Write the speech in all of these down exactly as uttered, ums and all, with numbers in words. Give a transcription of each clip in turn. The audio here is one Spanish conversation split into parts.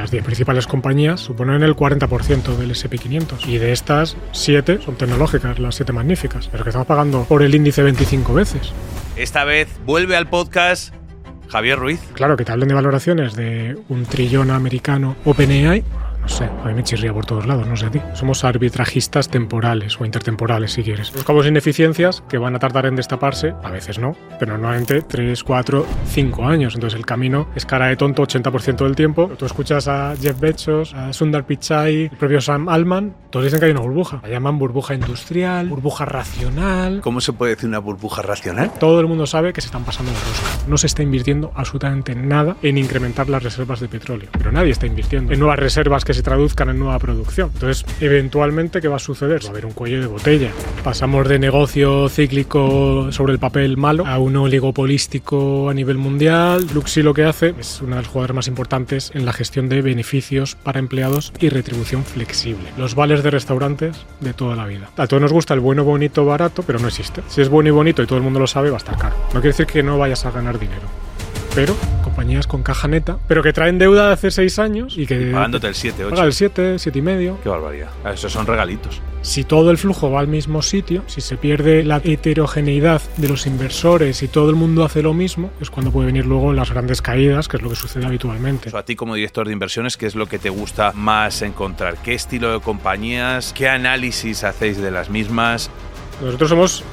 las diez principales compañías suponen el cuarenta por ciento del ese and pe quinientos. Y de estas, siete son tecnológicas, las siete magníficas. Pero que estamos pagando por el índice veinticinco veces. Esta vez vuelve al podcast Javier Ruiz. Claro, que te hablen de valoraciones de un trillón americano OpenAI. No sé, a mí me chirría por todos lados, no sé a ti. Somos arbitrajistas temporales o intertemporales, si quieres. Buscamos ineficiencias que van a tardar en destaparse, a veces no, pero normalmente tres, cuatro, cinco años. Entonces el camino es cara de tonto ochenta por ciento del tiempo. Tú escuchas a Jeff Bezos, a Sundar Pichai, el propio Sam Altman, todos dicen que hay una burbuja. La llaman burbuja industrial, burbuja racional. ¿Cómo se puede decir una burbuja racional? Todo el mundo sabe que se están pasando de rosca. No se está invirtiendo absolutamente nada en incrementar las reservas de petróleo. Pero nadie está invirtiendo en nuevas reservas que se traduzcan en nueva producción. Entonces, eventualmente, ¿qué va a suceder? Va a haber un cuello de botella. Pasamos de negocio cíclico sobre el papel malo a un oligopolístico a nivel mundial. Luxi lo que hace es una de las jugadoras más importantes en la gestión de beneficios para empleados y retribución flexible. Los vales de restaurantes de toda la vida. A todos nos gusta el bueno, bonito, barato, pero no existe. Si es bueno y bonito y todo el mundo lo sabe, va a estar caro. No quiere decir que no vayas a ganar dinero. Pero compañías con caja neta, pero que traen deuda de hace seis años y que... Y pagándote el siete, ocho. Paga el siete, siete y medio. Qué barbaridad. Esos son regalitos. Si todo el flujo va al mismo sitio, si se pierde la heterogeneidad de los inversores y todo el mundo hace lo mismo, es cuando puede venir luego las grandes caídas, que es lo que sucede habitualmente. O sea, a ti como director de inversiones, ¿qué es lo que te gusta más encontrar? ¿Qué estilo de compañías? ¿Qué análisis hacéis de las mismas? Nosotros somos...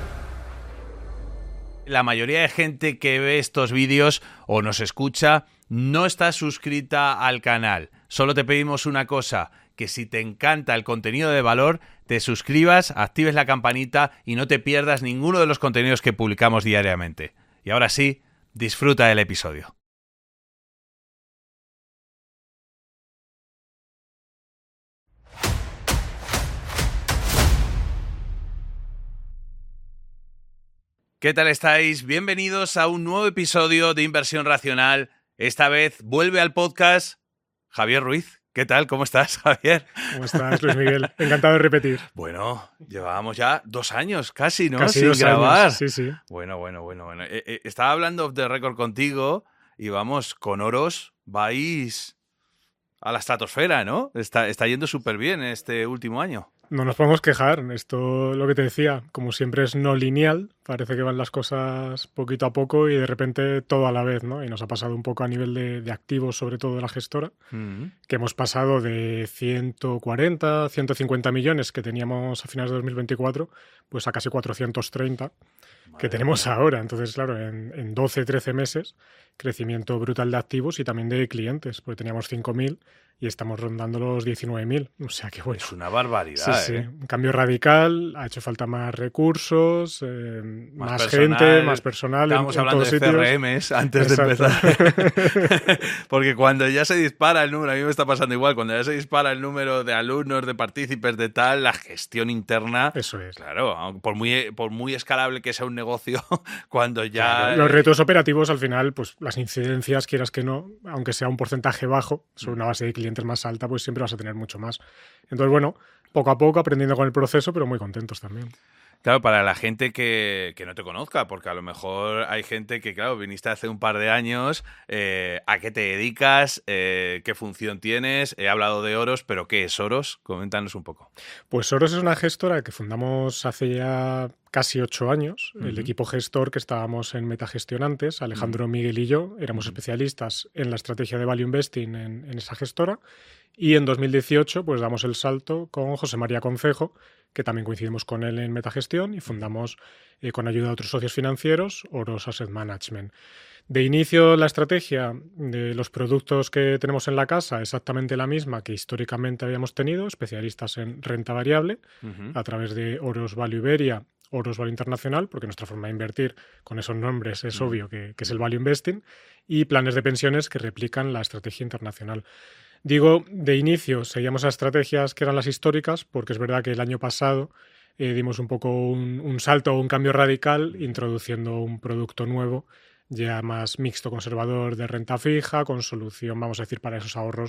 La mayoría de gente que ve estos vídeos o nos escucha no está suscrita al canal. Solo te pedimos una cosa, que si te encanta el contenido de valor, te suscribas, actives la campanita y no te pierdas ninguno de los contenidos que publicamos diariamente. Y ahora sí, disfruta del episodio. ¿Qué tal estáis? Bienvenidos a un nuevo episodio de Inversión Racional. Esta vez vuelve al podcast Javier Ruiz. ¿Qué tal? ¿Cómo estás, Javier? ¿Cómo estás, Luis Miguel? Encantado de repetir. Bueno, llevábamos ya dos años casi, ¿no? Casi Sin dos grabar. Años. Sí, sí. Bueno, bueno, bueno, bueno. Eh, eh, estaba hablando off the record contigo y vamos, con Oros vais a la estratosfera, ¿no? Está, está yendo súper bien este último año. No nos podemos quejar. Esto, lo que te decía, como siempre es no lineal, parece que van las cosas poquito a poco y de repente todo a la vez, ¿no? Y nos ha pasado un poco a nivel de, de activos, sobre todo de la gestora, mm-hmm. que hemos pasado de ciento cuarenta, ciento cincuenta millones que teníamos a finales de dos mil veinticuatro, pues a casi cuatrocientos treinta que tenemos ahora. Entonces, claro, en, en doce, trece meses, crecimiento brutal de activos y también de clientes, porque teníamos cinco mil y estamos rondando los diecinueve mil. O sea que bueno. Es una barbaridad. Sí, ¿eh? sí. Un cambio radical, ha hecho falta más recursos, eh, más, más gente, más personal. Estábamos en, en hablando de sitios. C R Ms antes Exacto. de empezar. Porque cuando ya se dispara el número, a mí me está pasando igual, cuando ya se dispara el número de alumnos, de partícipes, de tal, la gestión interna. Eso es. Claro, por muy, por muy escalable que sea un negocio, cuando ya. Claro, los retos operativos, al final, pues las incidencias, quieras que no, aunque sea un porcentaje bajo, sobre una base de clientes más alta, pues siempre vas a tener mucho más. Entonces, bueno, poco a poco aprendiendo con el proceso, pero muy contentos también. Claro, para la gente que, que no te conozca, porque a lo mejor hay gente que, claro, viniste hace un par de años, eh, ¿a qué te dedicas? Eh, ¿Qué función tienes? He hablado de Oros, pero ¿qué es Oros? Coméntanos un poco. Pues Oros es una gestora que fundamos hace ya casi ocho años. Uh-huh. El equipo gestor que estábamos en Metagestión antes, Alejandro, uh-huh. Miguel y yo, éramos uh-huh. especialistas en la estrategia de Value Investing en, en esa gestora. Y en dos mil dieciocho pues damos el salto con José María Concejo, que también coincidimos con él en Metagestión y fundamos, eh, con ayuda de otros socios financieros, Oros Asset Management. De inicio, la estrategia de los productos que tenemos en la casa exactamente la misma que históricamente habíamos tenido, especialistas en renta variable, uh-huh. a través de Oros Value Iberia, Oros Value Internacional, porque nuestra forma de invertir con esos nombres es uh-huh. obvio que, que es el Value Investing, y planes de pensiones que replican la estrategia internacional. Digo, de inicio seguíamos a estrategias que eran las históricas, porque es verdad que el año pasado eh, dimos un poco un, un salto, un cambio radical, introduciendo un producto nuevo, ya más mixto conservador de renta fija, con solución, vamos a decir, para esos ahorros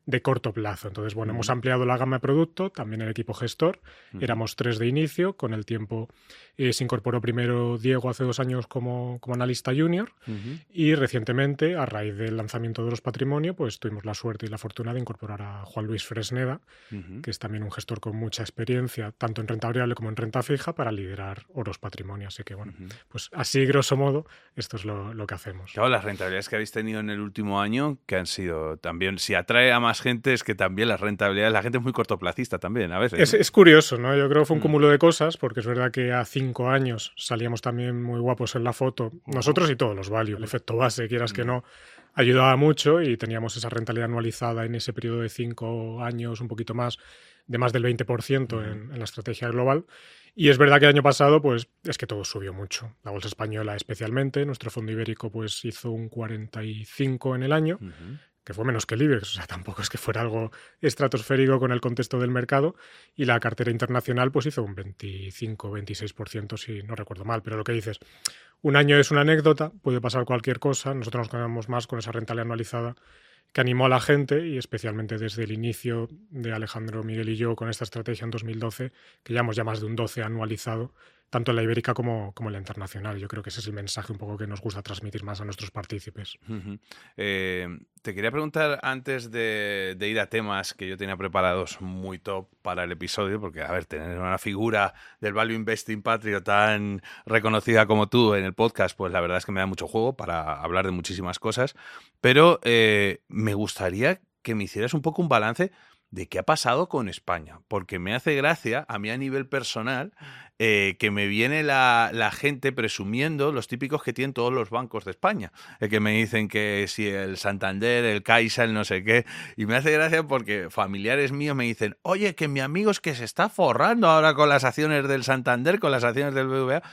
de corto plazo. Entonces, bueno, uh-huh. hemos ampliado la gama de producto, también el equipo gestor. Uh-huh. Éramos tres de inicio, con el tiempo eh, se incorporó primero Diego hace dos años como, como analista junior uh-huh. y recientemente, a raíz del lanzamiento de los Patrimonio, pues tuvimos la suerte y la fortuna de incorporar a Juan Luis Fresneda, uh-huh. que es también un gestor con mucha experiencia, tanto en renta variable como en renta fija, para liderar Oros Patrimonio. Así que, bueno, uh-huh. pues así, grosso modo, esto es lo, lo que hacemos. Claro, las rentabilidades que habéis tenido en el último año, que han sido también, si atrae a más gente, es que también las rentabilidades, la gente es muy cortoplacista también, a veces. Es, ¿no? es curioso, ¿no? Yo creo que fue un mm. cúmulo de cosas, porque es verdad que a cinco años salíamos también muy guapos en la foto, nosotros y todos los value. El efecto base, quieras mm. que no, ayudaba mucho y teníamos esa rentabilidad anualizada en ese periodo de cinco años, un poquito más, de más del veinte por ciento mm. en, en la estrategia global. Y es verdad que el año pasado, pues, es que todo subió mucho. La bolsa española especialmente, nuestro fondo ibérico, pues, hizo un cuarenta y cinco en el año, uh-huh. que fue menos que el IBEX, o sea, tampoco es que fuera algo estratosférico con el contexto del mercado, y la cartera internacional, pues, hizo un veinticinco, veintiséis por ciento, si no recuerdo mal. Pero lo que dices, un año es una anécdota, puede pasar cualquier cosa, nosotros nos quedamos más con esa rentabilidad anualizada que animó a la gente, y especialmente desde el inicio de Alejandro, Miguel y yo con esta estrategia en dos mil doce, que llevamos ya más de un doce anualizado, tanto en la ibérica como, como en la internacional. Yo creo que ese es el mensaje un poco que nos gusta transmitir más a nuestros partícipes. Uh-huh. Eh, te quería preguntar antes de, de ir a temas que yo tenía preparados muy top para el episodio, porque, a ver, tener una figura del Value Investing Patrio tan reconocida como tú en el podcast, pues la verdad es que me da mucho juego para hablar de muchísimas cosas, pero eh, me gustaría que me hicieras un poco un balance de qué ha pasado con España, porque me hace gracia a mí a nivel personal eh, que me viene la, la gente presumiendo los típicos que tienen todos los bancos de España, eh, que me dicen que si el Santander, el Caixa, el no sé qué, y me hace gracia porque familiares míos me dicen, oye, que mi amigo es que se está forrando ahora con las acciones del Santander, con las acciones del B B V A.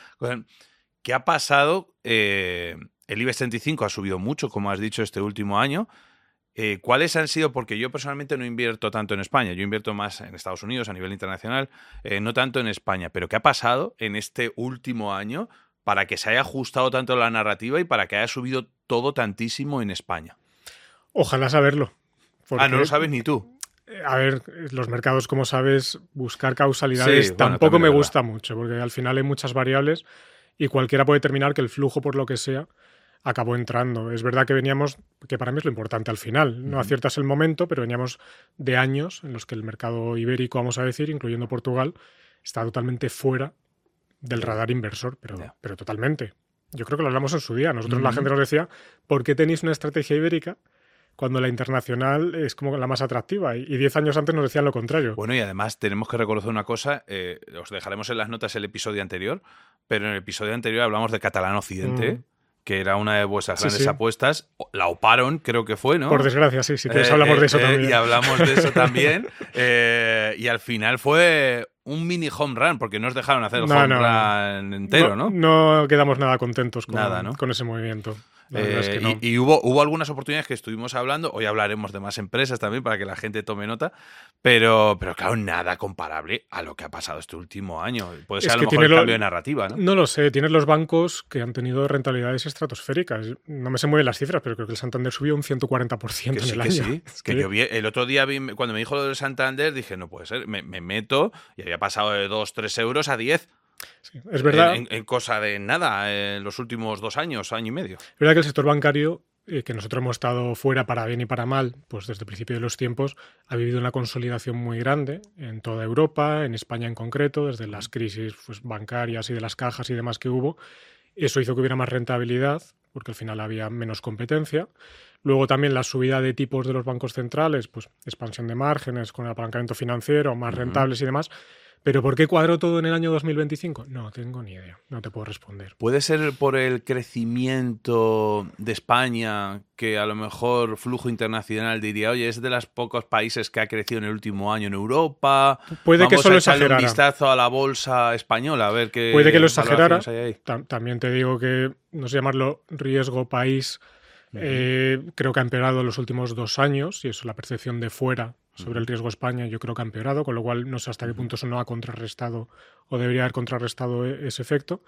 ¿Qué ha pasado? Eh, el IBEX treinta y cinco ha subido mucho, como has dicho, este último año. Eh, ¿Cuáles han sido? Porque yo personalmente no invierto tanto en España, yo invierto más en Estados Unidos a nivel internacional, eh, no tanto en España. Pero ¿qué ha pasado en este último año para que se haya ajustado tanto la narrativa y para que haya subido todo tantísimo en España? Ojalá saberlo. Porque, ah, no lo sabes ni tú. A ver, los mercados, como sabes, buscar causalidades sí, bueno, tampoco me verdad. gusta mucho, porque al final hay muchas variables y cualquiera puede determinar que el flujo, por lo que sea, acabó entrando. Es verdad que veníamos, que para mí es lo importante al final, no aciertas el momento, pero veníamos de años en los que el mercado ibérico, vamos a decir, incluyendo Portugal, está totalmente fuera del radar inversor, pero, yeah. pero totalmente. Yo creo que lo hablamos en su día. Nosotros uh-huh. la gente nos decía, ¿por qué tenéis una estrategia ibérica cuando la internacional es como la más atractiva? Y diez años antes nos decían lo contrario. Bueno, y además tenemos que reconocer una cosa, eh, os dejaremos en las notas el episodio anterior, pero en el episodio anterior hablamos de Catalán Occidente, uh-huh. que era una de vuestras sí, grandes sí. apuestas. La oparon, creo que fue, ¿no? Por desgracia, sí, si quieres eh, hablamos de eso eh, también. Y hablamos de eso también. eh, y al final fue un mini home run, porque no os dejaron hacer el no, home no, run entero, ¿no? ¿no? No quedamos nada contentos con, nada, ¿no? con ese movimiento. Eh, es que no. Y, y hubo, hubo algunas oportunidades que estuvimos hablando, hoy hablaremos de más empresas también para que la gente tome nota, pero, pero claro, nada comparable a lo que ha pasado este último año. Puede ser es a lo mejor el lo, cambio de narrativa, ¿no? No lo sé, tienes los bancos que han tenido rentabilidades estratosféricas. No me sé muy bien las cifras, pero creo que el Santander subió un ciento cuarenta por ciento que en sí, el que año. Sí. Es que sí. yo vi, el otro día vi, cuando me dijo lo del Santander, dije, no puede ser, me, me meto y había pasado de dos, tres euros a diez. Sí, es verdad. En, en cosa de nada, en los últimos dos años, año y medio. Es verdad que el sector bancario, eh, que nosotros hemos estado fuera para bien y para mal, pues desde el principio de los tiempos, ha vivido una consolidación muy grande en toda Europa, en España en concreto, desde las crisis pues, bancarias y de las cajas y demás que hubo. Eso hizo que hubiera más rentabilidad, porque al final había menos competencia. Luego también la subida de tipos de los bancos centrales, pues expansión de márgenes con el apalancamiento financiero, más uh-huh. rentables y demás. ¿Pero por qué cuadró todo en el año dos mil veinticinco? No tengo ni idea, no te puedo responder. ¿Puede ser por el crecimiento de España, que a lo mejor flujo internacional diría, oye, es de los pocos países que ha crecido en el último año en Europa? Puede que solo exagerara. Vamos a echarle un vistazo a la bolsa española, a ver qué... Puede que lo exagerara. También te digo que, no sé llamarlo riesgo país, uh-huh. eh, creo que ha empeorado en los últimos dos años, y eso la percepción de fuera sobre el riesgo España yo creo que ha empeorado, con lo cual no sé hasta qué punto eso no ha contrarrestado o debería haber contrarrestado ese efecto,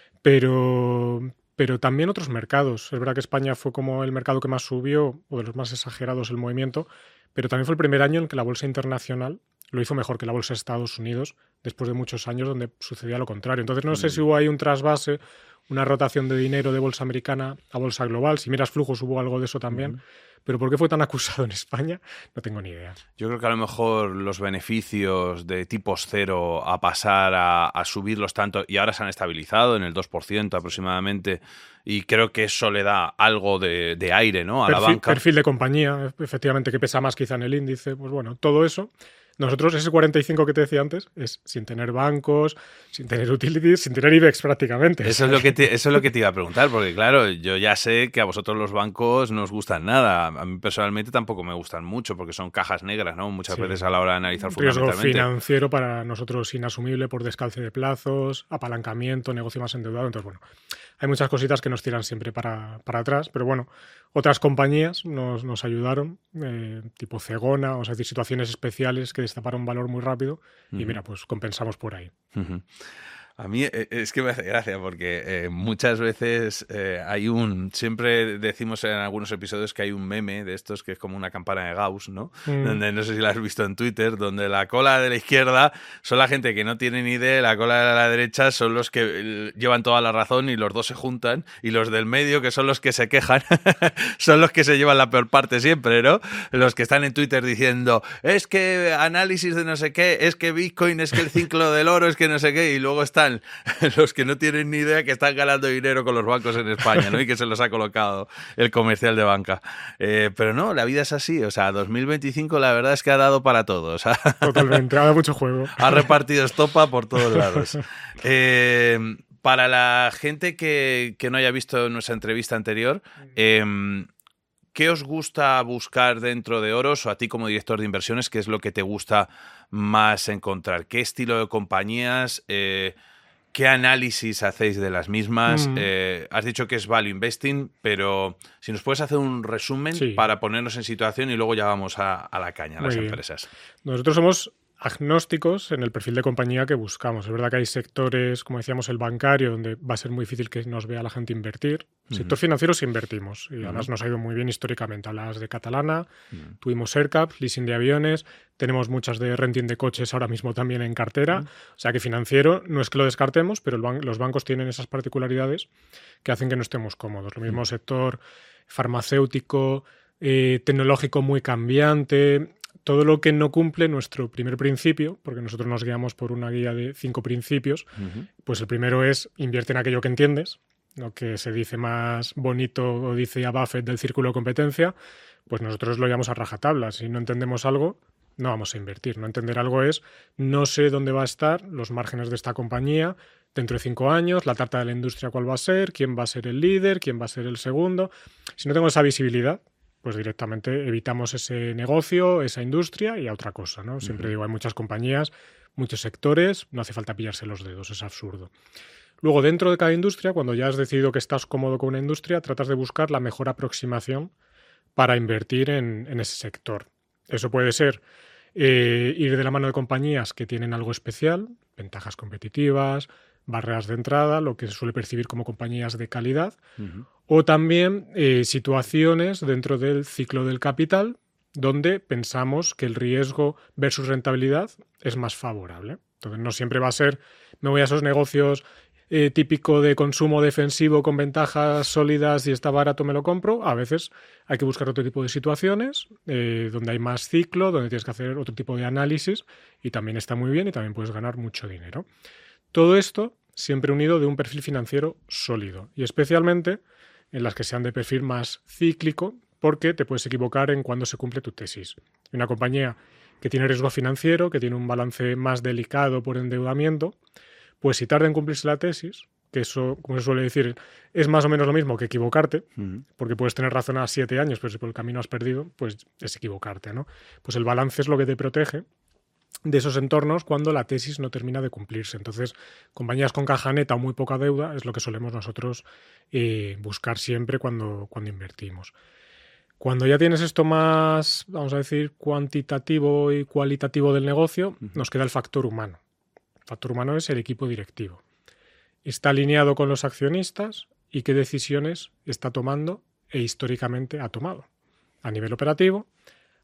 pero, pero también otros mercados. Es verdad que España fue como el mercado que más subió o de los más exagerados el movimiento, pero también fue el primer año en que la bolsa internacional lo hizo mejor que la bolsa de Estados Unidos, después de muchos años donde sucedía lo contrario. Entonces no sé mm. si hubo ahí un trasvase, una rotación de dinero de bolsa americana a bolsa global. Si miras flujos hubo algo de eso también. Mm. Pero ¿por qué fue tan acusado en España? No tengo ni idea. Yo creo que a lo mejor los beneficios de tipos cero a pasar a, a subirlos tanto, y ahora se han estabilizado en el dos por ciento aproximadamente, y creo que eso le da algo de, de aire, ¿no? a perfil, la banca. Perfil de compañía, efectivamente, que pesa más quizá en el índice. Pues bueno, todo eso. Nosotros ese cuarenta y cinco que te decía antes es sin tener bancos, sin tener utilities, sin tener IBEX prácticamente. Eso es lo que te, eso es lo que te iba a preguntar, porque claro, yo ya sé que a vosotros los bancos no os gustan nada. A mí personalmente tampoco me gustan mucho porque son cajas negras, ¿no? Muchas sí. veces a la hora de analizar fundamentalmente. Riesgo financiero para nosotros inasumible por descalce de plazos, apalancamiento, negocio más endeudado. Entonces, bueno, hay muchas cositas que nos tiran siempre para, para atrás, pero bueno, otras compañías nos, nos ayudaron, eh, tipo Zegona, o sea, decir, situaciones especiales que destaparon valor muy rápido y uh-huh. mira, pues compensamos por ahí. Uh-huh. A mí es que me hace gracia porque eh, muchas veces eh, hay un... Siempre decimos en algunos episodios que hay un meme de estos que es como una campana de Gauss, ¿no? Mm. Donde, no sé si la has visto en Twitter, donde la cola de la izquierda son la gente que no tiene ni idea, la cola de la derecha son los que llevan toda la razón y los dos se juntan, y los del medio, que son los que se quejan, son los que se llevan la peor parte siempre, ¿no? Los que están en Twitter diciendo, es que análisis de no sé qué, es que Bitcoin, es que el ciclo del oro, es que no sé qué, y luego están los que no tienen ni idea que están ganando dinero con los bancos en España, ¿no? Y que se los ha colocado el comercial de banca. Eh, pero no, la vida es así. O sea, dos mil veinticinco la verdad es que ha dado para todo. O sea, totalmente, ha dado mucho juego. Ha repartido estopa por todos lados. Eh, para la gente que, que no haya visto nuestra entrevista anterior, eh, ¿qué os gusta buscar dentro de Oros, o a ti como director de inversiones, qué es lo que te gusta más encontrar? ¿Qué estilo de compañías? Eh, ¿Qué análisis hacéis de las mismas? Mm. Eh, has dicho que es value investing, pero si nos puedes hacer un resumen sí. para ponernos en situación y luego ya vamos a, a la caña, a las empresas. Nosotros somos agnósticos en el perfil de compañía que buscamos. Es verdad que hay sectores, como decíamos, el bancario, donde va a ser muy difícil que nos vea la gente invertir. Uh-huh. Sector financiero sí invertimos, y uh-huh. además nos ha ido muy bien históricamente. Hablabas de Catalana, uh-huh. tuvimos Aircap, leasing de aviones, tenemos muchas de renting de coches ahora mismo también en cartera. Uh-huh. O sea que financiero no es que lo descartemos, pero el ban- los bancos tienen esas particularidades que hacen que no estemos cómodos. Lo mismo uh-huh. sector farmacéutico, eh, tecnológico muy cambiante. Todo lo que no cumple nuestro primer principio, porque nosotros nos guiamos por una guía de cinco principios, uh-huh. pues el primero es invierte en aquello que entiendes, lo que se dice más bonito o dice a Buffett del círculo de competencia, pues nosotros lo llamamos a rajatabla. Si no entendemos algo, no vamos a invertir. No entender algo es no sé dónde va a estar los márgenes de esta compañía dentro de cinco años, la tarta de la industria cuál va a ser, quién va a ser el líder, quién va a ser el segundo. Si no tengo esa visibilidad, pues directamente evitamos ese negocio, esa industria y a otra cosa, ¿no? Siempre uh-huh. digo, hay muchas compañías, muchos sectores, no hace falta pillarse los dedos, es absurdo. Luego, dentro de cada industria, cuando ya has decidido que estás cómodo con una industria, tratas de buscar la mejor aproximación para invertir en, en ese sector. Eso puede ser eh, ir de la mano de compañías que tienen algo especial, ventajas competitivas, barreras de entrada, lo que se suele percibir como compañías de calidad, uh-huh. o también eh, situaciones dentro del ciclo del capital donde pensamos que el riesgo versus rentabilidad es más favorable. Entonces no siempre va a ser, me voy a esos negocios eh, típico de consumo defensivo con ventajas sólidas y está barato, me lo compro. A veces hay que buscar otro tipo de situaciones eh, donde hay más ciclo, donde tienes que hacer otro tipo de análisis y también está muy bien y también puedes ganar mucho dinero. Todo esto siempre unido de un perfil financiero sólido y especialmente en las que sean de perfil más cíclico, porque te puedes equivocar en cuándo se cumple tu tesis. Una compañía que tiene riesgo financiero, que tiene un balance más delicado por endeudamiento, pues si tarda en cumplirse la tesis, que eso, como se suele decir, es más o menos lo mismo que equivocarte, uh-huh. porque puedes tener razón a siete años, pero si por el camino has perdido, pues es equivocarte, ¿no? Pues el balance es lo que te protege de esos entornos cuando la tesis no termina de cumplirse. Entonces, compañías con caja neta o muy poca deuda es lo que solemos nosotros eh, buscar siempre cuando, cuando invertimos. Cuando ya tienes esto más, vamos a decir, cuantitativo y cualitativo del negocio, uh-huh. nos queda el factor humano. El factor humano es el equipo directivo. Está alineado con los accionistas y qué decisiones está tomando e históricamente ha tomado. A nivel operativo,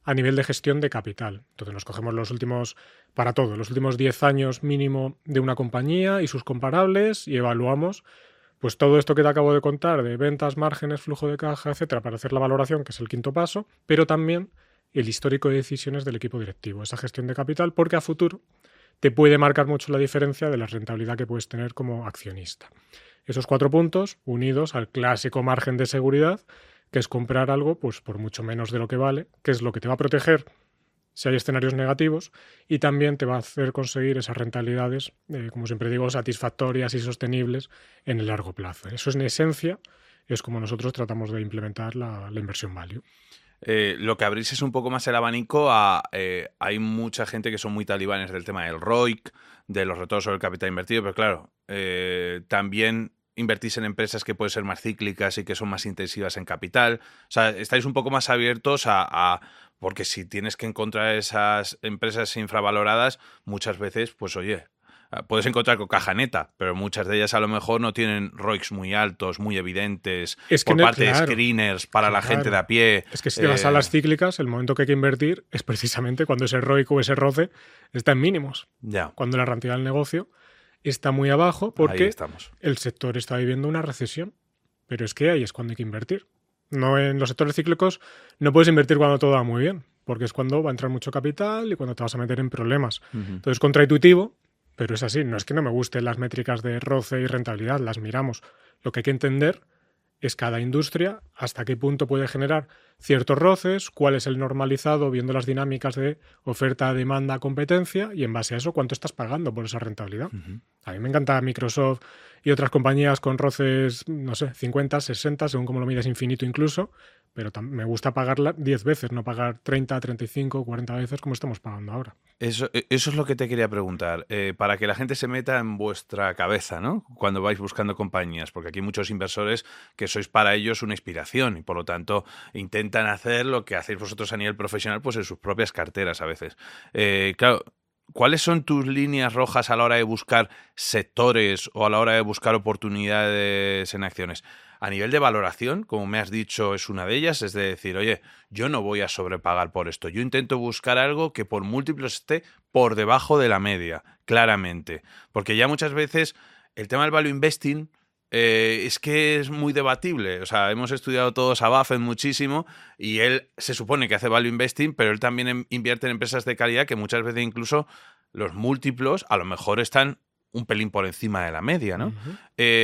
a nivel de gestión de capital. Entonces nos cogemos los últimos, para todo, los últimos diez años mínimo de una compañía y sus comparables y evaluamos pues todo esto que te acabo de contar de ventas, márgenes, flujo de caja, etcétera, para hacer la valoración, que es el quinto paso, pero también el histórico de decisiones del equipo directivo, esa gestión de capital, porque a futuro te puede marcar mucho la diferencia de la rentabilidad que puedes tener como accionista. Esos cuatro puntos unidos al clásico margen de seguridad, que es comprar algo pues por mucho menos de lo que vale, que es lo que te va a proteger si hay escenarios negativos y también te va a hacer conseguir esas rentabilidades, eh, como siempre digo, satisfactorias y sostenibles en el largo plazo. Eso es en esencia, es como nosotros tratamos de implementar la, la inversión value. Eh, lo que abrís es un poco más el abanico a... Eh, hay mucha gente que son muy talibanes del tema del R O I C, de los retornos sobre el capital invertido, pero claro, eh, también invertís en empresas que pueden ser más cíclicas y que son más intensivas en capital. O sea, estáis un poco más abiertos a... a porque si tienes que encontrar esas empresas infravaloradas, muchas veces, pues oye, puedes encontrar con caja neta, pero muchas de ellas a lo mejor no tienen R O I Cs muy altos, muy evidentes, es que por no, parte claro, de screeners para claro. la gente de a pie. Es que si te vas eh... a las cíclicas, el momento que hay que invertir es precisamente cuando ese R O I C o ese R O C E está en mínimos. Ya. Cuando la rentabilidad del negocio está muy abajo porque el sector está viviendo una recesión. Pero es que ahí es cuando hay que invertir. No en los sectores cíclicos no puedes invertir cuando todo va muy bien, porque es cuando va a entrar mucho capital y cuando te vas a meter en problemas. Uh-huh. Entonces, contraintuitivo, pero es así. No es que no me gusten las métricas de R O C E y rentabilidad, las miramos. Lo que hay que entender es cada industria, hasta qué punto puede generar ciertos roces, cuál es el normalizado, viendo las dinámicas de oferta, demanda, competencia, y en base a eso, cuánto estás pagando por esa rentabilidad. Uh-huh. A mí me encanta Microsoft y otras compañías con roces, no sé, cincuenta, sesenta, según cómo lo mides, infinito incluso, pero me gusta pagarla diez veces, no pagar treinta, treinta y cinco, cuarenta veces como estamos pagando ahora. Eso, eso es lo que te quería preguntar, eh, para que la gente se meta en vuestra cabeza, ¿no? Cuando vais buscando compañías, porque aquí hay muchos inversores que sois para ellos una inspiración y por lo tanto intentan hacer lo que hacéis vosotros a nivel profesional pues en sus propias carteras a veces. Eh, claro, ¿cuáles son tus líneas rojas a la hora de buscar sectores o a la hora de buscar oportunidades en acciones? A nivel de valoración, como me has dicho, es una de ellas, es de decir, oye, yo no voy a sobrepagar por esto. Yo intento buscar algo que por múltiplos esté por debajo de la media, claramente. Porque ya muchas veces el tema del value investing eh, es que es muy debatible. O sea, hemos estudiado todos a Buffett muchísimo y él se supone que hace value investing, pero él también invierte en empresas de calidad que muchas veces incluso los múltiplos a lo mejor están un pelín por encima de la media, ¿no? Uh-huh.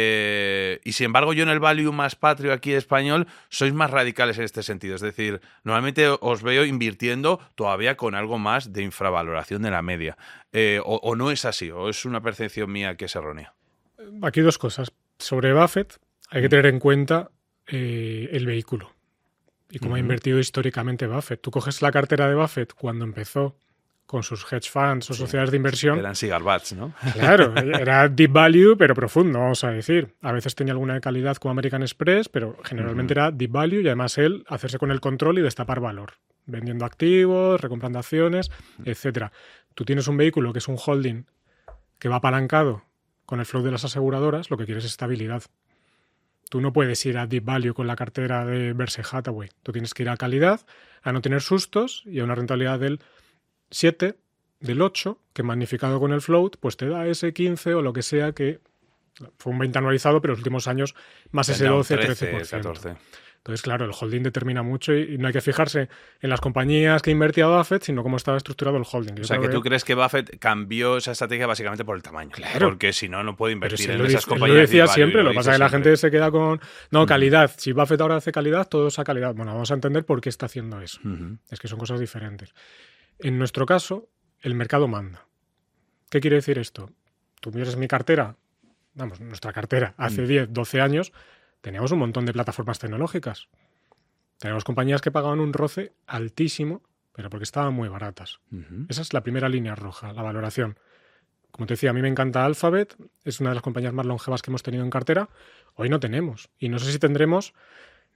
Eh, y sin embargo, yo en el value más patrio aquí español sois más radicales en este sentido. Es decir, normalmente os veo invirtiendo todavía con algo más de infravaloración de la media. Eh, o, o no es así, o es una percepción mía que es errónea. Aquí dos cosas. Sobre Buffett hay que tener en cuenta eh, el vehículo y cómo uh-huh. ha invertido históricamente Buffett. Tú coges la cartera de Buffett cuando empezó con sus hedge funds o sí, sociedades de inversión. Eran cigar bats, ¿no? Claro, era deep value, pero profundo, vamos a decir. A veces tenía alguna de calidad como American Express, pero generalmente uh-huh. era deep value y además él hacerse con el control y destapar valor, vendiendo activos, recomprando acciones, uh-huh. etcétera. Tú tienes un vehículo que es un holding que va apalancado con el flow de las aseguradoras, lo que quieres es estabilidad. Tú no puedes ir a deep value con la cartera de Berkshire Hathaway. Tú tienes que ir a calidad, a no tener sustos y a una rentabilidad del siete, del ocho, que magnificado con el float, pues te da ese quince o lo que sea, que fue un veinte anualizado, pero en los últimos años más ese doce, trece por ciento. catorce. Entonces, claro, el holding determina mucho y no hay que fijarse en las compañías que invertía Buffett, sino cómo estaba estructurado el holding. Yo o sea, que, que tú crees que Buffett cambió esa estrategia básicamente por el tamaño. Claro. Porque si no, no puede invertir si en esas compañías. Lo decía siempre, lo que pasa es que la gente se queda con... No, calidad. Uh-huh. Si Buffett ahora hace calidad, todo es a calidad. Bueno, vamos a entender por qué está haciendo eso. Uh-huh. Es que son cosas diferentes. En nuestro caso, el mercado manda. ¿Qué quiere decir esto? Tú miras mi cartera, vamos, nuestra cartera, hace uh-huh. diez, doce años... Teníamos un montón de plataformas tecnológicas. Teníamos compañías que pagaban un roce altísimo, pero porque estaban muy baratas. Uh-huh. Esa es la primera línea roja, la valoración. Como te decía, a mí me encanta Alphabet, es una de las compañías más longevas que hemos tenido en cartera. Hoy no tenemos. Y no sé si tendremos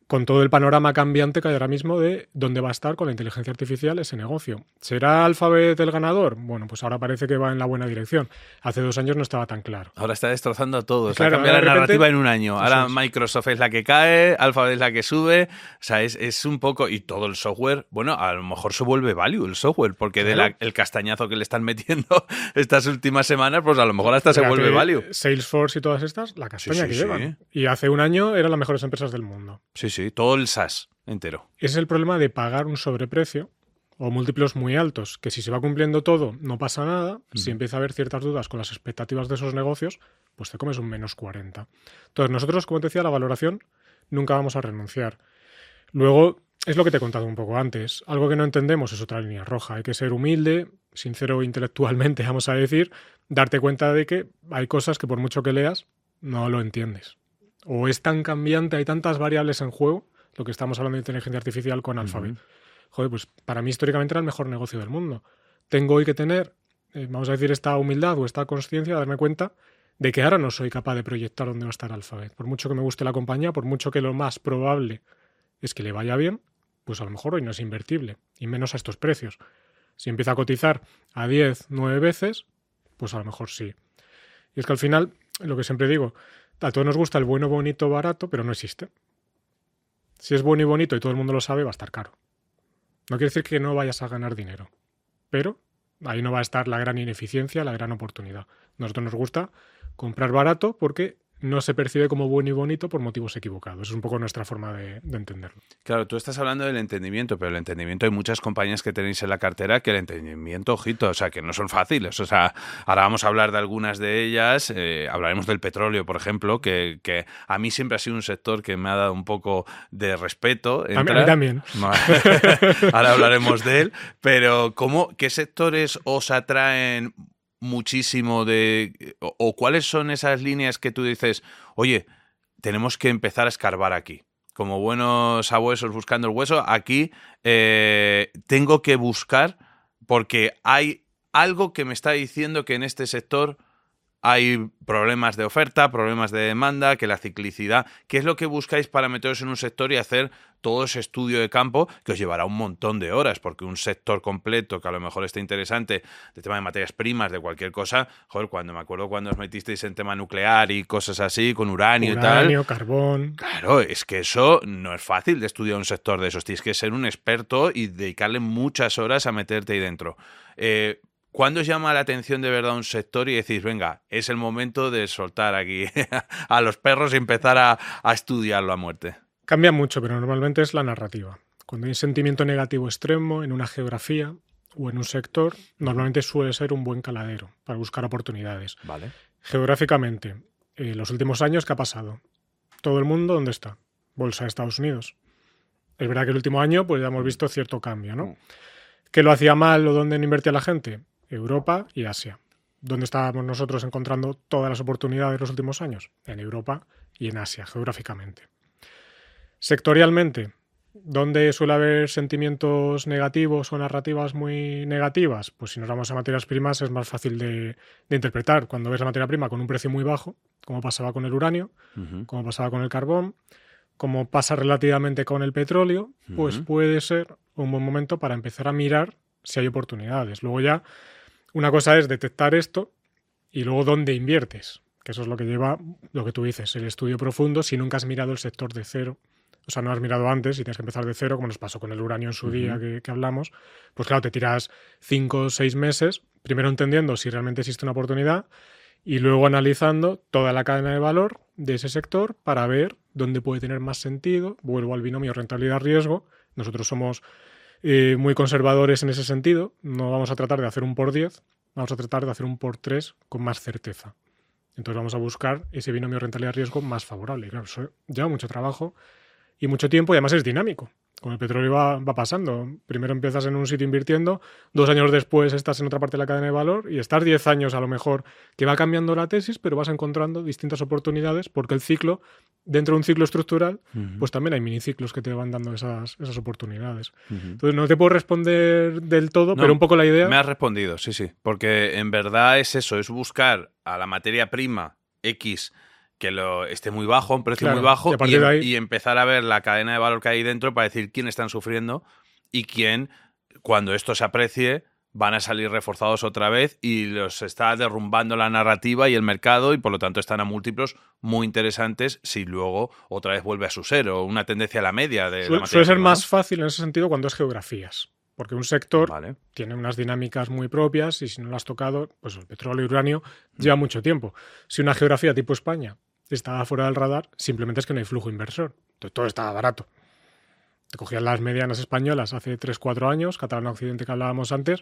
con todo el panorama cambiante que hay ahora mismo de dónde va a estar con la inteligencia artificial ese negocio. ¿Será Alphabet el ganador? Bueno, pues ahora parece que va en la buena dirección. Hace dos años no estaba tan claro. Ahora está destrozando todo. Se Claro, ha cambiado la ahora de repente- narrativa en un año. Ahora es. Microsoft es la que cae, Alphabet es la que sube. O sea, es, es un poco... Y todo el software, bueno, a lo mejor se vuelve value el software, porque Claro. del el castañazo que le están metiendo estas últimas semanas, pues a lo mejor hasta se Fíjate, vuelve value. Salesforce y todas estas, la castaña Sí, sí, que sí. llevan. Y hace un año eran las mejores empresas del mundo. Sí, sí, todo el SaaS entero. Ese es el problema de pagar un sobreprecio o múltiplos muy altos, que si se va cumpliendo todo no pasa nada, Mm. si empieza a haber ciertas dudas con las expectativas de esos negocios, pues te comes un menos cuarenta. Entonces nosotros, como te decía, la valoración nunca vamos a renunciar. Luego, es lo que te he contado un poco antes, algo que no entendemos es otra línea roja, hay que ser humilde, sincero intelectualmente, vamos a decir, darte cuenta de que hay cosas que por mucho que leas, no lo entiendes. O es tan cambiante, hay tantas variables en juego, lo que estamos hablando de inteligencia artificial con Alphabet. Ujú. Joder, pues para mí históricamente era el mejor negocio del mundo. Tengo hoy que tener, eh, vamos a decir, esta humildad o esta consciencia de darme cuenta de que ahora no soy capaz de proyectar dónde va a estar Alphabet. Por mucho que me guste la compañía, por mucho que lo más probable es que le vaya bien, pues a lo mejor hoy no es invertible, y menos a estos precios. Si empieza a cotizar a diez, nueve veces, pues a lo mejor sí. Y es que al final, lo que siempre digo, a todos nos gusta el bueno, bonito, barato, pero no existe. Si es bueno y bonito y todo el mundo lo sabe, va a estar caro. No quiere decir que no vayas a ganar dinero, pero ahí no va a estar la gran ineficiencia, la gran oportunidad. A nosotros nos gusta comprar barato porque no se percibe como bueno y bonito por motivos equivocados. Es un poco nuestra forma de, de entenderlo. Claro, tú estás hablando del entendimiento, pero el entendimiento hay muchas compañías que tenéis en la cartera que el entendimiento, ojito, o sea, que no son fáciles. O sea, ahora vamos a hablar de algunas de ellas, eh, hablaremos del petróleo, por ejemplo, que, que a mí siempre ha sido un sector que me ha dado un poco de respeto. A mí, a mí también. Ahora hablaremos de él, pero ¿cómo, qué sectores os atraen muchísimo de o, o cuáles son esas líneas que tú dices, oye, tenemos que empezar a escarbar aquí? Como buenos sabuesos buscando el hueso, aquí eh, tengo que buscar porque hay algo que me está diciendo que en este sector hay problemas de oferta, problemas de demanda, que la ciclicidad... ¿Qué es lo que buscáis para meteros en un sector y hacer todo ese estudio de campo que os llevará un montón de horas? Porque un sector completo que a lo mejor esté interesante de tema de materias primas, de cualquier cosa... Joder, cuando me acuerdo cuando os metisteis en tema nuclear y cosas así, con uranio, Uranio, y tal... carbón... Claro, es que eso no es fácil de estudiar un sector de esos. Tienes que ser un experto y dedicarle muchas horas a meterte ahí dentro. Eh... ¿Cuándo os llama la atención de verdad un sector y decís, venga, es el momento de soltar aquí a los perros y empezar a, a estudiarlo a muerte? Cambia mucho, pero normalmente es la narrativa. Cuando hay un sentimiento negativo extremo en una geografía o en un sector, normalmente suele ser un buen caladero para buscar oportunidades. Vale. Geográficamente, en los últimos años, ¿qué ha pasado? Todo el mundo, ¿dónde está? Bolsa de Estados Unidos. Es verdad que el último año pues ya hemos visto cierto cambio, ¿no? ¿Qué lo hacía mal o dónde invertía la gente? Europa y Asia. ¿Dónde estábamos nosotros encontrando todas las oportunidades de los últimos años? En Europa y en Asia, geográficamente. Sectorialmente, ¿dónde suele haber sentimientos negativos o narrativas muy negativas? Pues si nos vamos a materias primas es más fácil de, de interpretar. Cuando ves la materia prima con un precio muy bajo, como pasaba con el uranio, Uh-huh. como pasaba con el carbón, como pasa relativamente con el petróleo, pues Uh-huh. puede ser un buen momento para empezar a mirar si hay oportunidades. Luego ya, una cosa es detectar esto y luego dónde inviertes, que eso es lo que lleva, lo que tú dices, el estudio profundo, si nunca has mirado el sector de cero, o sea, no has mirado antes y tienes que empezar de cero, como nos pasó con el uranio en su uh-huh. día que, que hablamos, pues claro, te tiras cinco o seis meses, primero entendiendo si realmente existe una oportunidad y luego analizando toda la cadena de valor de ese sector para ver dónde puede tener más sentido. Vuelvo al binomio rentabilidad-riesgo. Nosotros somos eh, muy conservadores en ese sentido. No vamos a tratar de hacer un por diez, vamos a tratar de hacer un por tres con más certeza. Entonces vamos a buscar ese binomio rentabilidad-riesgo más favorable. Y claro, eso lleva mucho trabajo y mucho tiempo y además es dinámico. Con el petróleo va, va pasando. Primero empiezas en un sitio invirtiendo, dos años después estás en otra parte de la cadena de valor y estás diez años a lo mejor que va cambiando la tesis, pero vas encontrando distintas oportunidades porque el ciclo, dentro de un ciclo estructural, uh-huh. pues también hay miniciclos que te van dando esas, esas oportunidades. Uh-huh. Entonces no te puedo responder del todo, no, pero un poco la idea... Me has respondido, sí, sí. Porque en verdad es eso, es buscar a la materia prima X que lo esté muy bajo, un precio Claro, muy bajo, y a partir y, de ahí- y empezar a ver la cadena de valor que hay dentro para decir quién están sufriendo y quién, cuando esto se aprecie, van a salir reforzados otra vez y los está derrumbando la narrativa y el mercado, y por lo tanto están a múltiplos muy interesantes si luego otra vez vuelve a su ser, o una tendencia a la media de la Suele, materia suele ser prima, más ¿no? fácil en ese sentido cuando es geografías, porque un sector Vale. tiene unas dinámicas muy propias y si no lo has tocado, pues el petróleo y uranio lleva mucho tiempo. Si una geografía tipo España estaba fuera del radar, simplemente es que no hay flujo inversor. Entonces todo estaba barato. Te cogían las medianas españolas hace tres cuatro años, Cataluña Occidente que hablábamos antes,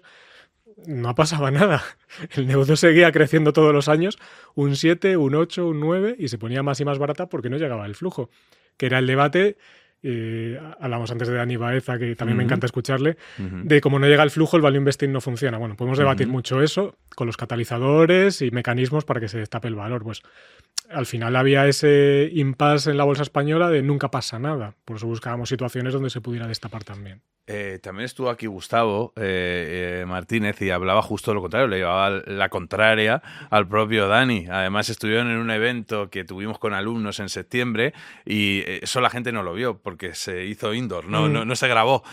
no pasaba nada. El negocio seguía creciendo todos los años, un siete, un ocho, un nueve, y se ponía más y más barata porque no llegaba el flujo, que era el debate. Eh, hablamos antes de Dani Baeza, que también uh-huh. me encanta escucharle, uh-huh. de cómo no llega el flujo, el value investing no funciona. Bueno, podemos debatir uh-huh. mucho eso con los catalizadores y mecanismos para que se destape el valor. Pues al final había ese impasse en la bolsa española de nunca pasa nada. Por eso buscábamos situaciones donde se pudiera destapar también. Eh, también estuvo aquí Gustavo eh, eh, Martínez y hablaba justo lo contrario, le llevaba la contraria al propio Dani. Además estuvieron en un evento que tuvimos con alumnos en septiembre y eso la gente no lo vio porque se hizo indoor, no, mm. no, no se grabó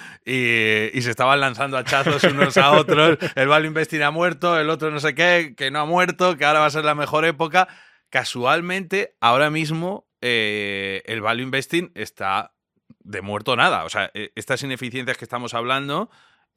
y, y se estaban lanzando hachazos unos a otros. El value investing ha muerto, el otro no sé qué, que no ha muerto, que ahora va a ser la mejor época. Casualmente, ahora mismo eh, el value investing está de muerto nada. O sea, estas ineficiencias que estamos hablando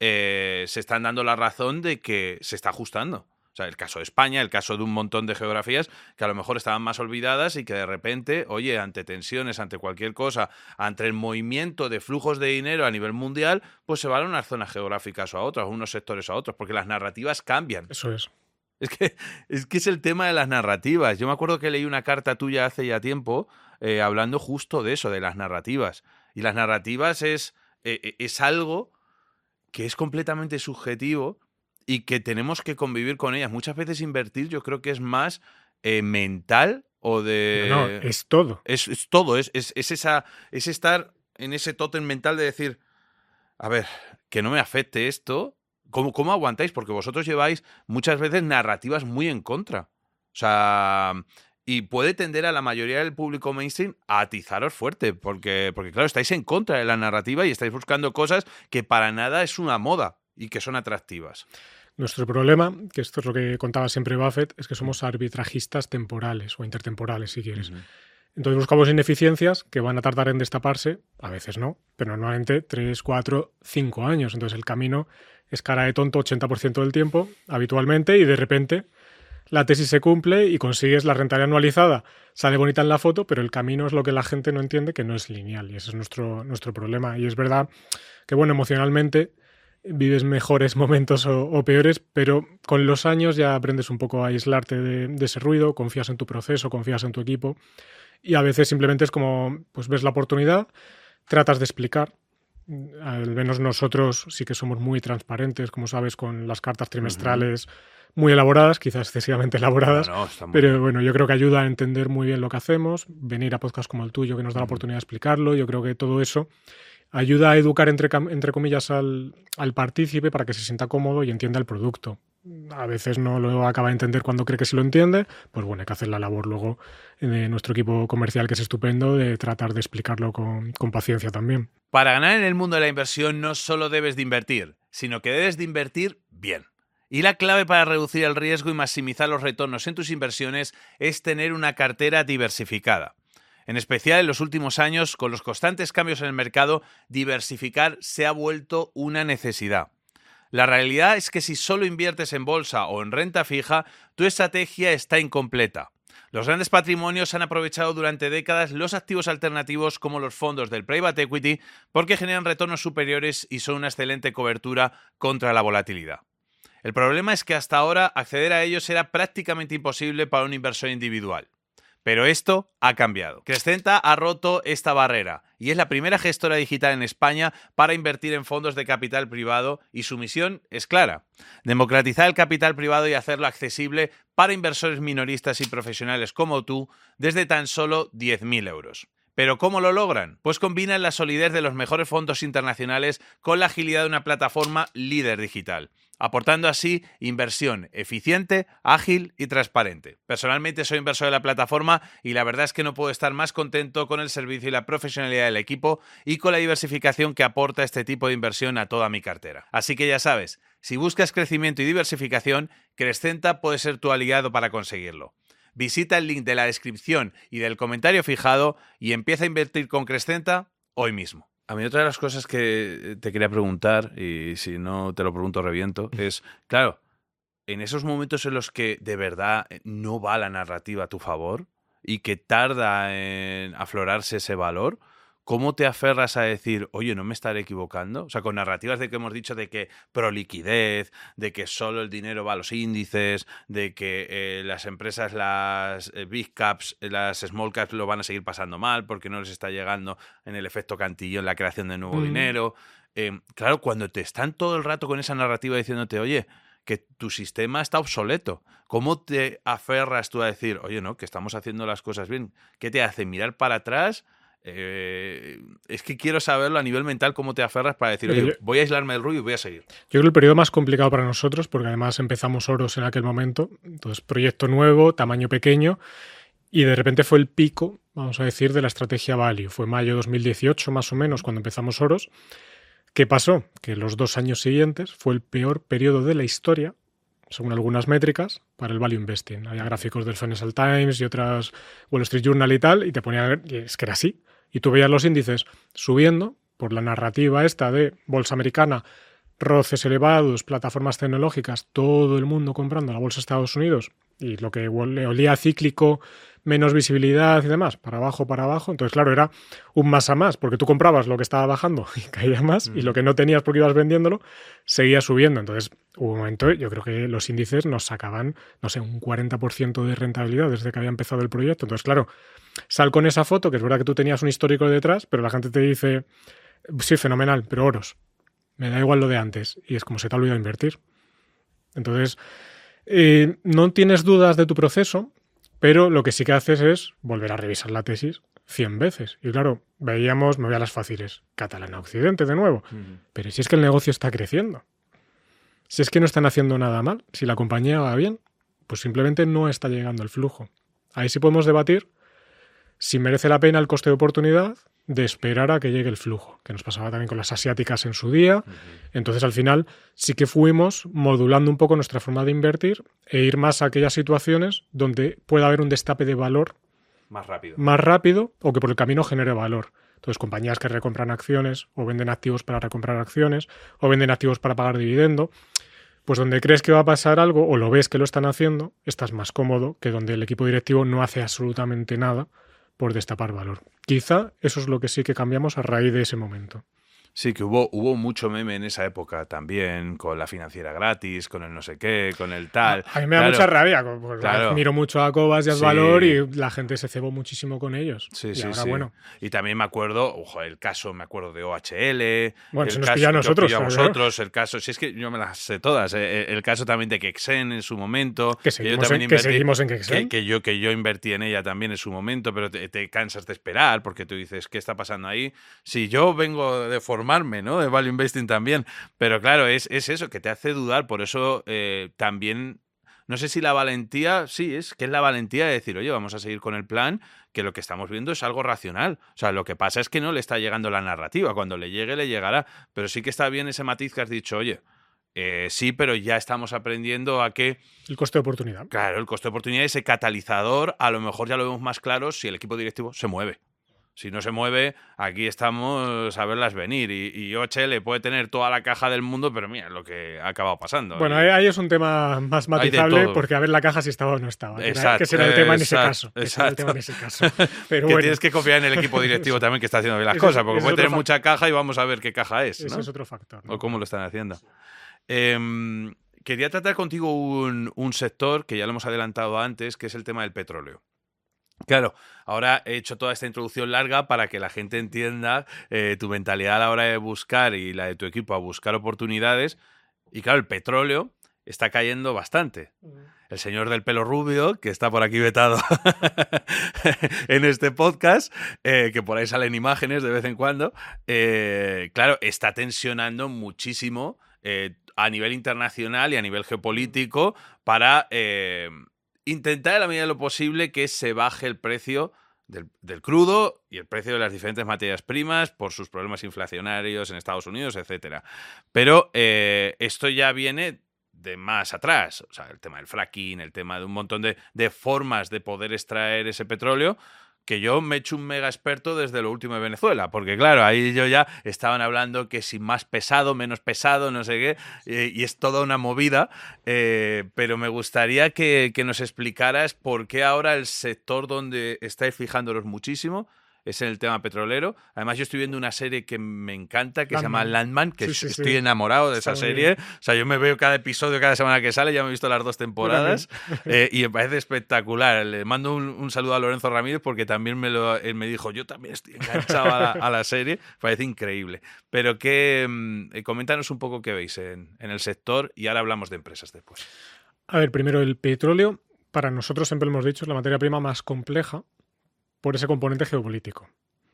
eh, se están dando la razón de que se está ajustando. O sea, el caso de España, el caso de un montón de geografías que a lo mejor estaban más olvidadas y que de repente, oye, ante tensiones, ante cualquier cosa, ante el movimiento de flujos de dinero a nivel mundial, pues se van a unas zonas geográficas o a otras, unos sectores a otros, porque las narrativas cambian. Eso es. Es que, es que es el tema de las narrativas. Yo me acuerdo que leí una carta tuya hace ya tiempo eh, hablando justo de eso, de las narrativas. Y las narrativas es, eh, es algo que es completamente subjetivo y que tenemos que convivir con ellas. Muchas veces invertir yo creo que es más eh, mental o de... No, no, es todo. Es, es todo, es, es, es, esa, es estar en ese tótem mental de decir, a ver, que no me afecte esto. ¿Cómo, ¿Cómo aguantáis? Porque vosotros lleváis muchas veces narrativas muy en contra. O sea, y puede tender a la mayoría del público mainstream a atizaros fuerte, porque, porque claro, estáis en contra de la narrativa y estáis buscando cosas que para nada es una moda y que son atractivas. Nuestro problema, que esto es lo que contaba siempre Buffett, es que somos arbitrajistas temporales o intertemporales, si quieres. Uh-huh. Entonces buscamos ineficiencias que van a tardar en destaparse, a veces no, pero normalmente tres, cuatro, cinco años. Entonces el camino es cara de tonto ochenta por ciento del tiempo, habitualmente, y de repente la tesis se cumple y consigues la rentabilidad anualizada. Sale bonita en la foto, pero el camino es lo que la gente no entiende, que no es lineal, y ese es nuestro, nuestro problema. Y es verdad que, bueno, emocionalmente vives mejores momentos o, o peores, pero con los años ya aprendes un poco a aislarte de, de ese ruido, confías en tu proceso, confías en tu equipo, y a veces simplemente es como, pues ves la oportunidad, tratas de explicar. Al menos nosotros sí que somos muy transparentes, como sabes, con las cartas trimestrales uh-huh. muy elaboradas, quizás excesivamente elaboradas, no, no, pero bien. Bueno, yo creo que ayuda a entender muy bien lo que hacemos, venir a podcasts como el tuyo que nos da uh-huh. la oportunidad de explicarlo. Yo creo que todo eso ayuda a educar, entre, entre comillas, al, al partícipe para que se sienta cómodo y entienda el producto. A veces no lo acaba de entender cuando cree que sí lo entiende, pues bueno, hay que hacer la labor luego de nuestro equipo comercial, que es estupendo, de tratar de explicarlo con, con paciencia también. Para ganar en el mundo de la inversión no solo debes de invertir, sino que debes de invertir bien. Y la clave para reducir el riesgo y maximizar los retornos en tus inversiones es tener una cartera diversificada. En especial en los últimos años, con los constantes cambios en el mercado, diversificar se ha vuelto una necesidad. La realidad es que si solo inviertes en bolsa o en renta fija, tu estrategia está incompleta. Los grandes patrimonios han aprovechado durante décadas los activos alternativos como los fondos del private equity porque generan retornos superiores y son una excelente cobertura contra la volatilidad. El problema es que hasta ahora acceder a ellos era prácticamente imposible para un inversor individual. Pero esto ha cambiado. Crescenta ha roto esta barrera y es la primera gestora digital en España para invertir en fondos de capital privado y su misión es clara: democratizar el capital privado y hacerlo accesible para inversores minoristas y profesionales como tú desde tan solo diez mil euros. ¿Pero cómo lo logran? Pues combinan la solidez de los mejores fondos internacionales con la agilidad de una plataforma líder digital, aportando así inversión eficiente, ágil y transparente. Personalmente soy inversor de la plataforma y la verdad es que no puedo estar más contento con el servicio y la profesionalidad del equipo y con la diversificación que aporta este tipo de inversión a toda mi cartera. Así que ya sabes, si buscas crecimiento y diversificación, Crescenta puede ser tu aliado para conseguirlo. Visita el link de la descripción y del comentario fijado y empieza a invertir con Crescenta hoy mismo. A mí otra de las cosas que te quería preguntar, y si no te lo pregunto reviento, es, claro, en esos momentos en los que de verdad no va la narrativa a tu favor y que tarda en aflorarse ese valor, ¿cómo te aferras a decir, oye, no me estaré equivocando? O sea, con narrativas de que hemos dicho de que proliquidez, de que solo el dinero va a los índices, de que eh, las empresas, las eh, big caps, las small caps lo van a seguir pasando mal porque no les está llegando en el efecto cantillón la creación de nuevo mm. dinero. Eh, claro, cuando te están todo el rato con esa narrativa diciéndote, oye, que tu sistema está obsoleto, ¿cómo te aferras tú a decir, oye, no, que estamos haciendo las cosas bien? ¿Qué te hace mirar para atrás? Eh, es que quiero saberlo a nivel mental, cómo te aferras para decir, oye, voy a aislarme del ruido y voy a seguir. Yo creo que el periodo más complicado para nosotros, porque además empezamos Oros en aquel momento, entonces proyecto nuevo, tamaño pequeño, y de repente fue el pico, vamos a decir, de la estrategia Value. Fue mayo de dos mil dieciocho más o menos cuando empezamos Oros. ¿Qué pasó? Que los dos años siguientes fue el peor periodo de la historia, según algunas métricas, para el value investing. Había gráficos del Financial Times y otras Wall Street Journal y tal, y te ponían, y es que era así. Y tú veías los índices subiendo por la narrativa esta de bolsa americana, roces elevados, plataformas tecnológicas, todo el mundo comprando la bolsa de Estados Unidos y lo que le olía cíclico, menos visibilidad y demás, para abajo, para abajo. Entonces, claro, era un más a más, porque tú comprabas lo que estaba bajando y caía más, mm. y lo que no tenías porque ibas vendiéndolo seguía subiendo. Entonces, hubo un momento, yo creo que los índices nos sacaban, no sé, un cuarenta por ciento de rentabilidad desde que había empezado el proyecto. Entonces, claro, sal con esa foto, que es verdad que tú tenías un histórico detrás, pero la gente te dice, sí, fenomenal, pero Oros, me da igual lo de antes, y es como se te ha olvidado invertir. Entonces, eh, no tienes dudas de tu proceso, pero lo que sí que haces es volver a revisar la tesis cien veces. Y claro, veíamos, me voy a las fáciles, Catalana Occidente de nuevo. Uh-huh. Pero si es que el negocio está creciendo, si es que no están haciendo nada mal, si la compañía va bien, pues simplemente no está llegando el flujo. Ahí sí podemos debatir si merece la pena el coste de oportunidad de esperar a que llegue el flujo, que nos pasaba también con las asiáticas en su día. Uh-huh. Entonces, al final, sí que fuimos modulando un poco nuestra forma de invertir e ir más a aquellas situaciones donde pueda haber un destape de valor más rápido, más rápido o que por el camino genere valor. Entonces, compañías que recompran acciones o venden activos para recomprar acciones o venden activos para pagar dividendo, pues donde crees que va a pasar algo o lo ves que lo están haciendo, estás más cómodo que donde el equipo directivo no hace absolutamente nada por destapar valor. Quizá eso es lo que sí que cambiamos a raíz de ese momento. Sí, que hubo, hubo mucho meme en esa época también, con la financiera gratis, con el no sé qué, con el tal. A mí me da claro, mucha rabia, porque claro. Miro mucho a Cobas y a Valor sí. y la gente se cebó muchísimo con ellos. Sí, y sí, ahora, sí. bueno. Y también me acuerdo, ojo, el caso, me acuerdo de O H L. Bueno, el se nos caso, pilla a nosotros. a vosotros, el caso, si es que yo me las sé todas. Eh, el caso también de Kexen en su momento. Que seguimos, que yo también en, invertí, que seguimos en Kexen. Que, que, yo, que yo invertí en ella también en su momento, pero te, te cansas de esperar porque tú dices, ¿qué está pasando ahí? Si yo vengo de formarme, ¿no? De value investing también, pero claro, es, es eso que te hace dudar, por eso eh, también, no sé si la valentía, sí, es que es la valentía de decir, oye, vamos a seguir con el plan, que lo que estamos viendo es algo racional, o sea, lo que pasa es que no le está llegando la narrativa, cuando le llegue, le llegará, pero sí que está bien ese matiz que has dicho, oye, eh, sí, pero ya estamos aprendiendo a que... El coste de oportunidad. Claro, el coste de oportunidad, ese catalizador, a lo mejor ya lo vemos más claro si el equipo directivo se mueve. Si no se mueve, aquí estamos a verlas venir. Y, y O H L puede tener toda la caja del mundo, pero mira lo que ha acabado pasando. Bueno, ahí, ahí es un tema más matizable, porque a ver la caja si estaba o no estaba. Exacto, que será el tema en ese exacto, caso. Que será el tema en ese caso. Pero que bueno. Tienes que confiar en el equipo directivo también que está haciendo bien las eso, cosas, porque puede tener fa- mucha caja y vamos a ver qué caja es. Ese ¿no? es otro factor, ¿no? O cómo lo están haciendo. Eh, quería tratar contigo un, un sector que ya lo hemos adelantado antes, que es el tema del petróleo. Claro, ahora he hecho toda esta introducción larga para que la gente entienda eh, tu mentalidad a la hora de buscar y la de tu equipo a buscar oportunidades. Y claro, el petróleo está cayendo bastante. el señor del pelo rubio, que está por aquí vetado en este podcast, eh, que por ahí salen imágenes de vez en cuando, eh, claro, está tensionando muchísimo eh, a nivel internacional y a nivel geopolítico para eh, intentar, a la medida de lo posible, que se baje el precio Del, del crudo y el precio de las diferentes materias primas por sus problemas inflacionarios en Estados Unidos, etcétera. Pero eh, esto ya viene de más atrás. O sea, el tema del fracking, el tema de un montón de, de formas de poder extraer ese petróleo, que yo me he hecho un mega experto desde lo último de Venezuela, porque claro, ahí yo ya estaban hablando que si más pesado, menos pesado, no sé qué, eh, y es toda una movida, eh, pero me gustaría que, que nos explicaras por qué ahora el sector donde estáis fijándolos muchísimo es en el tema petrolero. Además, yo estoy viendo una serie que me encanta, que Landman. se llama Landman, que sí, sí, estoy sí. enamorado de Está esa serie. Bien. O sea, yo me veo cada episodio, cada semana que sale, ya me he visto las dos temporadas, eh, y me parece espectacular. Le mando un, un saludo a Lorenzo Ramírez, porque también me, lo, él me dijo, yo también estoy enganchado a la, a la serie. Parece increíble. Pero que eh, coméntanos un poco qué veis en, en el sector, y ahora hablamos de empresas después. A ver, primero, el petróleo, para nosotros siempre lo hemos dicho, es la materia prima más compleja por ese componente geopolítico.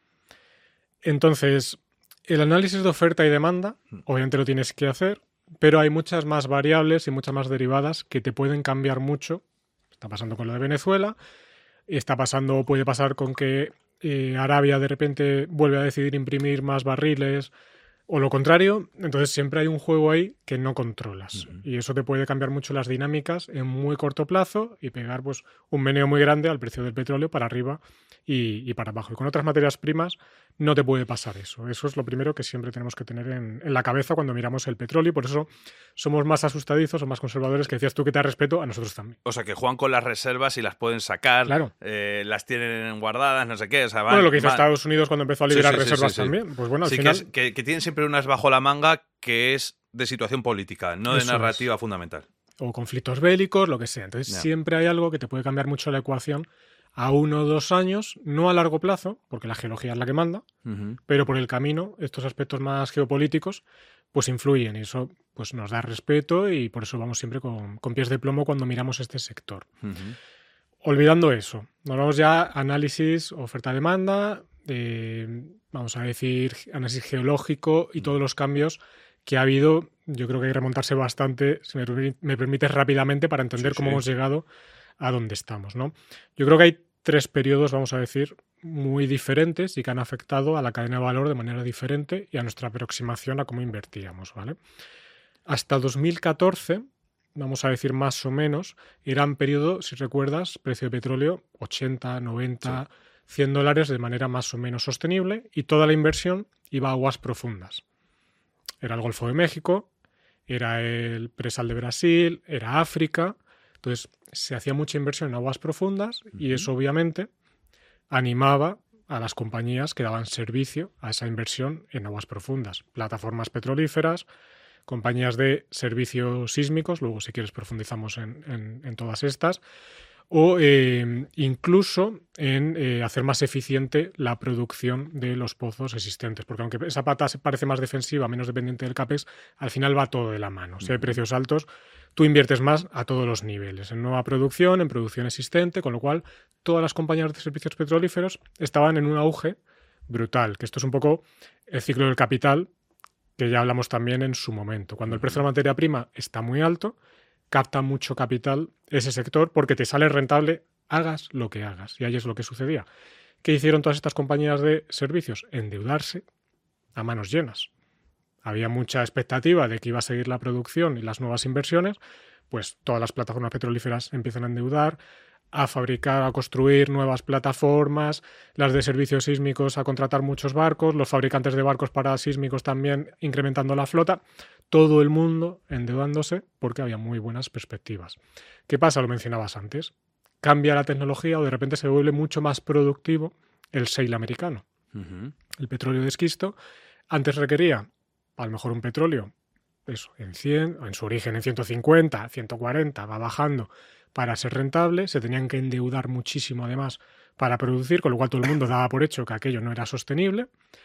Entonces, el análisis de oferta y demanda, obviamente lo tienes que hacer, pero hay muchas más variables y muchas más derivadas que te pueden cambiar mucho. Está pasando con lo de Venezuela, está pasando, puede pasar con que eh, Arabia de repente vuelve a decidir imprimir más barriles, o lo contrario. Entonces siempre hay un juego ahí que no controlas. Uh-huh. Y eso te puede cambiar mucho las dinámicas en muy corto plazo y pegar pues un meneo muy grande al precio del petróleo para arriba y, y para abajo. Y con otras materias primas no te puede pasar eso. Eso es lo primero que siempre tenemos que tener en, en la cabeza cuando miramos el petróleo, y por eso somos más asustadizos o más conservadores, que decías tú que te respeto, a nosotros también. O sea, que juegan con las reservas y las pueden sacar, claro. eh, las tienen guardadas, no sé qué. O sea, van, bueno, lo que hizo van... Estados Unidos cuando empezó a liberar sí, sí, reservas sí, sí, sí. también. Pues bueno, al sí, final... que, es, que, que tienen siempre unas bajo la manga que es de situación política, no de eso narrativa es. fundamental. O conflictos bélicos, lo que sea. Entonces yeah. siempre hay algo que te puede cambiar mucho la ecuación a uno o dos años, no a largo plazo, porque la geología es la que manda, uh-huh. pero por el camino estos aspectos más geopolíticos pues influyen, y eso pues nos da respeto, y por eso vamos siempre con, con pies de plomo cuando miramos este sector. Uh-huh. Olvidando eso, nos vamos ya a análisis oferta-demanda, eh, vamos a decir análisis geológico y uh-huh. todos los cambios que ha habido. Yo creo que hay que remontarse bastante, si me, me permites rápidamente, para entender sí, cómo sí. hemos llegado a donde estamos, ¿no? Yo creo que hay tres periodos, vamos a decir, muy diferentes y que han afectado a la cadena de valor de manera diferente y a nuestra aproximación a cómo invertíamos, ¿vale? Hasta dos mil catorce, vamos a decir más o menos, era un periodo, si recuerdas, precio de petróleo ochenta, noventa, sí. cien dólares de manera más o menos sostenible, y toda la inversión iba a aguas profundas. Era el Golfo de México, era el presal de Brasil, era África. Entonces se hacía mucha inversión en aguas profundas, uh-huh. y eso obviamente animaba a las compañías que daban servicio a esa inversión en aguas profundas. Plataformas petrolíferas, compañías de servicios sísmicos, luego si quieres profundizamos en, en, en todas estas, o eh, incluso en eh, hacer más eficiente la producción de los pozos existentes, porque aunque esa pata parece más defensiva, menos dependiente del CAPEX, al final va todo de la mano. Si hay precios altos, tú inviertes más a todos los niveles, en nueva producción, en producción existente, con lo cual todas las compañías de servicios petrolíferos estaban en un auge brutal, que esto es un poco el ciclo del capital, que ya hablamos también en su momento. Cuando el precio de la materia prima está muy alto, capta mucho capital ese sector porque te sale rentable, hagas lo que hagas. Y ahí es lo que sucedía. ¿Qué hicieron todas estas compañías de servicios? Endeudarse a manos llenas. Había mucha expectativa de que iba a seguir la producción y las nuevas inversiones, pues todas las plataformas petrolíferas empiezan a endeudar, a fabricar, a construir nuevas plataformas, las de servicios sísmicos a contratar muchos barcos, los fabricantes de barcos para sísmicos también incrementando la flota, todo el mundo endeudándose porque había muy buenas perspectivas. ¿Qué pasa? Lo mencionabas antes. Cambia la tecnología o de repente se vuelve mucho más productivo el shale americano. Uh-huh. El petróleo de esquisto antes requería a lo mejor un petróleo eso, en cien, en su origen en ciento cincuenta, ciento cuarenta, va bajando para ser rentable, se tenían que endeudar muchísimo además para producir, con lo cual todo el mundo daba por hecho que aquello no era sostenible,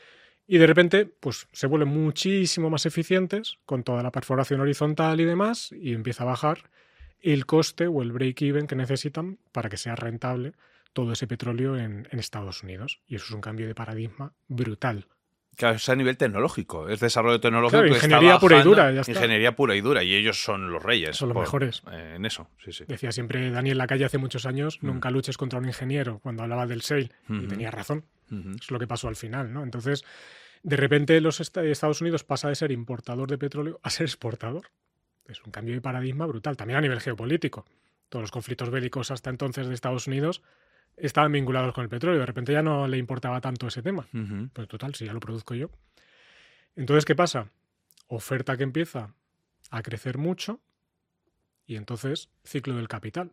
y de repente pues se vuelven muchísimo más eficientes con toda la perforación horizontal y demás, y empieza a bajar el coste o el break-even que necesitan para que sea rentable todo ese petróleo en, en Estados Unidos. Y eso es un cambio de paradigma brutal. Claro, es a nivel tecnológico, es desarrollo tecnológico. Claro, que ingeniería está pura y bajando, dura, ya está. Ingeniería pura y dura, y ellos son los reyes. Son los por, mejores. Eh, en eso, sí, sí. Decía siempre Daniel Lacalle hace muchos años, Mm. nunca luches contra un ingeniero, cuando hablaba del shale, Uh-huh. y tenía razón. Uh-huh. Es lo que pasó al final, ¿no? Entonces, de repente los est- Estados Unidos pasa de ser importador de petróleo a ser exportador. Es un cambio de paradigma brutal, también a nivel geopolítico. Todos los conflictos bélicos hasta entonces de Estados Unidos estaban vinculados con el petróleo. De repente ya no le importaba tanto ese tema. Uh-huh. Pues total, si ya lo produzco yo. Entonces, ¿qué pasa? Oferta que empieza a crecer mucho y entonces ciclo del capital.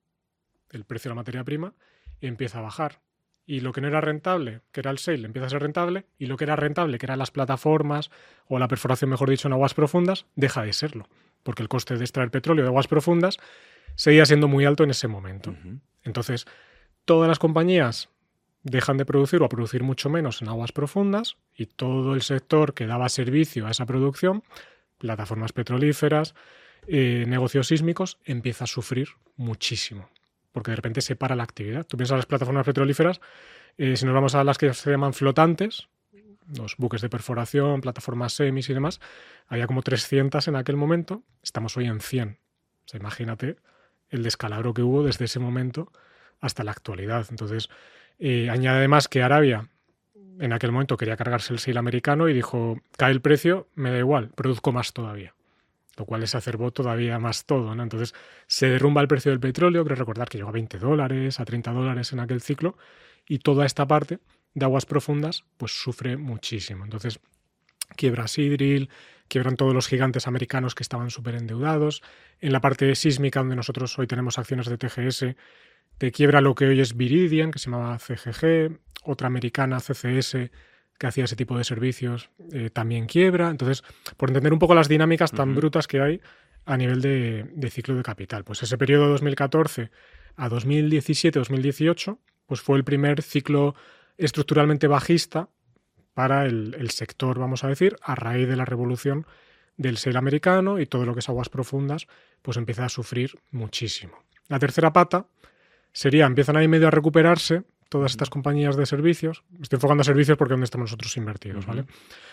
El precio de la materia prima empieza a bajar. Y lo que no era rentable, que era el shale, empieza a ser rentable, y lo que era rentable, que eran las plataformas o la perforación, mejor dicho, en aguas profundas, deja de serlo. Porque el coste de extraer petróleo de aguas profundas seguía siendo muy alto en ese momento. Uh-huh. Entonces, todas las compañías dejan de producir o a producir mucho menos en aguas profundas y todo el sector que daba servicio a esa producción, plataformas petrolíferas, eh, negocios sísmicos, empieza a sufrir muchísimo, porque de repente se para la actividad. Tú piensas en las plataformas petrolíferas, eh, si nos vamos a las que se llaman flotantes, los buques de perforación, plataformas semis y demás, había como trescientas en aquel momento, estamos hoy en cien. O sea, imagínate el descalabro que hubo desde ese momento hasta la actualidad. Entonces, Eh, añade además que Arabia en aquel momento quería cargarse el shale americano y dijo, cae el precio, me da igual, produzco más todavía. Lo cual es acervó todavía más todo, ¿no? Entonces se derrumba el precio del petróleo, creo recordar que llegó a veinte dólares, a treinta dólares en aquel ciclo, y toda esta parte de aguas profundas pues sufre muchísimo. Entonces quiebra Seadrill, quiebran todos los gigantes americanos que estaban súper endeudados. En la parte sísmica, donde nosotros hoy tenemos acciones de T G S, te quiebra lo que hoy es Viridian, que se llamaba C G G, otra americana, C C S, que hacía ese tipo de servicios, eh, también quiebra. Entonces, por entender un poco las dinámicas tan uh-huh. brutas que hay a nivel de, de ciclo de capital. Pues ese periodo de dos mil catorce a dos mil diecisiete dos mil dieciocho pues fue el primer ciclo estructuralmente bajista para el, el sector, vamos a decir, a raíz de la revolución del shale americano y todo lo que es aguas profundas, pues empieza a sufrir muchísimo. La tercera pata sería, empiezan ahí medio a recuperarse todas estas compañías de servicios. Estoy enfocando a servicios porque es donde estamos nosotros invertidos, ¿vale? Uh-huh.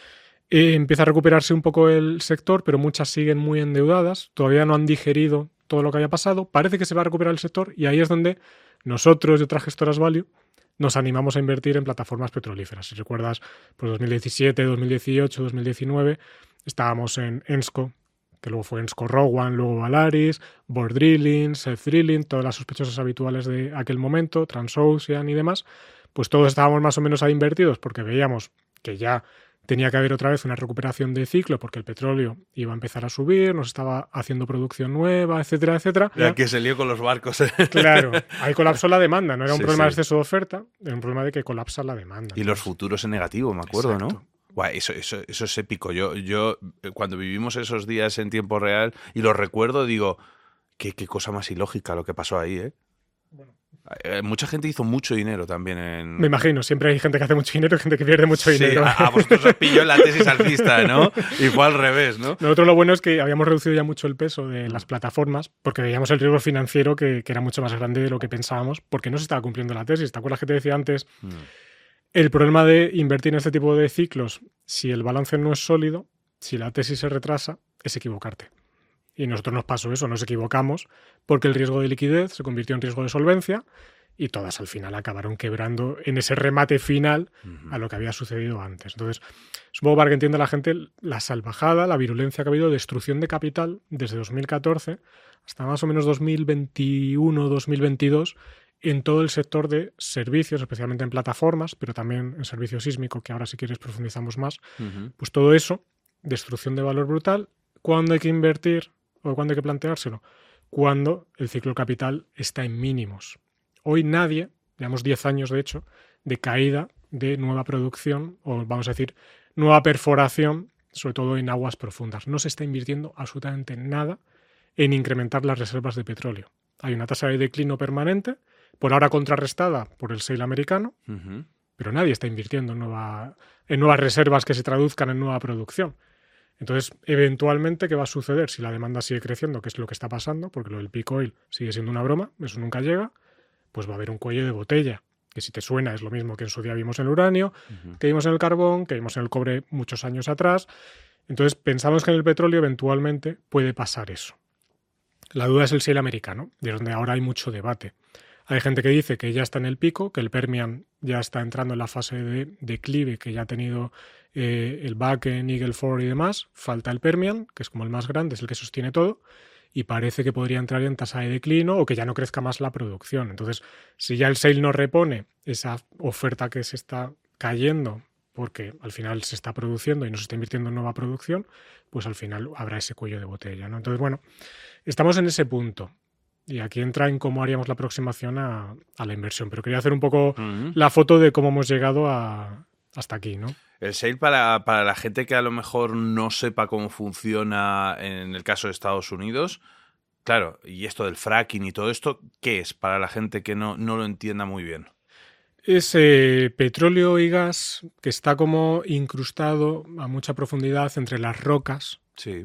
Eh, empieza a recuperarse un poco el sector, pero muchas siguen muy endeudadas, todavía no han digerido todo lo que haya pasado. Parece que se va a recuperar el sector y ahí es donde nosotros y otras gestoras value nos animamos a invertir en plataformas petrolíferas. Si recuerdas, pues dos mil diecisiete, dos mil dieciocho, dos mil diecinueve estábamos en Ensco, que luego fue Ensco Rowan, luego Valaris, Borr Drilling, Self Drilling, todas las sospechosas habituales de aquel momento, Transocean y demás, pues todos estábamos más o menos ahí invertidos porque veíamos que ya tenía que haber otra vez una recuperación de ciclo porque el petróleo iba a empezar a subir, nos estaba haciendo producción nueva, etcétera, etcétera. Ya que se lió con los barcos. Claro, ahí colapsó la demanda, no era un sí, problema sí. de exceso de oferta, era un problema de que colapsa la demanda. Y los futuros en negativo, me acuerdo, Exacto. ¿no? Guau, eso, eso, eso es épico. Yo, yo, cuando vivimos esos días en tiempo real y los recuerdo, digo, qué, qué cosa más ilógica lo que pasó ahí, ¿eh? Bueno. Mucha gente hizo mucho dinero también en... Me imagino, siempre hay gente que hace mucho dinero y gente que pierde mucho sí, dinero. A, a vosotros os pilló en la tesis alcista, ¿no? Y fue al revés, ¿no? Nosotros lo bueno es que habíamos reducido ya mucho el peso de las plataformas porque veíamos el riesgo financiero que, que era mucho más grande de lo que pensábamos porque no se estaba cumpliendo la tesis. ¿Te acuerdas que te decía antes? Mm. El problema de invertir en este tipo de ciclos, si el balance no es sólido, si la tesis se retrasa, es equivocarte. Y a nosotros nos pasó eso, nos equivocamos porque el riesgo de liquidez se convirtió en riesgo de solvencia y todas al final acabaron quebrando en ese remate final uh-huh. a lo que había sucedido antes. Entonces, supongo para que entienda la gente la salvajada, la virulencia que ha habido, destrucción de capital desde dos mil catorce hasta más o menos dos mil veintiuno dos mil veintidós en todo el sector de servicios, especialmente en plataformas, pero también en servicio sísmico, que ahora si quieres profundizamos más. Uh-huh. Pues todo eso, destrucción de valor brutal. ¿Cuándo hay que invertir o cuándo hay que planteárselo? Cuando el ciclo capital está en mínimos. Hoy nadie, llevamos diez años de hecho, de caída de nueva producción, o vamos a decir, nueva perforación, sobre todo en aguas profundas. No se está invirtiendo absolutamente nada en incrementar las reservas de petróleo. Hay una tasa de declino permanente, por ahora contrarrestada por el shale americano, uh-huh. pero nadie está invirtiendo en, nueva, en nuevas reservas que se traduzcan en nueva producción. Entonces, eventualmente, ¿qué va a suceder? Si la demanda sigue creciendo, que es lo que está pasando, porque lo del peak oil sigue siendo una broma, eso nunca llega, pues va a haber un cuello de botella, que si te suena es lo mismo que en su día vimos en el uranio, uh-huh. que vimos en el carbón, que vimos en el cobre muchos años atrás. Entonces, pensamos que en el petróleo eventualmente puede pasar eso. La duda es el shale americano, de donde ahora hay mucho debate. Hay gente que dice que ya está en el pico, que el Permian ya está entrando en la fase de declive, que ya ha tenido eh, el Bakken, Eagle Ford y demás. Falta el Permian, que es como el más grande, es el que sostiene todo, y parece que podría entrar en tasa de declino o que ya no crezca más la producción. Entonces, si ya el shale no repone esa oferta que se está cayendo, porque al final se está produciendo y no se está invirtiendo en nueva producción, pues al final habrá ese cuello de botella, ¿no? Entonces, bueno, estamos en ese punto. Y aquí entra en cómo haríamos la aproximación a, a la inversión. Pero quería hacer un poco uh-huh. la foto de cómo hemos llegado a, hasta aquí, ¿no? El shale, para, para la gente que a lo mejor no sepa cómo funciona en el caso de Estados Unidos, claro, y esto del fracking y todo esto, ¿qué es para la gente que no, no lo entienda muy bien? Es eh, petróleo y gas que está como incrustado a mucha profundidad entre las rocas. Sí.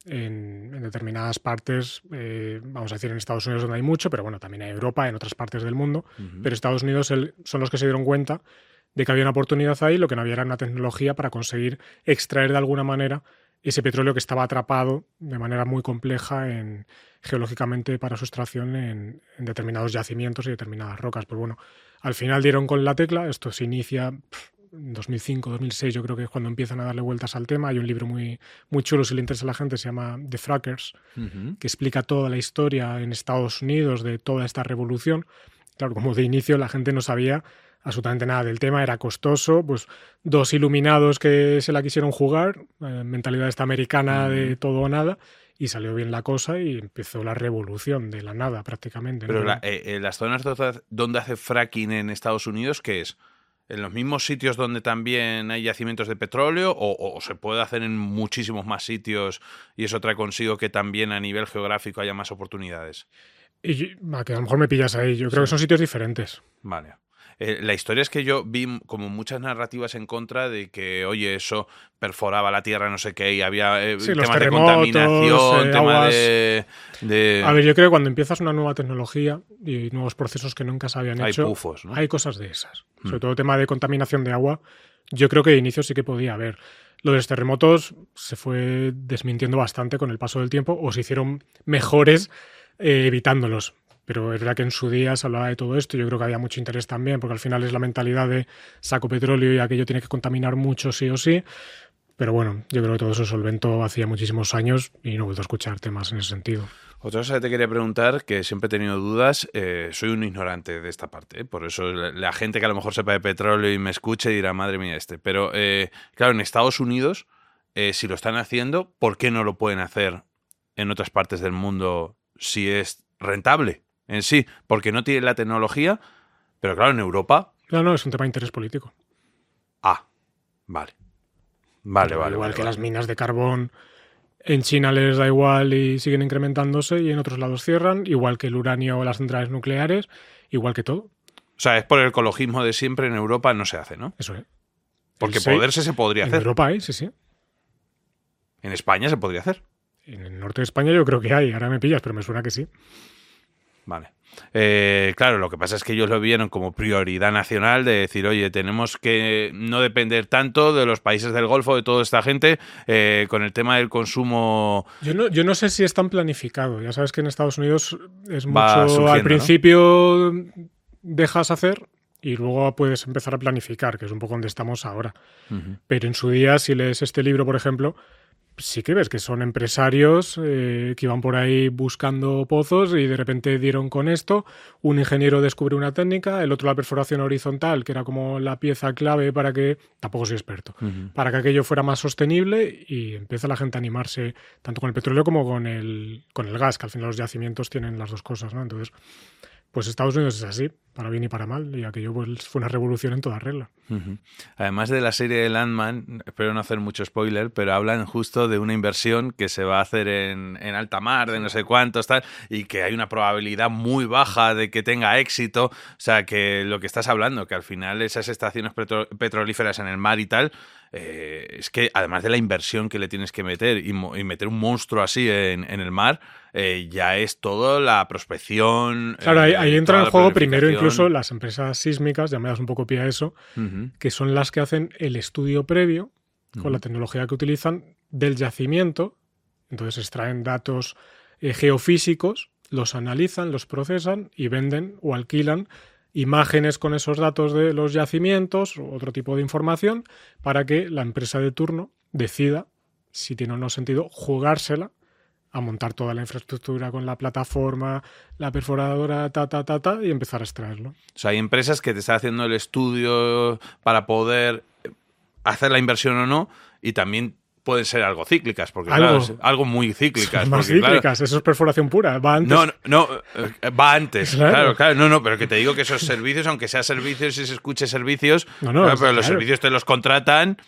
En, en determinadas partes, eh, vamos a decir en Estados Unidos donde hay mucho, pero bueno, también hay Europa, en otras partes del mundo, uh-huh. pero Estados Unidos el, son los que se dieron cuenta de que había una oportunidad ahí, lo que no había era una tecnología para conseguir extraer de alguna manera ese petróleo que estaba atrapado de manera muy compleja en, geológicamente para su extracción en, en determinados yacimientos y determinadas rocas. Pues bueno, al final dieron con la tecla, esto se inicia... Pff, en dos mil cinco, dos mil seis yo creo que es cuando empiezan a darle vueltas al tema. Hay un libro muy, muy chulo, si le interesa a la gente, se llama The Frackers, uh-huh. que explica toda la historia en Estados Unidos de toda esta revolución. Claro, como de inicio la gente no sabía absolutamente nada del tema, era costoso, pues dos iluminados que se la quisieron jugar, eh, mentalidad esta americana uh-huh. de todo o nada, y salió bien la cosa y empezó la revolución de la nada prácticamente. Pero ¿no? la, eh, las zonas donde hace fracking en Estados Unidos, ¿qué es? ¿En los mismos sitios donde también hay yacimientos de petróleo o, o se puede hacer en muchísimos más sitios y eso trae consigo que también a nivel geográfico haya más oportunidades? Y yo, que a lo mejor me pillas ahí, yo creo sí. que son sitios diferentes. Vale. Eh, la historia es que yo vi como muchas narrativas en contra de que, oye, eso perforaba la tierra, no sé qué, y había eh, sí, temas de contaminación, eh, temas de, de... A ver, yo creo que cuando empiezas una nueva tecnología y nuevos procesos que nunca se habían hay hecho, pufos, ¿no? hay cosas de esas. Mm. Sobre todo el tema de contaminación de agua, yo creo que de inicio sí que podía haber. Lo de los terremotos se fue desmintiendo bastante con el paso del tiempo o se hicieron mejores eh, evitándolos. Pero es verdad que en su día se hablaba de todo esto. Yo creo que había mucho interés también, porque al final es la mentalidad de saco petróleo y aquello tiene que contaminar mucho sí o sí. Pero bueno, yo creo que todo eso solventó hacía muchísimos años y no he vuelto a escuchar temas en ese sentido. Otra cosa que te quería preguntar, que siempre he tenido dudas, eh, soy un ignorante de esta parte, ¿eh? Por eso la, la gente que a lo mejor sepa de petróleo y me escuche dirá, madre mía, este. Pero eh, claro, en Estados Unidos, eh, si lo están haciendo, ¿por qué no lo pueden hacer en otras partes del mundo si es rentable? En sí, porque no tiene la tecnología, pero claro, en Europa... No, no, es un tema de interés político. Ah, vale. Vale, pero vale. Igual vale, que vale. las minas de carbón en China les da igual y siguen incrementándose y en otros lados cierran, igual que el uranio o las centrales nucleares, igual que todo. O sea, es por el ecologismo de siempre, en Europa no se hace, ¿no? Eso es. Porque poderse se podría en hacer. En Europa hay, sí, sí. En España se podría hacer. En el norte de España yo creo que hay, ahora me pillas, pero me suena que sí. Vale. Eh, claro, lo que pasa es que ellos lo vieron como prioridad nacional de decir, oye, tenemos que no depender tanto de los países del Golfo, de toda esta gente, eh, con el tema del consumo... Yo no, yo no sé si es tan planificado. Ya sabes que en Estados Unidos es mucho... Al principio, ¿no? Dejas hacer y luego puedes empezar a planificar, que es un poco donde estamos ahora. Uh-huh. Pero en su día, si lees este libro, por ejemplo... sí que ves que son empresarios eh, que iban por ahí buscando pozos y de repente dieron con esto, un ingeniero descubre una técnica, el otro la perforación horizontal, que era como la pieza clave para que, tampoco soy experto, uh-huh. para que aquello fuera más sostenible y empieza la gente a animarse tanto con el petróleo como con el, con el gas, que al final los yacimientos tienen las dos cosas, ¿no? Entonces, pues Estados Unidos es así, para bien y para mal, y aquello pues, fue una revolución en toda regla. Uh-huh. Además de la serie de Landman, espero no hacer mucho spoiler, pero hablan justo de una inversión que se va a hacer en, en alta mar, de no sé cuántos, tal, y que hay una probabilidad muy baja de que tenga éxito. O sea, que lo que estás hablando, que al final esas estaciones petro- petrolíferas en el mar y tal, eh, es que además de la inversión que le tienes que meter y, mo- y meter un monstruo así en, en el mar, eh, ya es todo la prospección. Claro, ahí, eh, ahí entra toda en la juego primero planificación. incluso las empresas sísmicas, ya me das un poco pie a eso, Ujú, que son las que hacen el estudio previo con ujú. la tecnología que utilizan del yacimiento. Entonces extraen datos eh, geofísicos, los analizan, los procesan y venden o alquilan imágenes con esos datos de los yacimientos o otro tipo de información para que la empresa de turno decida si tiene o no sentido jugársela a montar toda la infraestructura con la plataforma, la perforadora, ta, ta, ta, ta, y empezar a extraerlo. O sea, hay empresas que te están haciendo el estudio para poder hacer la inversión o no, y también pueden ser algo cíclicas, porque Algo. claro, es algo muy cíclicas. Son más porque, claro, cíclicas, eso es perforación pura, va antes. no, no, no, eh, va antes. Claro. Claro. claro, no, no, pero que te digo que esos servicios, aunque sea servicios y se escuche servicios, No, no, claro, es- pero los claro. servicios te los contratan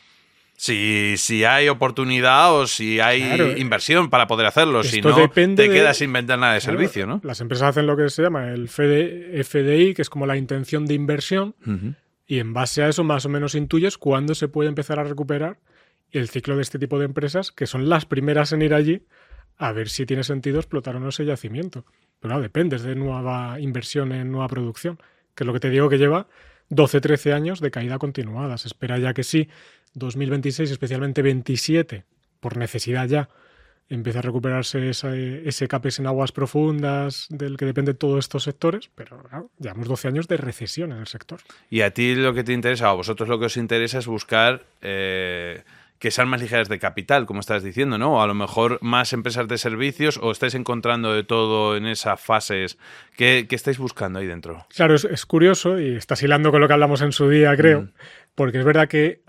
si, si hay oportunidad o si hay Claro. inversión para poder hacerlo. Si Esto no, depende te de- quedas sin vender nada de Claro, servicio, ¿no? Las empresas hacen lo que se llama el F D F D I, que es como la intención de inversión, Ujú. y en base a eso más o menos intuyes cuándo se puede empezar a recuperar el ciclo de este tipo de empresas, que son las primeras en ir allí a ver si tiene sentido explotar o no ese yacimiento. Pero claro, dependes de nueva inversión en nueva producción, que es lo que te digo que lleva doce trece años de caída continuada. Se espera ya que sí, dos mil veintiséis, especialmente veintisiete, por necesidad ya, empieza a recuperarse esa, ese CAPEX en aguas profundas del que dependen todos estos sectores, pero claro, llevamos doce años de recesión en el sector. Y a ti lo que te interesa, o a vosotros lo que os interesa es buscar eh, que sean más ligeras de capital, como estás diciendo, ¿no? O a lo mejor más empresas de servicios, o estáis encontrando de todo en esas fases. ¿Qué, qué estáis buscando ahí dentro? Claro, es, es curioso y estás hilando con lo que hablamos en su día, creo, Mm. porque es verdad que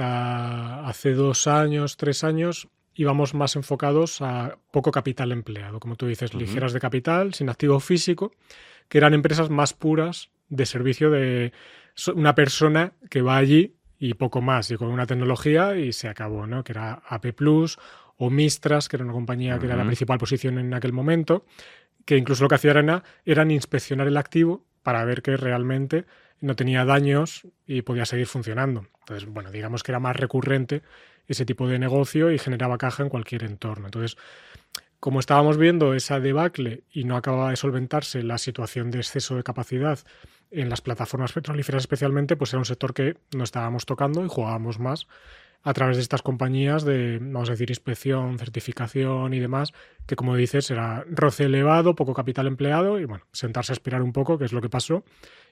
hasta hace dos años, tres años, íbamos más enfocados a poco capital empleado, como tú dices, Ujú. ligeras de capital, sin activo físico, que eran empresas más puras de servicio de so- una persona que va allí y poco más, y con una tecnología y se acabó, ¿no? Que era A P Plus o Mistras, que era una compañía que era la Ujú. principal posición en aquel momento, que incluso lo que hacían era, eran inspeccionar el activo para ver que realmente no tenía daños y podía seguir funcionando. Entonces, bueno, digamos que era más recurrente ese tipo de negocio y generaba caja en cualquier entorno. Entonces, como estábamos viendo esa debacle y no acababa de solventarse la situación de exceso de capacidad en las plataformas petrolíferas especialmente, pues era un sector que no estábamos tocando y jugábamos más a través de estas compañías de, vamos a decir, inspección, certificación y demás, que como dices, era roce elevado, poco capital empleado y bueno, sentarse a esperar un poco, que es lo que pasó,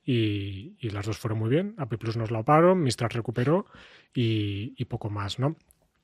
y, y las dos fueron muy bien. A P Plus nos la oparon, Mistral recuperó y, y poco más, ¿no?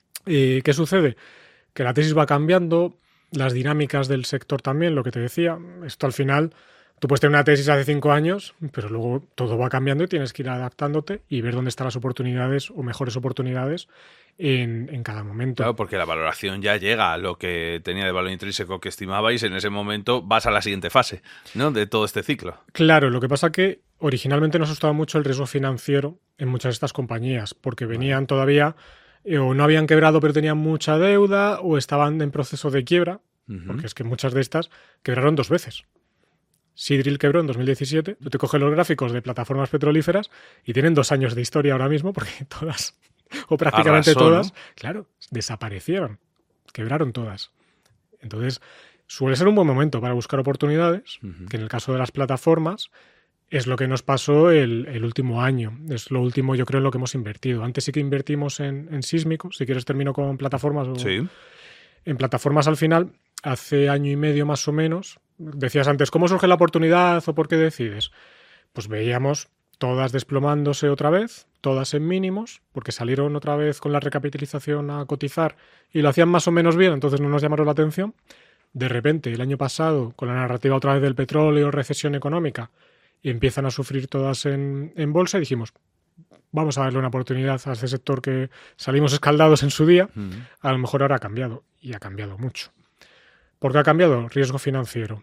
Eh, ¿Qué sucede? Que la tesis va cambiando, las dinámicas del sector también, lo que te decía, esto al final, tú puedes tener una tesis hace cinco años, pero luego todo va cambiando y tienes que ir adaptándote y ver dónde están las oportunidades o mejores oportunidades en, en cada momento. Claro, porque la valoración ya llega a lo que tenía de valor intrínseco que estimabais, en ese momento vas a la siguiente fase, ¿no? De todo este ciclo. Claro, lo que pasa que originalmente nos asustaba mucho el riesgo financiero en muchas de estas compañías, porque venían todavía eh, o no habían quebrado pero tenían mucha deuda o estaban en proceso de quiebra, Ujú. porque es que muchas de estas quebraron dos veces. Seadrill quebró en dos mil diecisiete, tú te coges los gráficos de plataformas petrolíferas y tienen dos años de historia ahora mismo porque todas, o prácticamente Arrasó, todas, ¿no? claro, desaparecieron, quebraron todas. Entonces, suele ser un buen momento para buscar oportunidades, Ujú. que en el caso de las plataformas es lo que nos pasó el, el último año. Es lo último, yo creo, en lo que hemos invertido. Antes sí que invertimos en, en sísmico. Si quieres termino con plataformas. O, Sí. En plataformas al final, hace año y medio más o menos, decías antes, ¿cómo surge la oportunidad o por qué decides? Pues veíamos todas desplomándose otra vez, todas en mínimos, porque salieron otra vez con la recapitalización a cotizar y lo hacían más o menos bien, entonces no nos llamaron la atención. De repente, el año pasado, con la narrativa otra vez del petróleo, recesión económica, y empiezan a sufrir todas en, en bolsa y dijimos, vamos a darle una oportunidad a este sector que salimos escaldados en su día, Ujú. a lo mejor ahora ha cambiado, y ha cambiado mucho. ¿Por qué ha cambiado? Riesgo financiero.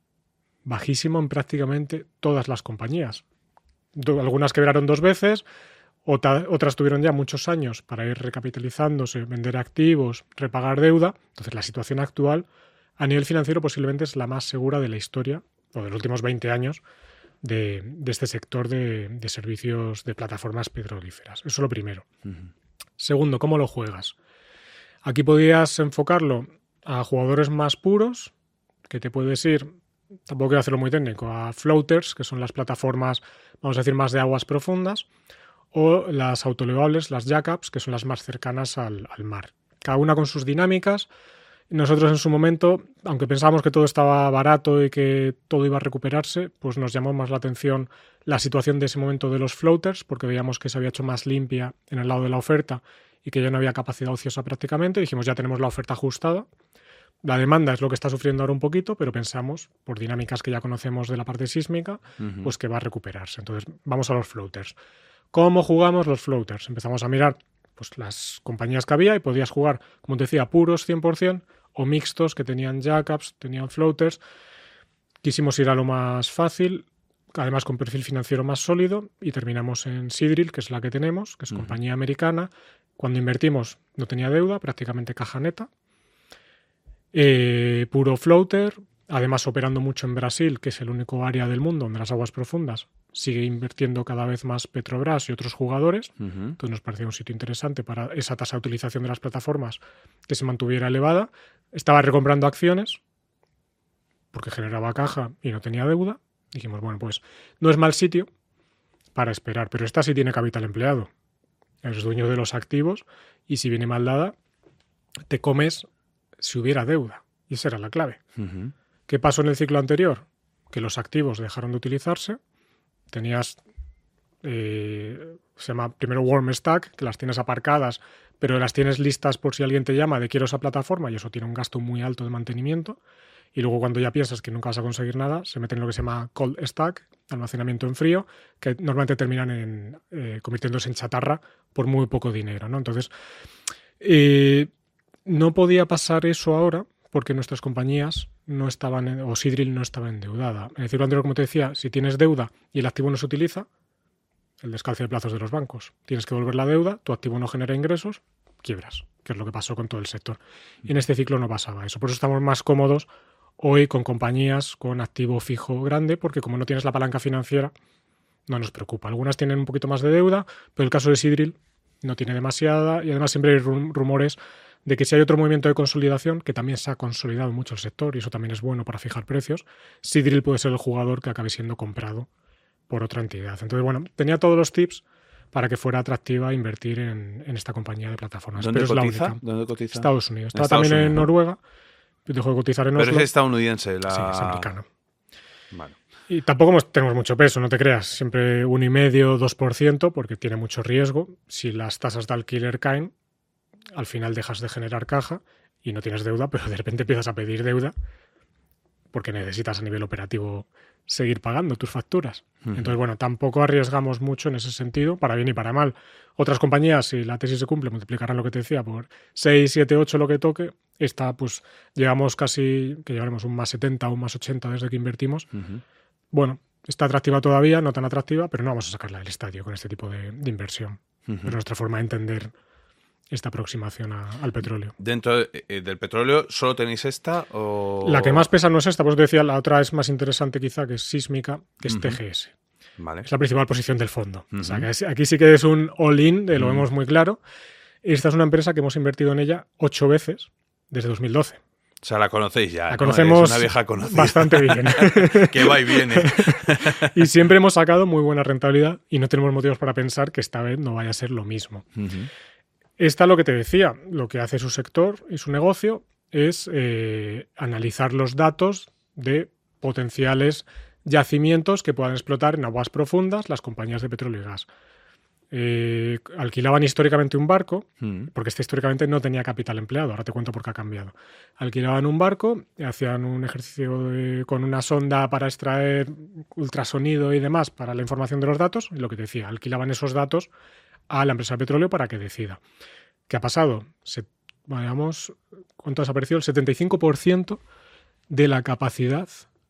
Bajísimo en prácticamente todas las compañías. Do- Algunas quebraron dos veces, ota- otras tuvieron ya muchos años para ir recapitalizándose, vender activos, repagar deuda. Entonces la situación actual a nivel financiero posiblemente es la más segura de la historia, o de los últimos veinte años, de, de este sector de, de servicios de plataformas petrolíferas. Eso es lo primero. Ujú. Segundo, ¿cómo lo juegas? Aquí podías enfocarlo a jugadores más puros, que te puedes ir, tampoco quiero hacerlo muy técnico, a floaters, que son las plataformas, vamos a decir, más de aguas profundas, o las autoelevables, las jackups, que son las más cercanas al, al mar. Cada una con sus dinámicas. Nosotros en su momento, aunque pensábamos que todo estaba barato y que todo iba a recuperarse, pues nos llamó más la atención la situación de ese momento de los floaters, porque veíamos que se había hecho más limpia en el lado de la oferta y que ya no había capacidad ociosa prácticamente. Dijimos, ya tenemos la oferta ajustada. La demanda es lo que está sufriendo ahora un poquito, pero pensamos, por dinámicas que ya conocemos de la parte sísmica, uh-huh. pues que va a recuperarse. Entonces, vamos a los floaters. ¿Cómo jugamos los floaters? Empezamos a mirar pues las compañías que había y podías jugar, como te decía, puros cien por ciento o mixtos que tenían jackups, tenían floaters. Quisimos ir a lo más fácil, además con perfil financiero más sólido, y terminamos en Seadrill, que es la que tenemos, que es uh-huh. compañía americana. Cuando invertimos no tenía deuda, prácticamente caja neta. Eh, puro floater, además operando mucho en Brasil, que es el único área del mundo donde las aguas profundas sigue invirtiendo cada vez más Petrobras y otros jugadores. Uh-huh. Entonces nos parecía un sitio interesante para esa tasa de utilización de las plataformas que se mantuviera elevada. Estaba recomprando acciones porque generaba caja y no tenía deuda. Dijimos, bueno, pues no es mal sitio para esperar, pero esta sí tiene capital empleado. Eres dueño de los activos y si viene mal dada, te comes si hubiera deuda. Y esa era la clave. Uh-huh. ¿Qué pasó en el ciclo anterior? Que los activos dejaron de utilizarse. Tenías, eh, se llama primero warm stack, que las tienes aparcadas, pero las tienes listas por si alguien te llama de quiero esa plataforma y eso tiene un gasto muy alto de mantenimiento. Y luego cuando ya piensas que nunca vas a conseguir nada, se meten en lo que se llama cold stack, almacenamiento en frío, que normalmente terminan en, eh, convirtiéndose en chatarra por muy poco dinero, ¿no? Entonces, eh, no podía pasar eso ahora porque nuestras compañías no estaban, o Seadrill no estaba endeudada. En el ciclo anterior, como te decía, si tienes deuda y el activo no se utiliza, el descalce de plazos de los bancos. Tienes que devolver la deuda, tu activo no genera ingresos, quiebras, que es lo que pasó con todo el sector. Y en este ciclo no pasaba eso. Por eso estamos más cómodos hoy con compañías con activo fijo grande, porque como no tienes la palanca financiera, no nos preocupa. Algunas tienen un poquito más de deuda, pero el caso de Seadrill no tiene demasiada y además siempre hay rumores de que si hay otro movimiento de consolidación, que también se ha consolidado mucho el sector y eso también es bueno para fijar precios, Seadrill puede ser el jugador que acabe siendo comprado por otra entidad. Entonces, bueno, tenía todos los tips para que fuera atractiva invertir en, en esta compañía de plataformas. ¿Dónde Pero cotiza? Es la única. ¿Dónde cotiza? Estados Unidos. Estaba Estados también Unidos. en Noruega, dejó de cotizar en Oslo. Pero es estadounidense. La... Sí, es americana. Vale. Y tampoco tenemos mucho peso, no te creas. Siempre uno coma cinco, dos por ciento, porque tiene mucho riesgo. Si las tasas de alquiler caen, al final dejas de generar caja y no tienes deuda, pero de repente empiezas a pedir deuda porque necesitas a nivel operativo seguir pagando tus facturas. Uh-huh. Entonces, bueno, tampoco arriesgamos mucho en ese sentido, para bien y para mal. Otras compañías, si la tesis se cumple, multiplicarán lo que te decía por seis, siete, ocho, lo que toque. Esta, pues, llegamos casi, que llevaremos un más setenta o un más ochenta desde que invertimos. Uh-huh. Bueno, está atractiva todavía, no tan atractiva, pero no vamos a sacarla del estadio con este tipo de, de inversión. Uh-huh. Es nuestra forma de entender esta aproximación a, al petróleo. ¿Dentro de, eh, del petróleo solo tenéis esta? O... La que más pesa no es esta, pues te decía, la otra es más interesante quizá, que es sísmica, que es uh-huh. T G S. Vale. Es la principal posición del fondo. Uh-huh. O sea, que es, aquí sí que es un all-in, lo uh-huh. vemos muy claro. Esta es una empresa que hemos invertido en ella ocho veces desde dos mil doce. O sea, la conocéis ya. La conocemos, ¿no? Es una vieja conocida. Bastante bien. Que va y viene. Y siempre hemos sacado muy buena rentabilidad y no tenemos motivos para pensar que esta vez no vaya a ser lo mismo. Uh-huh. Esta, lo que te decía, lo que hace su sector y su negocio es eh, analizar los datos de potenciales yacimientos que puedan explotar en aguas profundas las compañías de petróleo y gas. Eh, alquilaban históricamente un barco, mm. porque este históricamente no tenía capital empleado, ahora te cuento por qué ha cambiado. Alquilaban un barco, hacían un ejercicio de, con una sonda para extraer ultrasonido y demás para la información de los datos, y lo que te decía, alquilaban esos datos a la empresa de petróleo para que decida. ¿Qué ha pasado? Se, vayamos, ¿cuánto ha desaparecido? El setenta y cinco por ciento de la capacidad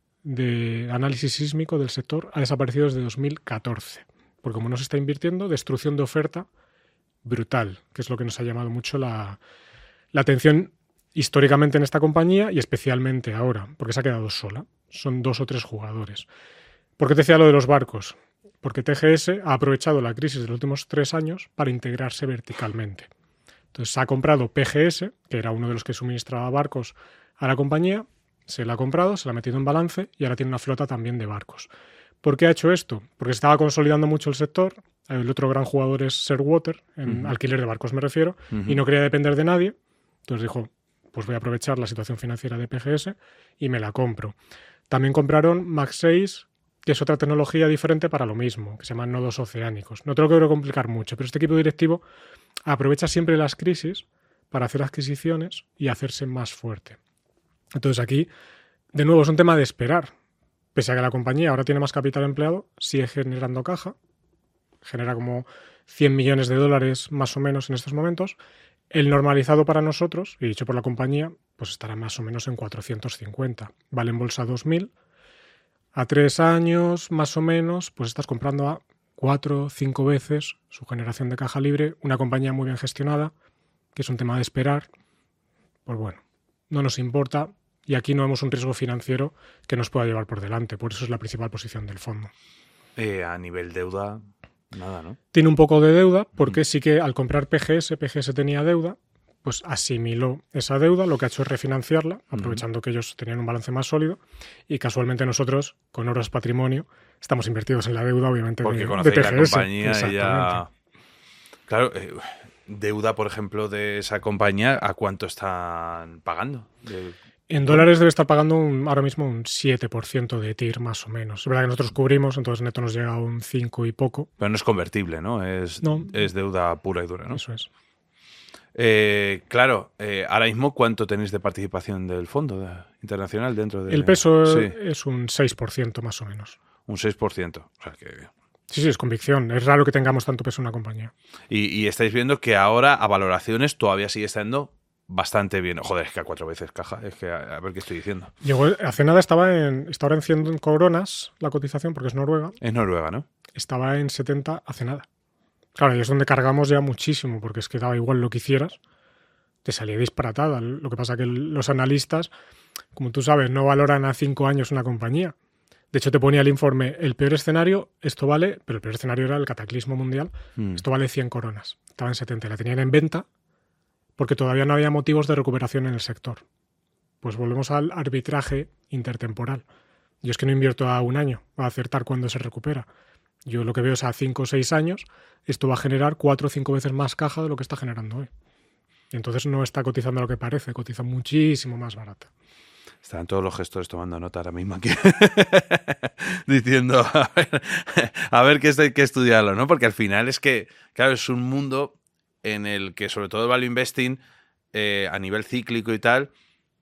de análisis sísmico del sector ha desaparecido desde dos mil catorce. Porque como no se está invirtiendo, destrucción de oferta brutal, que es lo que nos ha llamado mucho la, la atención históricamente en esta compañía y especialmente ahora, porque se ha quedado sola. Son dos o tres jugadores. ¿Por qué te decía lo de los barcos? Porque T G S ha aprovechado la crisis de los últimos tres años para integrarse verticalmente. Entonces se ha comprado P G S, que era uno de los que suministraba barcos a la compañía, se la ha comprado, se la ha metido en balance y ahora tiene una flota también de barcos. ¿Por qué ha hecho esto? Porque estaba consolidando mucho el sector. El otro gran jugador es Serwater, en uh-huh. alquiler de barcos me refiero, uh-huh. y no quería depender de nadie. Entonces dijo, pues voy a aprovechar la situación financiera de P G S y me la compro. También compraron Max seis, que es otra tecnología diferente para lo mismo, que se llaman nodos oceánicos. No te lo quiero complicar mucho, pero este equipo directivo aprovecha siempre las crisis para hacer adquisiciones y hacerse más fuerte. Entonces aquí, de nuevo, es un tema de esperar. Pese a que la compañía ahora tiene más capital empleado, sigue generando caja, genera como cien millones de dólares más o menos en estos momentos. El normalizado para nosotros, y dicho por la compañía, pues estará más o menos en cuatrocientos cincuenta. Vale en bolsa dos mil. A tres años, más o menos, pues estás comprando a cuatro o cinco veces su generación de caja libre. Una compañía muy bien gestionada, que es un tema de esperar. Pues bueno, no nos importa. Y aquí no vemos un riesgo financiero que nos pueda llevar por delante. Por eso es la principal posición del fondo. Eh, a nivel deuda, nada, ¿no? Tiene un poco de deuda porque mm. sí que al comprar P G S, P G S tenía deuda, pues asimiló esa deuda, lo que ha hecho es refinanciarla, aprovechando mm. que ellos tenían un balance más sólido. Y casualmente nosotros, con Oros Patrimonio, estamos invertidos en la deuda, obviamente, porque de, conocéis de P G S. La compañía y ya... Claro, eh, deuda, por ejemplo, de esa compañía, ¿a cuánto están pagando? De... En dólares debe estar pagando un, ahora mismo un siete por ciento de T I R, más o menos. Es verdad que nosotros cubrimos, entonces neto nos llega a un cinco y poco. Pero no es convertible, ¿no? Es, no. es deuda pura y dura, ¿no? Eso es. Eh, claro, eh, ahora mismo, ¿cuánto tenéis de participación del fondo de, internacional dentro de...? El peso sí. es un seis por ciento más o menos. Un seis por ciento. O sea que... Sí, sí, es convicción. Es raro que tengamos tanto peso en una compañía. Y, y estáis viendo que ahora, a valoraciones, todavía sigue estando... bastante bien. Joder, es que a cuatro veces caja. Es que a, a ver qué estoy diciendo. Llegó, hace nada estaba en está ahora en cien coronas la cotización, porque es Noruega. Es Noruega, ¿no? Estaba en setenta hace nada. Claro, y es donde cargamos ya muchísimo, porque es que daba igual lo que hicieras. Te salía disparatada. Lo que pasa que los analistas, como tú sabes, no valoran a cinco años una compañía. De hecho, te ponía el informe, el peor escenario, esto vale, pero el peor escenario era el cataclismo mundial, mm. esto vale cien coronas. Estaba en setenta, la tenían en venta, porque todavía no había motivos de recuperación en el sector. Pues volvemos al arbitraje intertemporal. Yo es que no invierto a un año a acertar cuándo se recupera. Yo lo que veo es a cinco o seis años, esto va a generar cuatro o cinco veces más caja de lo que está generando hoy. Y entonces no está cotizando lo que parece, cotiza muchísimo más barata. Están todos los gestores tomando nota ahora mismo aquí, diciendo, a ver, a ver que esto hay que estudiarlo, ¿no? Porque al final es que, claro, es un mundo... en el que sobre todo el value investing eh, a nivel cíclico y tal,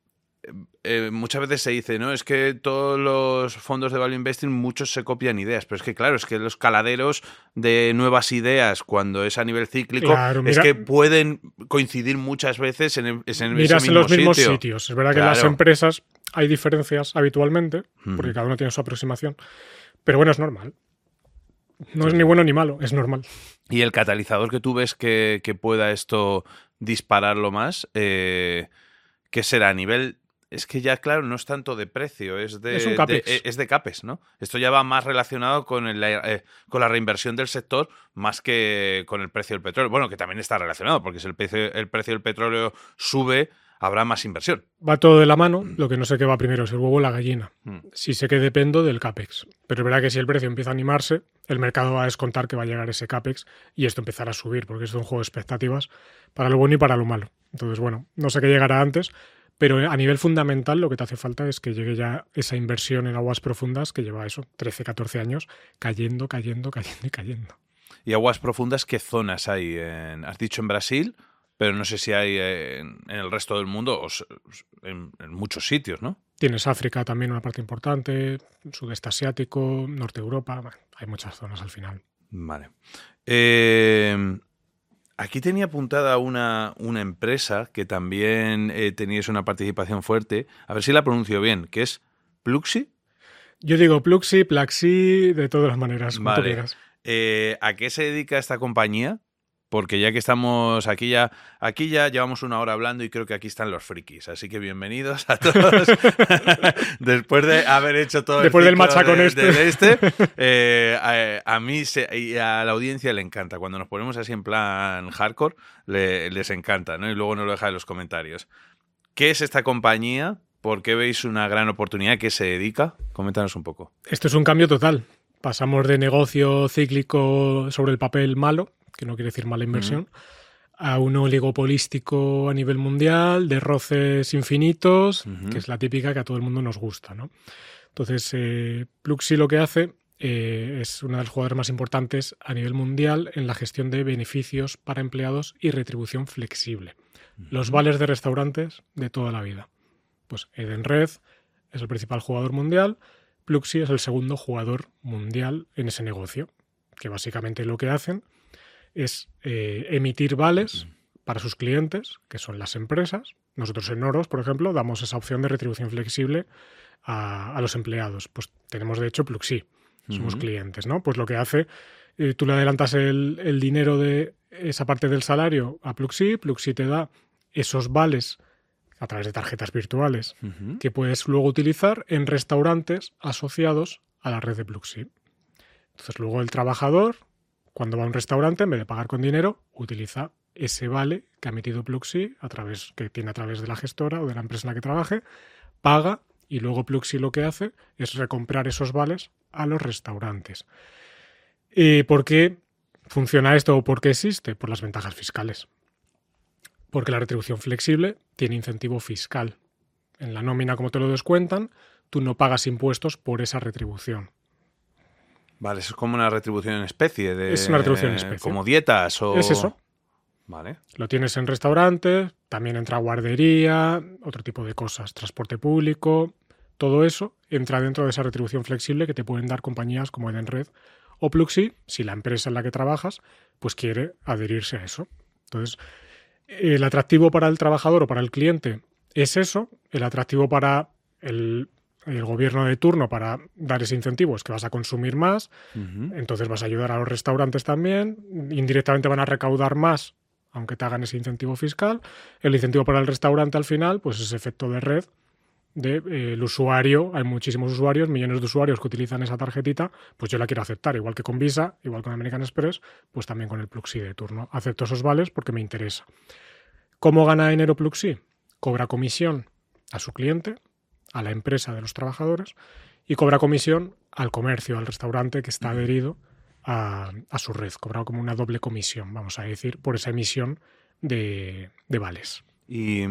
eh, muchas veces se dice, ¿no? Es que todos los fondos de value investing, muchos se copian ideas, pero es que claro, es que los caladeros de nuevas ideas cuando es a nivel cíclico, claro, mira, es que pueden coincidir muchas veces en, en ese mismo miras en los mismos sitio. sitios. Es verdad claro. que en las empresas hay diferencias habitualmente, porque uh-huh. cada uno tiene su aproximación, pero bueno, es normal. No sí. es ni bueno ni malo, es normal. Y el catalizador que tú ves que, que pueda esto dispararlo más, eh, ¿qué será? A nivel... Es que ya, claro, no es tanto de precio, es de, es un CAPEX. de, es de CAPEX, ¿no? Esto ya va más relacionado con, el, eh, con la reinversión del sector más que con el precio del petróleo. Bueno, que también está relacionado, porque si el precio, el precio del petróleo sube, habrá más inversión. Va todo de la mano, lo que no sé qué va primero, es el huevo o la gallina. Mm. Sí sé que dependo del CAPEX, pero es verdad que si el precio empieza a animarse, el mercado va a descontar que va a llegar ese CAPEX y esto empezará a subir, porque es un juego de expectativas para lo bueno y para lo malo. Entonces, bueno, no sé qué llegará antes, pero a nivel fundamental lo que te hace falta es que llegue ya esa inversión en aguas profundas que lleva eso, trece, catorce años, cayendo, cayendo, cayendo y cayendo. ¿Y aguas profundas qué zonas hay? En, has dicho en Brasil, pero no sé si hay en, en el resto del mundo o en, en muchos sitios, ¿no? Tienes África también, una parte importante, sudeste asiático, norte de Europa, bueno, hay muchas zonas al final. Vale. Eh, aquí tenía apuntada una, una empresa que también eh, teníais una participación fuerte, a ver si la pronuncio bien, que es Pluxee. Yo digo Pluxee, Plaxi, de todas las maneras, como vale. tú quieras. Eh, ¿A qué se dedica esta compañía? porque ya que estamos aquí ya, aquí ya llevamos una hora hablando y creo que aquí están los frikis, así que bienvenidos a todos. Después de haber hecho todo Después el del machacón de, este, de este eh, a, a mí se, y a la audiencia le encanta. Cuando nos ponemos así en plan hardcore, le, les encanta, ¿no? Y luego nos lo deja en los comentarios. ¿Qué es esta compañía? ¿Por qué veis una gran oportunidad? ¿Qué se dedica? Coméntanos un poco. Esto es un cambio total. Pasamos de negocio cíclico sobre el papel malo, que no quiere decir mala inversión, uh-huh. a un oligopolístico a nivel mundial, de roces infinitos, uh-huh. que es la típica que a todo el mundo nos gusta, ¿no? Entonces, eh, Pluxee lo que hace eh, es una de las jugadores más importantes a nivel mundial en la gestión de beneficios para empleados y retribución flexible. Uh-huh. Los vales de restaurantes de toda la vida. Pues Edenred es el principal jugador mundial, Pluxee es el segundo jugador mundial en ese negocio, que básicamente lo que hacen es eh, emitir vales para sus clientes, que son las empresas. Nosotros en Oros, por ejemplo, damos esa opción de retribución flexible a, a los empleados. Pues tenemos, de hecho, Pluxee. Somos uh-huh. clientes, ¿no? Pues lo que hace, eh, tú le adelantas el, el dinero de esa parte del salario a Pluxee, Pluxee te da esos vales a través de tarjetas virtuales uh-huh. que puedes luego utilizar en restaurantes asociados a la red de Pluxee. Entonces luego el trabajador, cuando va a un restaurante, en vez de pagar con dinero, utiliza ese vale que ha emitido Pluxee, a través, que tiene a través de la gestora o de la empresa en la que trabaje, paga y luego Pluxee lo que hace es recomprar esos vales a los restaurantes. ¿Y por qué funciona esto o por qué existe? Por las ventajas fiscales. Porque la retribución flexible tiene incentivo fiscal. En la nómina, como te lo descuentan, tú no pagas impuestos por esa retribución. Vale, eso es como una retribución en especie. De, es una retribución en especie. Como dietas o... Es eso. Vale. Lo tienes en restaurantes, también entra guardería, otro tipo de cosas, transporte público, todo eso entra dentro de esa retribución flexible que te pueden dar compañías como Edenred o Pluxee, si la empresa en la que trabajas pues quiere adherirse a eso. Entonces, el atractivo para el trabajador o para el cliente es eso, el atractivo para el... el gobierno de turno para dar ese incentivo es que vas a consumir más, uh-huh. entonces vas a ayudar a los restaurantes también, indirectamente van a recaudar más, aunque te hagan ese incentivo fiscal. El incentivo para el restaurante al final, pues es efecto de red del de, eh, usuario, hay muchísimos usuarios, millones de usuarios que utilizan esa tarjetita, pues yo la quiero aceptar, igual que con Visa, igual con American Express, pues también con el Pluxee de turno. Acepto esos vales porque me interesa. ¿Cómo gana dinero Pluxee? Cobra comisión a su cliente, a la empresa de los trabajadores, y cobra comisión al comercio, al restaurante que está adherido a, a su red. Cobra como una doble comisión, vamos a decir, por esa emisión de, de vales. Y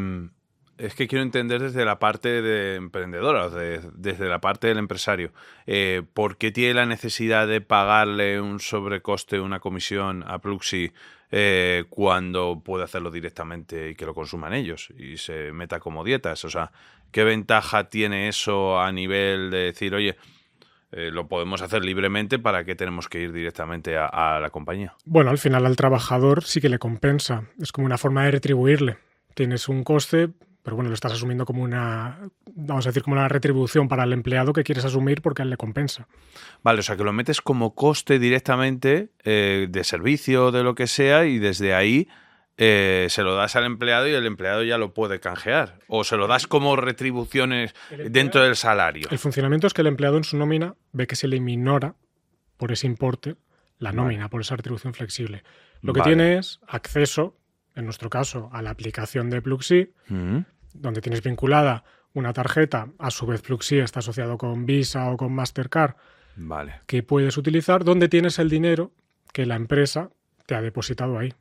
es que quiero entender desde la parte de emprendedora, de, desde la parte del empresario, eh, ¿por qué tiene la necesidad de pagarle un sobrecoste, una comisión a Pluxee eh, cuando puede hacerlo directamente y que lo consuman ellos y se meta como dietas? O sea, ¿qué ventaja tiene eso a nivel de decir, oye, eh, lo podemos hacer libremente, ¿para qué tenemos que ir directamente a, a la compañía? Bueno, al final al trabajador sí que le compensa. Es como una forma de retribuirle. Tienes un coste, pero bueno, lo estás asumiendo como una, vamos a decir, como una retribución para el empleado que quieres asumir porque a él le compensa. Vale, o sea, que lo metes como coste directamente eh, de servicio, de lo que sea, y desde ahí eh, se lo das al empleado y el empleado ya lo puede canjear. O se lo das como retribuciones dentro del salario. El funcionamiento es que el empleado en su nómina ve que se le minora por ese importe la nómina, vale, por esa retribución flexible. Lo que vale. tiene es acceso, en nuestro caso, a la aplicación de Pluxee, uh-huh. donde tienes vinculada una tarjeta, a su vez Pluxee está asociado con Visa o con Mastercard, vale. que puedes utilizar, donde tienes el dinero que la empresa te ha depositado ahí.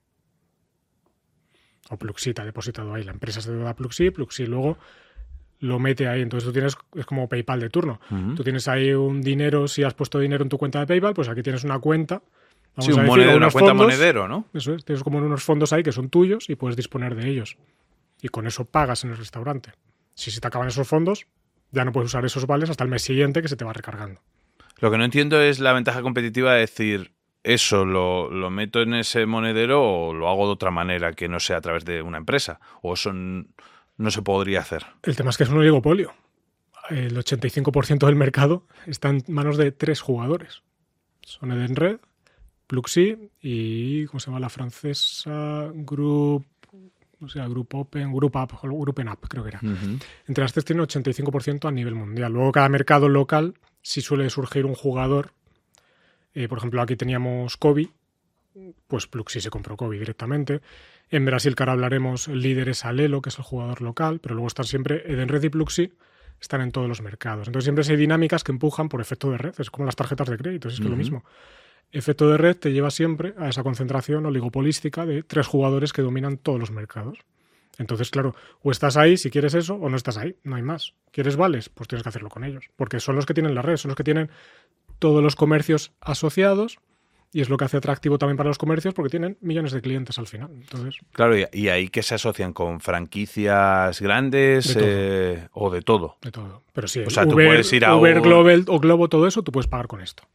O Pluxee te ha depositado ahí. La empresa se te da a Pluxee, Pluxee luego lo mete ahí. Entonces tú tienes, es como PayPal de turno. Uh-huh. Tú tienes ahí un dinero, si has puesto dinero en tu cuenta de PayPal, pues aquí tienes una cuenta. Vamos sí, un a decir, monedero, una cuenta fondos, monedero, ¿no? Eso es, tienes como unos fondos ahí que son tuyos y puedes disponer de ellos. Y con eso pagas en el restaurante. Si se te acaban esos fondos, ya no puedes usar esos vales hasta el mes siguiente que se te va recargando. Lo que no entiendo es la ventaja competitiva de decir, eso lo, lo meto en ese monedero o lo hago de otra manera que no sea a través de una empresa. O eso n- no se podría hacer. El tema es que es un oligopolio. El ochenta y cinco por ciento del mercado está en manos de tres jugadores. Son Edenred, Pluxee y, ¿cómo se llama la francesa? Group, o sea, Group Open, Group Up, Groupen Up, creo que era. Uh-huh. Entre las tres tienen ochenta y cinco por ciento a nivel mundial. Luego cada mercado local sí suele surgir un jugador. Eh, por ejemplo, aquí teníamos Kobe, pues Pluxee se compró Kobe directamente. En Brasil, que ahora hablaremos, el líder es Alelo, que es el jugador local, pero luego están siempre Edenred y Pluxee, están en todos los mercados. Entonces siempre hay dinámicas que empujan por efecto de red, es como las tarjetas de crédito, es que uh-huh. es lo mismo. Efecto de red te lleva siempre a esa concentración oligopolística de tres jugadores que dominan todos los mercados. Entonces, claro, o estás ahí si quieres eso, o no estás ahí, no hay más. ¿Quieres vales? Pues tienes que hacerlo con ellos, porque son los que tienen la red, son los que tienen todos los comercios asociados, y es lo que hace atractivo también para los comercios porque tienen millones de clientes al final. Entonces, claro, y, y ahí que se asocian con franquicias grandes de eh, o de todo. De todo. Pero sí, o sea, Uber, tú puedes ir a Uber un... Global o Globo, todo eso, tú puedes pagar con esto.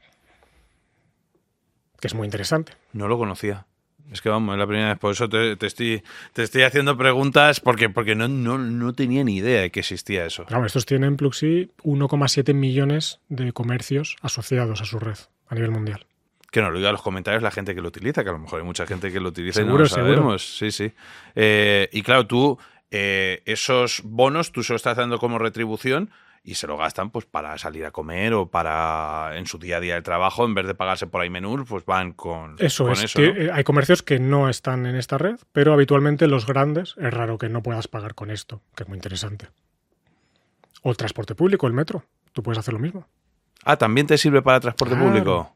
Que es muy interesante. No lo conocía. Es que vamos, es la primera vez, por eso te, te, estoy, te estoy haciendo preguntas porque, porque no, no, no tenía ni idea de que existía eso. Claro, estos tienen Pluxee uno coma siete millones de comercios asociados a su red a nivel mundial. Que nos lo diga en los comentarios la gente que lo utiliza, que a lo mejor hay mucha gente que lo utiliza seguro, y no lo sabemos. Seguro. Sí, sí. Eh, y claro, tú, eh, esos bonos, tú se los estás dando como retribución y se lo gastan pues para salir a comer o para en su día a día de trabajo, en vez de pagarse por ahí menús, pues van con eso. Con es, eso ¿no? Hay comercios que no están en esta red, pero habitualmente los grandes es raro que no puedas pagar con esto, que es muy interesante. O el transporte público, el metro, tú puedes hacer lo mismo. Ah, ¿también te sirve para transporte claro. público?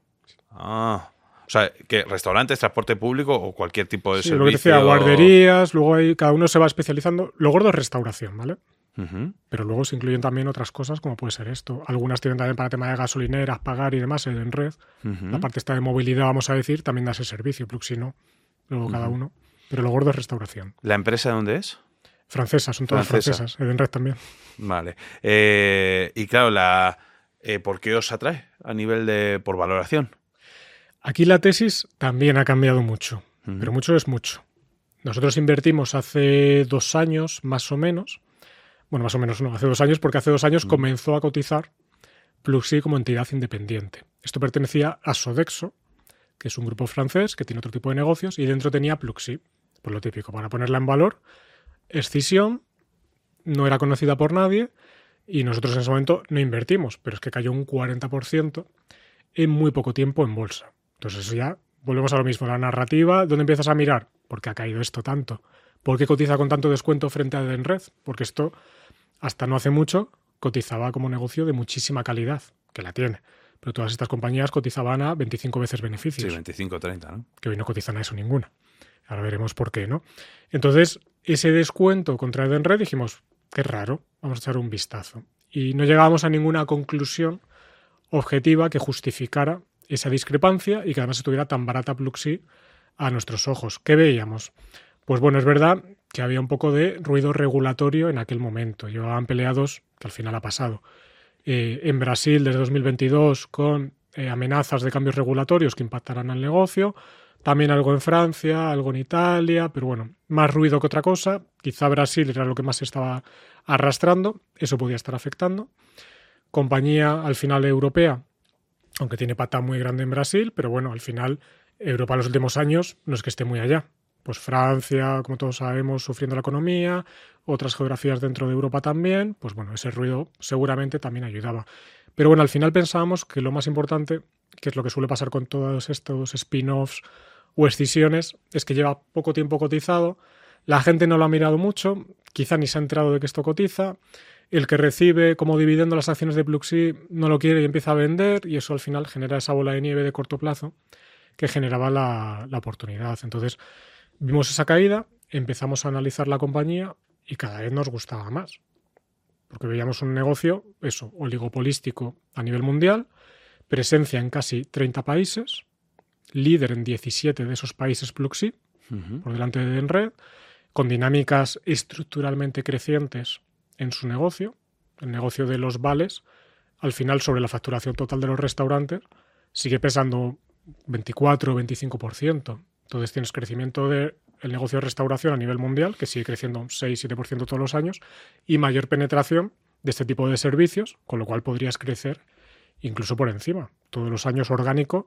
Ah, o sea, que restaurantes, transporte público o cualquier tipo de sí, servicio. Lo que decía, guarderías, luego hay, cada uno se va especializando. Lo gordo es restauración, ¿vale? Uh-huh. Pero luego se incluyen también otras cosas como puede ser esto. Algunas tienen también para tema de gasolineras, pagar y demás en red. Uh-huh. La parte esta de movilidad, vamos a decir, también da ese servicio, Pluxee no. Luego uh-huh. cada uno. Pero lo gordo es restauración. ¿La empresa de dónde es? Francesas, son todas Francesa. francesas. Edenred también. Vale. Eh, y claro, la eh, ¿por qué os atrae a nivel de por valoración? Aquí la tesis también ha cambiado mucho, uh-huh. pero mucho es mucho. Nosotros invertimos hace dos años, más o menos, bueno, más o menos no, hace dos años, porque hace dos años uh-huh. comenzó a cotizar Pluxee como entidad independiente. Esto pertenecía a Sodexo, que es un grupo francés que tiene otro tipo de negocios, y dentro tenía Pluxee, por lo típico, para ponerla en valor, escisión, no era conocida por nadie, y nosotros en ese momento no invertimos, pero es que cayó un cuarenta por ciento en muy poco tiempo en bolsa. Entonces eso ya, volvemos a lo mismo, la narrativa, ¿dónde empiezas a mirar? ¿Por qué ha caído esto tanto? ¿Por qué cotiza con tanto descuento frente a Edenred? Porque esto, hasta no hace mucho, cotizaba como negocio de muchísima calidad, que la tiene. Pero todas estas compañías cotizaban a veinticinco veces beneficios. Sí, veinticinco, treinta, ¿no? Que hoy no cotizan a eso ninguna. Ahora veremos por qué, ¿no? Entonces, ese descuento contra Edenred dijimos, qué raro, vamos a echar un vistazo. Y no llegábamos a ninguna conclusión objetiva que justificara esa discrepancia y que además estuviera tan barata Pluxee a nuestros ojos. ¿Qué veíamos? Pues bueno, es verdad que había un poco de ruido regulatorio en aquel momento. Llevaban peleados, que al final ha pasado, eh, en Brasil desde dos mil veintidós con eh, amenazas de cambios regulatorios que impactarán al negocio, también algo en Francia, algo en Italia, pero bueno, más ruido que otra cosa. Quizá Brasil era lo que más se estaba arrastrando, eso podía estar afectando. Compañía al final europea, aunque tiene pata muy grande en Brasil, pero bueno, al final Europa en los últimos años no es que esté muy allá. Pues Francia, como todos sabemos, sufriendo la economía, otras geografías dentro de Europa también, pues bueno, ese ruido seguramente también ayudaba. Pero bueno, al final pensábamos que lo más importante, que es lo que suele pasar con todos estos spin-offs o escisiones, es que lleva poco tiempo cotizado, la gente no lo ha mirado mucho, quizá ni se ha enterado de que esto cotiza, el que recibe como dividendo las acciones de Pluxee no lo quiere y empieza a vender, y eso al final genera esa bola de nieve de corto plazo que generaba la, la oportunidad. Entonces vimos esa caída, empezamos a analizar la compañía y cada vez nos gustaba más, porque veíamos un negocio, eso, oligopolístico a nivel mundial, presencia en casi treinta países, líder en diecisiete de esos países Pluxee, uh-huh. por delante de Edenred, con dinámicas estructuralmente crecientes en su negocio, el negocio de los vales, al final sobre la facturación total de los restaurantes, sigue pesando veinticuatro o veinticinco por ciento. Entonces tienes crecimiento del negocio de restauración a nivel mundial, que sigue creciendo un seis a siete por ciento todos los años, y mayor penetración de este tipo de servicios, con lo cual podrías crecer incluso por encima. Todos los años orgánico,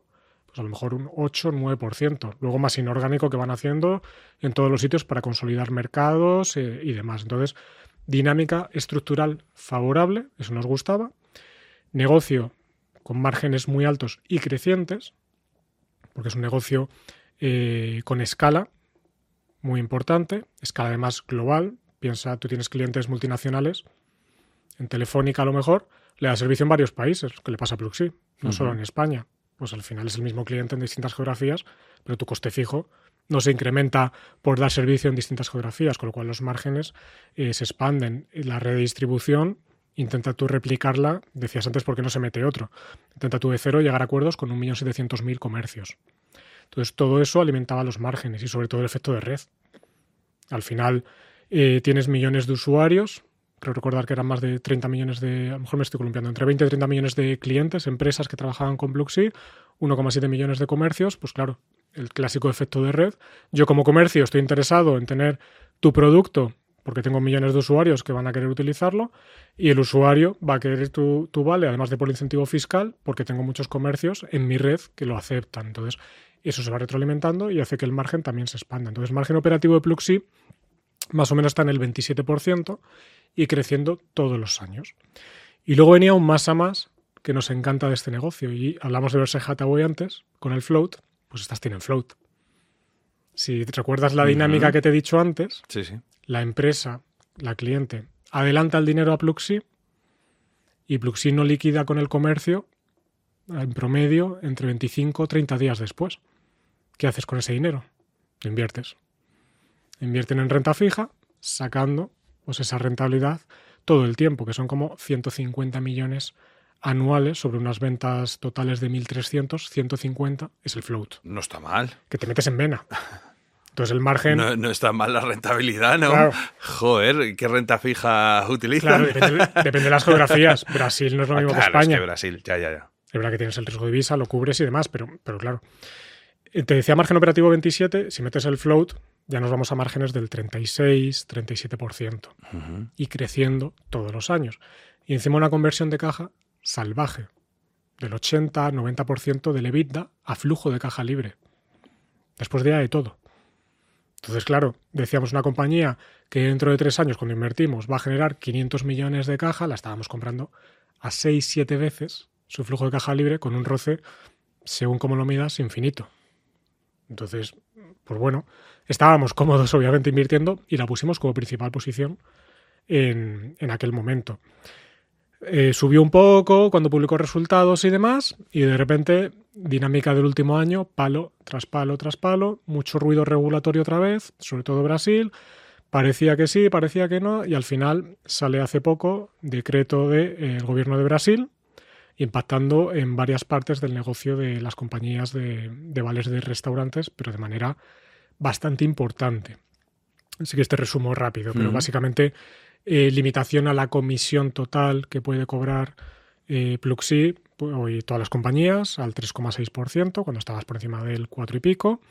pues a lo mejor un ocho o nueve por ciento. Luego más inorgánico que van haciendo en todos los sitios para consolidar mercados eh, y demás. Entonces, dinámica estructural favorable, eso nos gustaba. Negocio con márgenes muy altos y crecientes, porque es un negocio eh, con escala muy importante, escala además global. Piensa, tú tienes clientes multinacionales, en Telefónica a lo mejor, le da servicio en varios países, que le pasa a Pluxee, no uh-huh. solo en España. Pues al final es el mismo cliente en distintas geografías, pero tu coste fijo no se incrementa por dar servicio en distintas geografías, con lo cual los márgenes eh, se expanden. La red de distribución, intenta tú replicarla, decías antes, ¿por qué no se mete otro? Intenta tú de cero llegar a acuerdos con un millón setecientos mil comercios. Entonces todo eso alimentaba los márgenes y sobre todo el efecto de red. Al final eh, tienes millones de usuarios, creo recordar que eran más de treinta millones de, a lo mejor me estoy columpiando, entre veinte y treinta millones de clientes, empresas que trabajaban con Pluxee, uno coma siete millones de comercios, pues claro, el clásico efecto de red. Yo como comercio estoy interesado en tener tu producto porque tengo millones de usuarios que van a querer utilizarlo y el usuario va a querer tu, tu vale, además de por incentivo fiscal, porque tengo muchos comercios en mi red que lo aceptan. Entonces, eso se va retroalimentando y hace que el margen también se expanda. Entonces, el margen operativo de Pluxee más o menos está en el veintisiete por ciento y creciendo todos los años. Y luego venía un más a más que nos encanta de este negocio y hablamos de Berkshire Hathaway antes, con el float, pues estas tienen float. Si te recuerdas la dinámica uh-huh. que te he dicho antes, sí, sí. La empresa, la cliente, adelanta el dinero a Pluxee y Pluxee no liquida con el comercio en promedio entre veinticinco o treinta días después. ¿Qué haces con ese dinero? Lo inviertes. Invierten en renta fija, sacando pues, esa rentabilidad todo el tiempo, que son como ciento cincuenta millones anuales sobre unas ventas totales de mil trescientos, ciento cincuenta es el float. No está mal. Que te metes en vena. Entonces el margen... No, no está mal la rentabilidad, ¿no? Claro. Joder, ¿qué renta fija utilizan? Claro, depende, depende de las geografías. Brasil no es lo ah, mismo claro, que España. Es que Brasil, ya, ya, ya. Es verdad que tienes el riesgo de divisa, lo cubres y demás, pero, pero claro. Te decía margen operativo veintisiete, si metes el float, ya nos vamos a márgenes del treinta y seis, treinta y siete por ciento. Uh-huh. Y creciendo todos los años. Y encima una conversión de caja salvaje, del ochenta, noventa por ciento del EBITDA a flujo de caja libre. Después de ya de todo. Entonces, claro, decíamos una compañía que dentro de tres años, cuando invertimos, va a generar quinientos millones de caja, la estábamos comprando a seis, siete veces su flujo de caja libre con un roce, según como lo midas, infinito. Entonces, pues bueno, estábamos cómodos, obviamente, invirtiendo y la pusimos como principal posición en, en aquel momento. Eh, subió un poco cuando publicó resultados y demás, y de repente, dinámica del último año, palo tras palo tras palo, mucho ruido regulatorio otra vez, sobre todo Brasil, parecía que sí, parecía que no, y al final sale hace poco decreto del de, eh, gobierno de Brasil, impactando en varias partes del negocio de las compañías de, de vales de restaurantes, pero de manera bastante importante. Así que este resumo rápido, pero uh-huh. básicamente... Eh, limitación a la comisión total que puede cobrar eh, Pluxee y todas las compañías al tres coma seis por ciento cuando estabas por encima del cuatro y pico.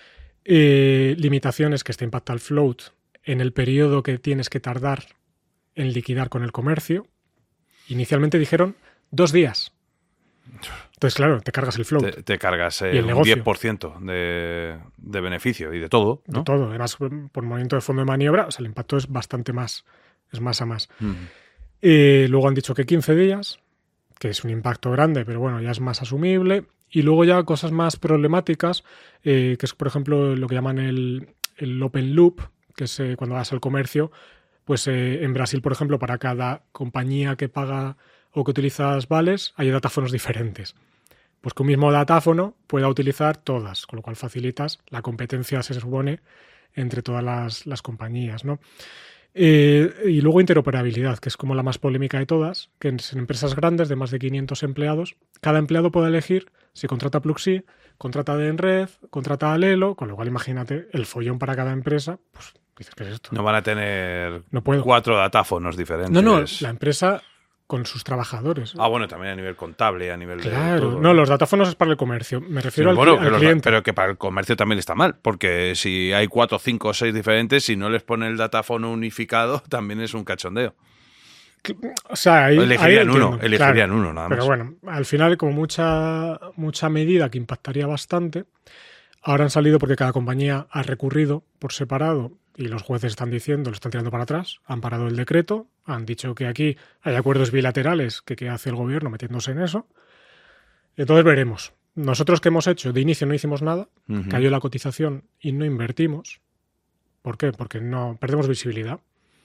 Eh, limitaciones que este impacta al float en el periodo que tienes que tardar en liquidar con el comercio. Inicialmente dijeron dos días. Entonces, claro, te cargas el float. Te, te cargas eh, un diez por ciento de, de beneficio y de todo, ¿no? De todo. Además, por movimiento de fondo de maniobra, o sea, el impacto es bastante más. Es más a más. Mm. Eh, luego han dicho que quince días, que es un impacto grande, pero bueno, ya es más asumible. Y luego ya cosas más problemáticas, eh, que es, por ejemplo, lo que llaman el, el open loop, que es eh, cuando vas al comercio, pues eh, en Brasil, por ejemplo, para cada compañía que paga o que utilizas vales, hay datáfonos diferentes. Pues que un mismo datáfono pueda utilizar todas, con lo cual facilitas la competencia, se supone, entre todas las, las compañías, ¿no? Eh, y luego interoperabilidad, que es como la más polémica de todas, que en, en empresas grandes de más de quinientos empleados, cada empleado puede elegir si contrata Pluxee, contrata Denred, contrata Alelo, con lo cual imagínate el follón para cada empresa, pues dices, ¿qué es esto? No van a tener no puedo. cuatro datáfonos diferentes. No, no, la empresa con sus trabajadores. Ah, bueno, también a nivel contable, a nivel claro, de todo. No, los datáfonos es para el comercio. Me refiero sí, al, bueno, al que cliente. Los, pero que para el comercio también está mal, porque si hay cuatro, cinco o seis diferentes, si no les pone el datáfono unificado, también es un cachondeo. O sea, ahí, elegirían ahí uno, entiendo, elegirían claro. uno, nada más. Pero bueno, al final, como mucha, mucha medida que impactaría bastante, ahora han salido porque cada compañía ha recurrido por separado y los jueces están diciendo, lo están tirando para atrás, han parado el decreto, han dicho que aquí hay acuerdos bilaterales, que qué hace el gobierno metiéndose en eso. Entonces veremos. Nosotros, ¿qué hemos hecho? De inicio no hicimos nada, Uh-huh. cayó la cotización y no invertimos. ¿Por qué? Porque no perdemos visibilidad.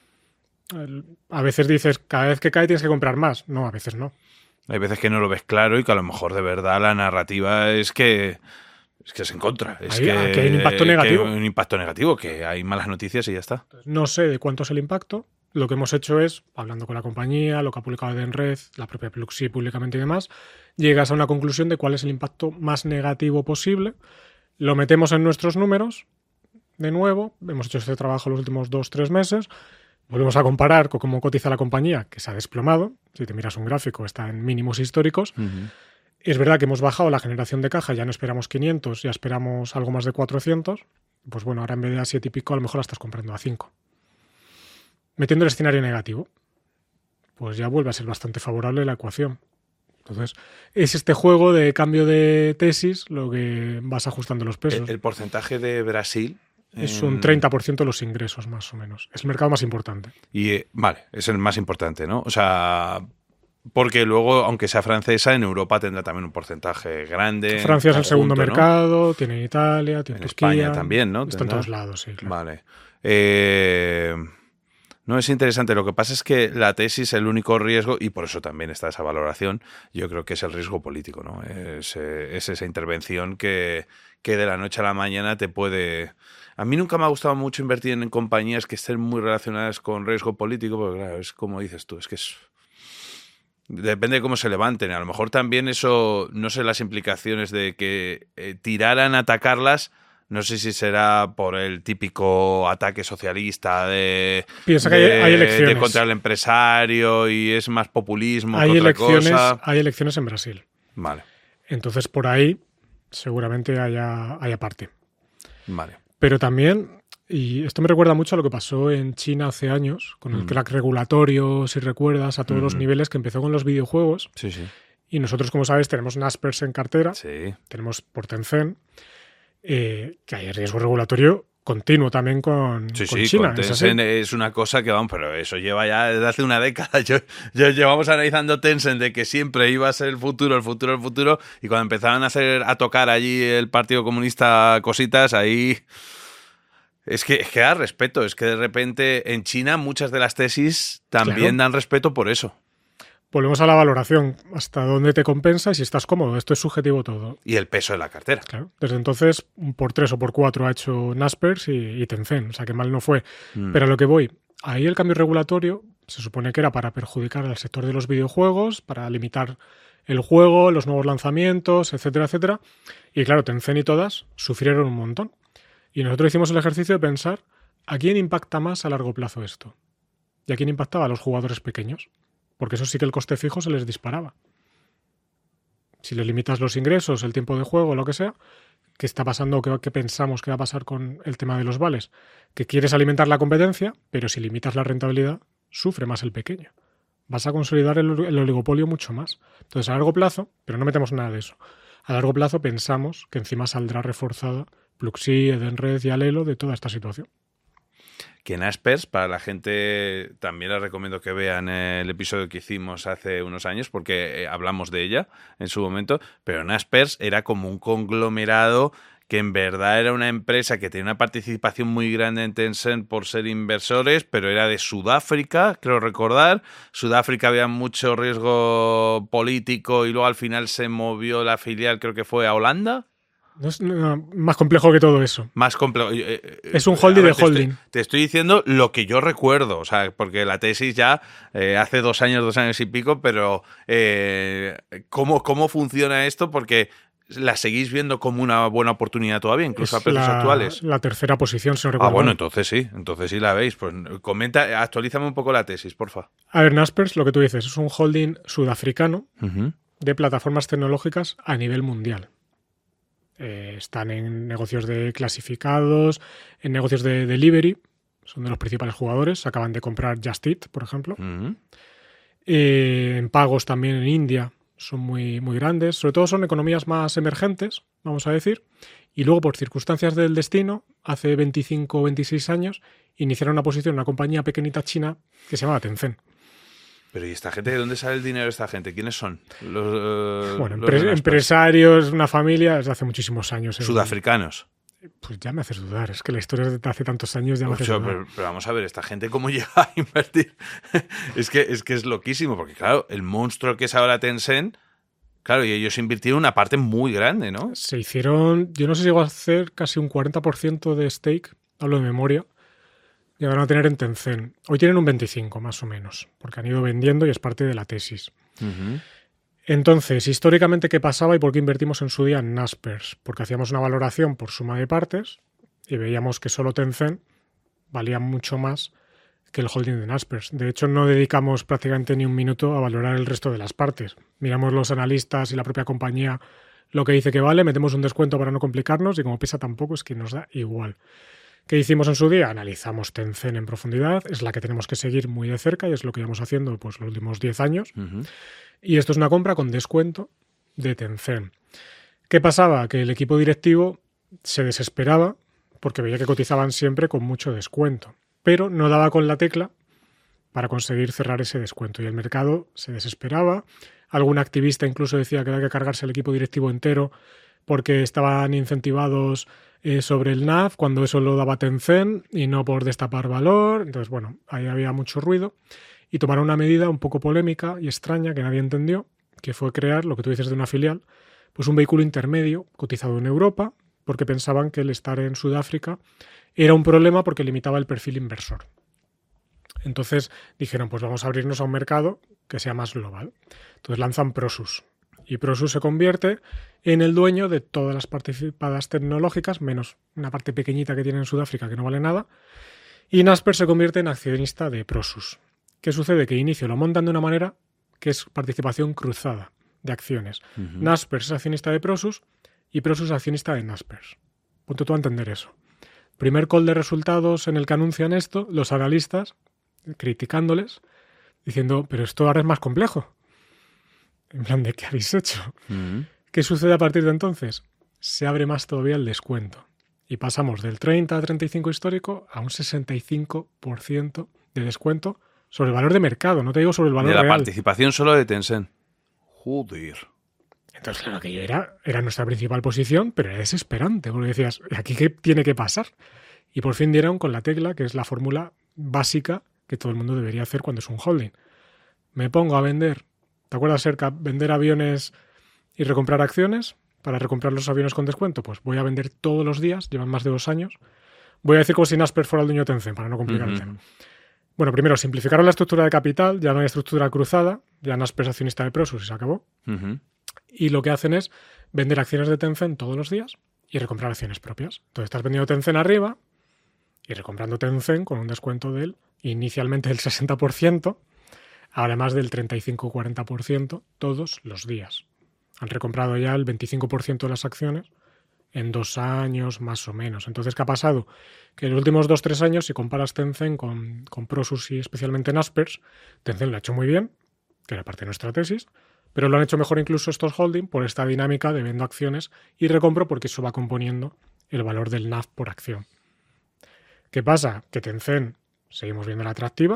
A veces dices, cada vez que cae tienes que comprar más. No, a veces no. Hay veces que no lo ves claro y que a lo mejor de verdad la narrativa es que es que es en contra. Es Ahí, que, aquí hay un impacto negativo. Que hay un impacto negativo, que hay malas noticias y ya está. No sé de cuánto es el impacto. Lo que hemos hecho es, hablando con la compañía, lo que ha publicado Edenred, la propia Pluxee públicamente y demás, llegas a una conclusión de cuál es el impacto más negativo posible. Lo metemos en nuestros números, de nuevo, hemos hecho este trabajo los últimos dos, tres meses, volvemos a comparar con cómo cotiza la compañía, que se ha desplomado. Si te miras un gráfico, está en mínimos históricos. Uh-huh. Es verdad que hemos bajado la generación de caja, ya no esperamos quinientos, ya esperamos algo más de cuatrocientos. Pues bueno, ahora en vez de a siete y pico, a lo mejor la estás comprando a cinco. Metiendo el escenario negativo, pues ya vuelve a ser bastante favorable la ecuación. Entonces, es este juego de cambio de tesis lo que vas ajustando los pesos. El, el porcentaje de Brasil... Es en... un treinta por ciento de los ingresos, más o menos. Es el mercado más importante. Y, eh, vale, es el más importante, ¿no? O sea... Porque luego, aunque sea francesa, en Europa tendrá también un porcentaje grande. Francia es el segundo ¿no? mercado, tiene Italia, tiene en Turquía. España también, ¿no? Está en todos lados, sí, claro. Vale. Eh, no, es interesante. Lo que pasa es que la tesis, el único riesgo, y por eso también está esa valoración, yo creo que es el riesgo político, ¿no? Es, es esa intervención que, que de la noche a la mañana te puede... A mí nunca me ha gustado mucho invertir en compañías que estén muy relacionadas con riesgo político, porque claro, es como dices tú, es que es... Depende de cómo se levanten. A lo mejor también eso, no sé las implicaciones de que eh, tiraran a atacarlas, no sé si será por el típico ataque socialista de, Piensa de, que hay, hay elecciones. de contra el empresario y es más populismo hay que otra elecciones, cosa. Hay elecciones en Brasil. Vale. Entonces por ahí seguramente haya, haya parte. Vale. Pero también, y esto me recuerda mucho a lo que pasó en China hace años, con el mm. crack regulatorio, si recuerdas, a todos mm. los niveles, que empezó con los videojuegos. Sí, sí. Y nosotros, como sabes, tenemos Naspers en cartera, sí. tenemos por Tencent, eh, que hay riesgo regulatorio continuo también con, sí, con sí, China. Con Tencent es, es una cosa que, vamos, pero eso lleva ya desde hace una década. Yo, yo llevamos analizando Tencent de que siempre iba a ser el futuro, el futuro, el futuro, y cuando empezaron a hacer a tocar allí el Partido Comunista cositas, ahí... Es que, es que da respeto, es que de repente en China muchas de las tesis también claro. dan respeto por eso. Volvemos a la valoración, hasta dónde te compensa y si estás cómodo, esto es subjetivo todo. Y el peso de la cartera. Claro. Desde entonces, por tres o por cuatro ha hecho Naspers y, y Tencent, o sea que mal no fue. Mm. Pero a lo que voy, ahí el cambio regulatorio se supone que era para perjudicar al sector de los videojuegos, para limitar el juego, los nuevos lanzamientos, etcétera, etcétera. Y claro, Tencent y todas sufrieron un montón. Y nosotros hicimos el ejercicio de pensar ¿a quién impacta más a largo plazo esto? ¿Y a quién impactaba? A los jugadores pequeños. Porque eso sí que el coste fijo se les disparaba. Si le limitas los ingresos, el tiempo de juego, lo que sea, ¿qué está pasando? ¿Qué, qué pensamos que va a pasar con el tema de los vales? Que quieres alimentar la competencia, pero si limitas la rentabilidad, sufre más el pequeño. Vas a consolidar el, el oligopolio mucho más. Entonces, a largo plazo, pero no metemos nada de eso, a largo plazo pensamos que encima saldrá reforzada Pluxee, Edenred y Alelo de toda esta situación. Que Naspers, para la gente, también les recomiendo que vean el episodio que hicimos hace unos años, porque hablamos de ella en su momento, pero Naspers era como un conglomerado que en verdad era una empresa que tenía una participación muy grande en Tencent por ser inversores, pero era de Sudáfrica, creo recordar. Sudáfrica había mucho riesgo político y luego al final se movió la filial, creo que fue a Holanda. No es no, más complejo que todo eso. Más complejo. Es un holding ver, de holding. Te estoy, te estoy diciendo lo que yo recuerdo, o sea, porque la tesis ya eh, hace dos años, dos años y pico, pero eh, ¿cómo, ¿cómo funciona esto? Porque la seguís viendo como una buena oportunidad todavía, incluso es a precios la, actuales. La tercera posición, si no recuerdo. Ah, bueno, entonces sí, entonces sí la veis. Pues comenta, actualízame un poco la tesis, porfa. A ver, Naspers, lo que tú dices, es un holding sudafricano uh-huh. de plataformas tecnológicas a nivel mundial. Eh, están en negocios de clasificados, en negocios de delivery, son de los principales jugadores, acaban de comprar Just Eat, por ejemplo. Uh-huh. Eh, en pagos también en India son muy, muy grandes. Sobre todo son economías más emergentes, vamos a decir. Y luego, por circunstancias del destino, hace veinticinco o veintiséis años, iniciaron una posición en una compañía pequeñita china que se llamaba Tencent. Pero ¿y esta gente? ¿De dónde sale el dinero de esta gente? ¿Quiénes son? Los, bueno, los empre- empresarios, una familia, desde hace muchísimos años. ¿eh? Sudafricanos. Pues ya me haces dudar, es que la historia es de hace tantos años ya me haces Ocho, dudar. pero, pero vamos a ver, ¿esta gente cómo llega a invertir? es, que, es que es loquísimo, porque claro, el monstruo que es ahora Tencent, claro, y ellos invirtieron una parte muy grande, ¿no? Se hicieron, yo no sé si llegó a hacer casi un cuarenta por ciento de stake, hablo de memoria, llegaron a tener en Tencent. Hoy tienen un veinticinco más o menos, porque han ido vendiendo y es parte de la tesis. Uh-huh. Entonces, históricamente, ¿qué pasaba y por qué invertimos en su día en Naspers? Porque hacíamos una valoración por suma de partes y veíamos que solo Tencent valía mucho más que el holding de Naspers. De hecho, no dedicamos prácticamente ni un minuto a valorar el resto de las partes. Miramos los analistas y la propia compañía lo que dice que vale, metemos un descuento para no complicarnos y como pesa tampoco es que nos da igual. ¿Qué hicimos en su día? Analizamos Tencent en profundidad, es la que tenemos que seguir muy de cerca y es lo que llevamos haciendo pues, los últimos diez años. Uh-huh. Y esto es una compra con descuento de Tencent. ¿Qué pasaba? Que el equipo directivo se desesperaba porque veía que cotizaban siempre con mucho descuento, pero no daba con la tecla para conseguir cerrar ese descuento y el mercado se desesperaba. Algún activista incluso decía que había que cargarse el equipo directivo entero porque estaban incentivados eh, sobre el N A V cuando eso lo daba Tencent y no por destapar valor. Entonces, bueno, ahí había mucho ruido y tomaron una medida un poco polémica y extraña que nadie entendió, que fue crear lo que tú dices de una filial, pues un vehículo intermedio cotizado en Europa, porque pensaban que el estar en Sudáfrica era un problema porque limitaba el perfil inversor. Entonces dijeron, pues vamos a abrirnos a un mercado que sea más global. Entonces lanzan Prosus. Y Prosus se convierte en el dueño de todas las participadas tecnológicas, menos una parte pequeñita que tiene en Sudáfrica que no vale nada. Y Naspers se convierte en accionista de Prosus. ¿Qué sucede? Que inicio lo montan de una manera que es participación cruzada de acciones. Uh-huh. Naspers es accionista de Prosus y Prosus es accionista de Naspers. Ponte tú a entender eso. Primer call de resultados en el que anuncian esto, los analistas criticándoles, diciendo, pero esto ahora es más complejo. En plan, ¿de qué habéis hecho? Uh-huh. ¿Qué sucede a partir de entonces? Se abre más todavía el descuento. Y pasamos del treinta a treinta y cinco histórico a un sesenta y cinco por ciento de descuento sobre el valor de mercado, no te digo sobre el valor real. De la real. Participación solo de Tencent. Joder. Entonces, claro, que yo era, era nuestra principal posición, pero era desesperante, porque decías, ¿aquí qué tiene que pasar? Y por fin dieron con la tecla, que es la fórmula básica que todo el mundo debería hacer cuando es un holding. Me pongo a vender, ¿te acuerdas, Serca? Vender aviones y recomprar acciones para recomprar los aviones con descuento. Pues voy a vender todos los días, llevan más de dos años. Voy a decir como si Naspers fuera el dueño de Tencent, para no complicar uh-huh. el tema. Bueno, primero, simplificaron la estructura de capital, ya no hay estructura cruzada, ya Naspers es accionista de Prosus y se acabó. Uh-huh. Y lo que hacen es vender acciones de Tencent todos los días y recomprar acciones propias. Entonces estás vendiendo Tencent arriba y recomprando Tencent con un descuento del inicialmente del sesenta por ciento, ahora más del treinta y cinco a cuarenta por ciento todos los días. Han recomprado ya el veinticinco por ciento de las acciones en dos años más o menos. Entonces, ¿qué ha pasado? Que en los últimos dos o tres años, si comparas Tencent con, con Prosus y especialmente Naspers, Tencent lo ha hecho muy bien, que era parte de nuestra tesis, pero lo han hecho mejor incluso estos holding por esta dinámica de vendo acciones y recompro porque eso va componiendo el valor del N A V por acción. ¿Qué pasa? Que Tencent seguimos viendo la atractiva,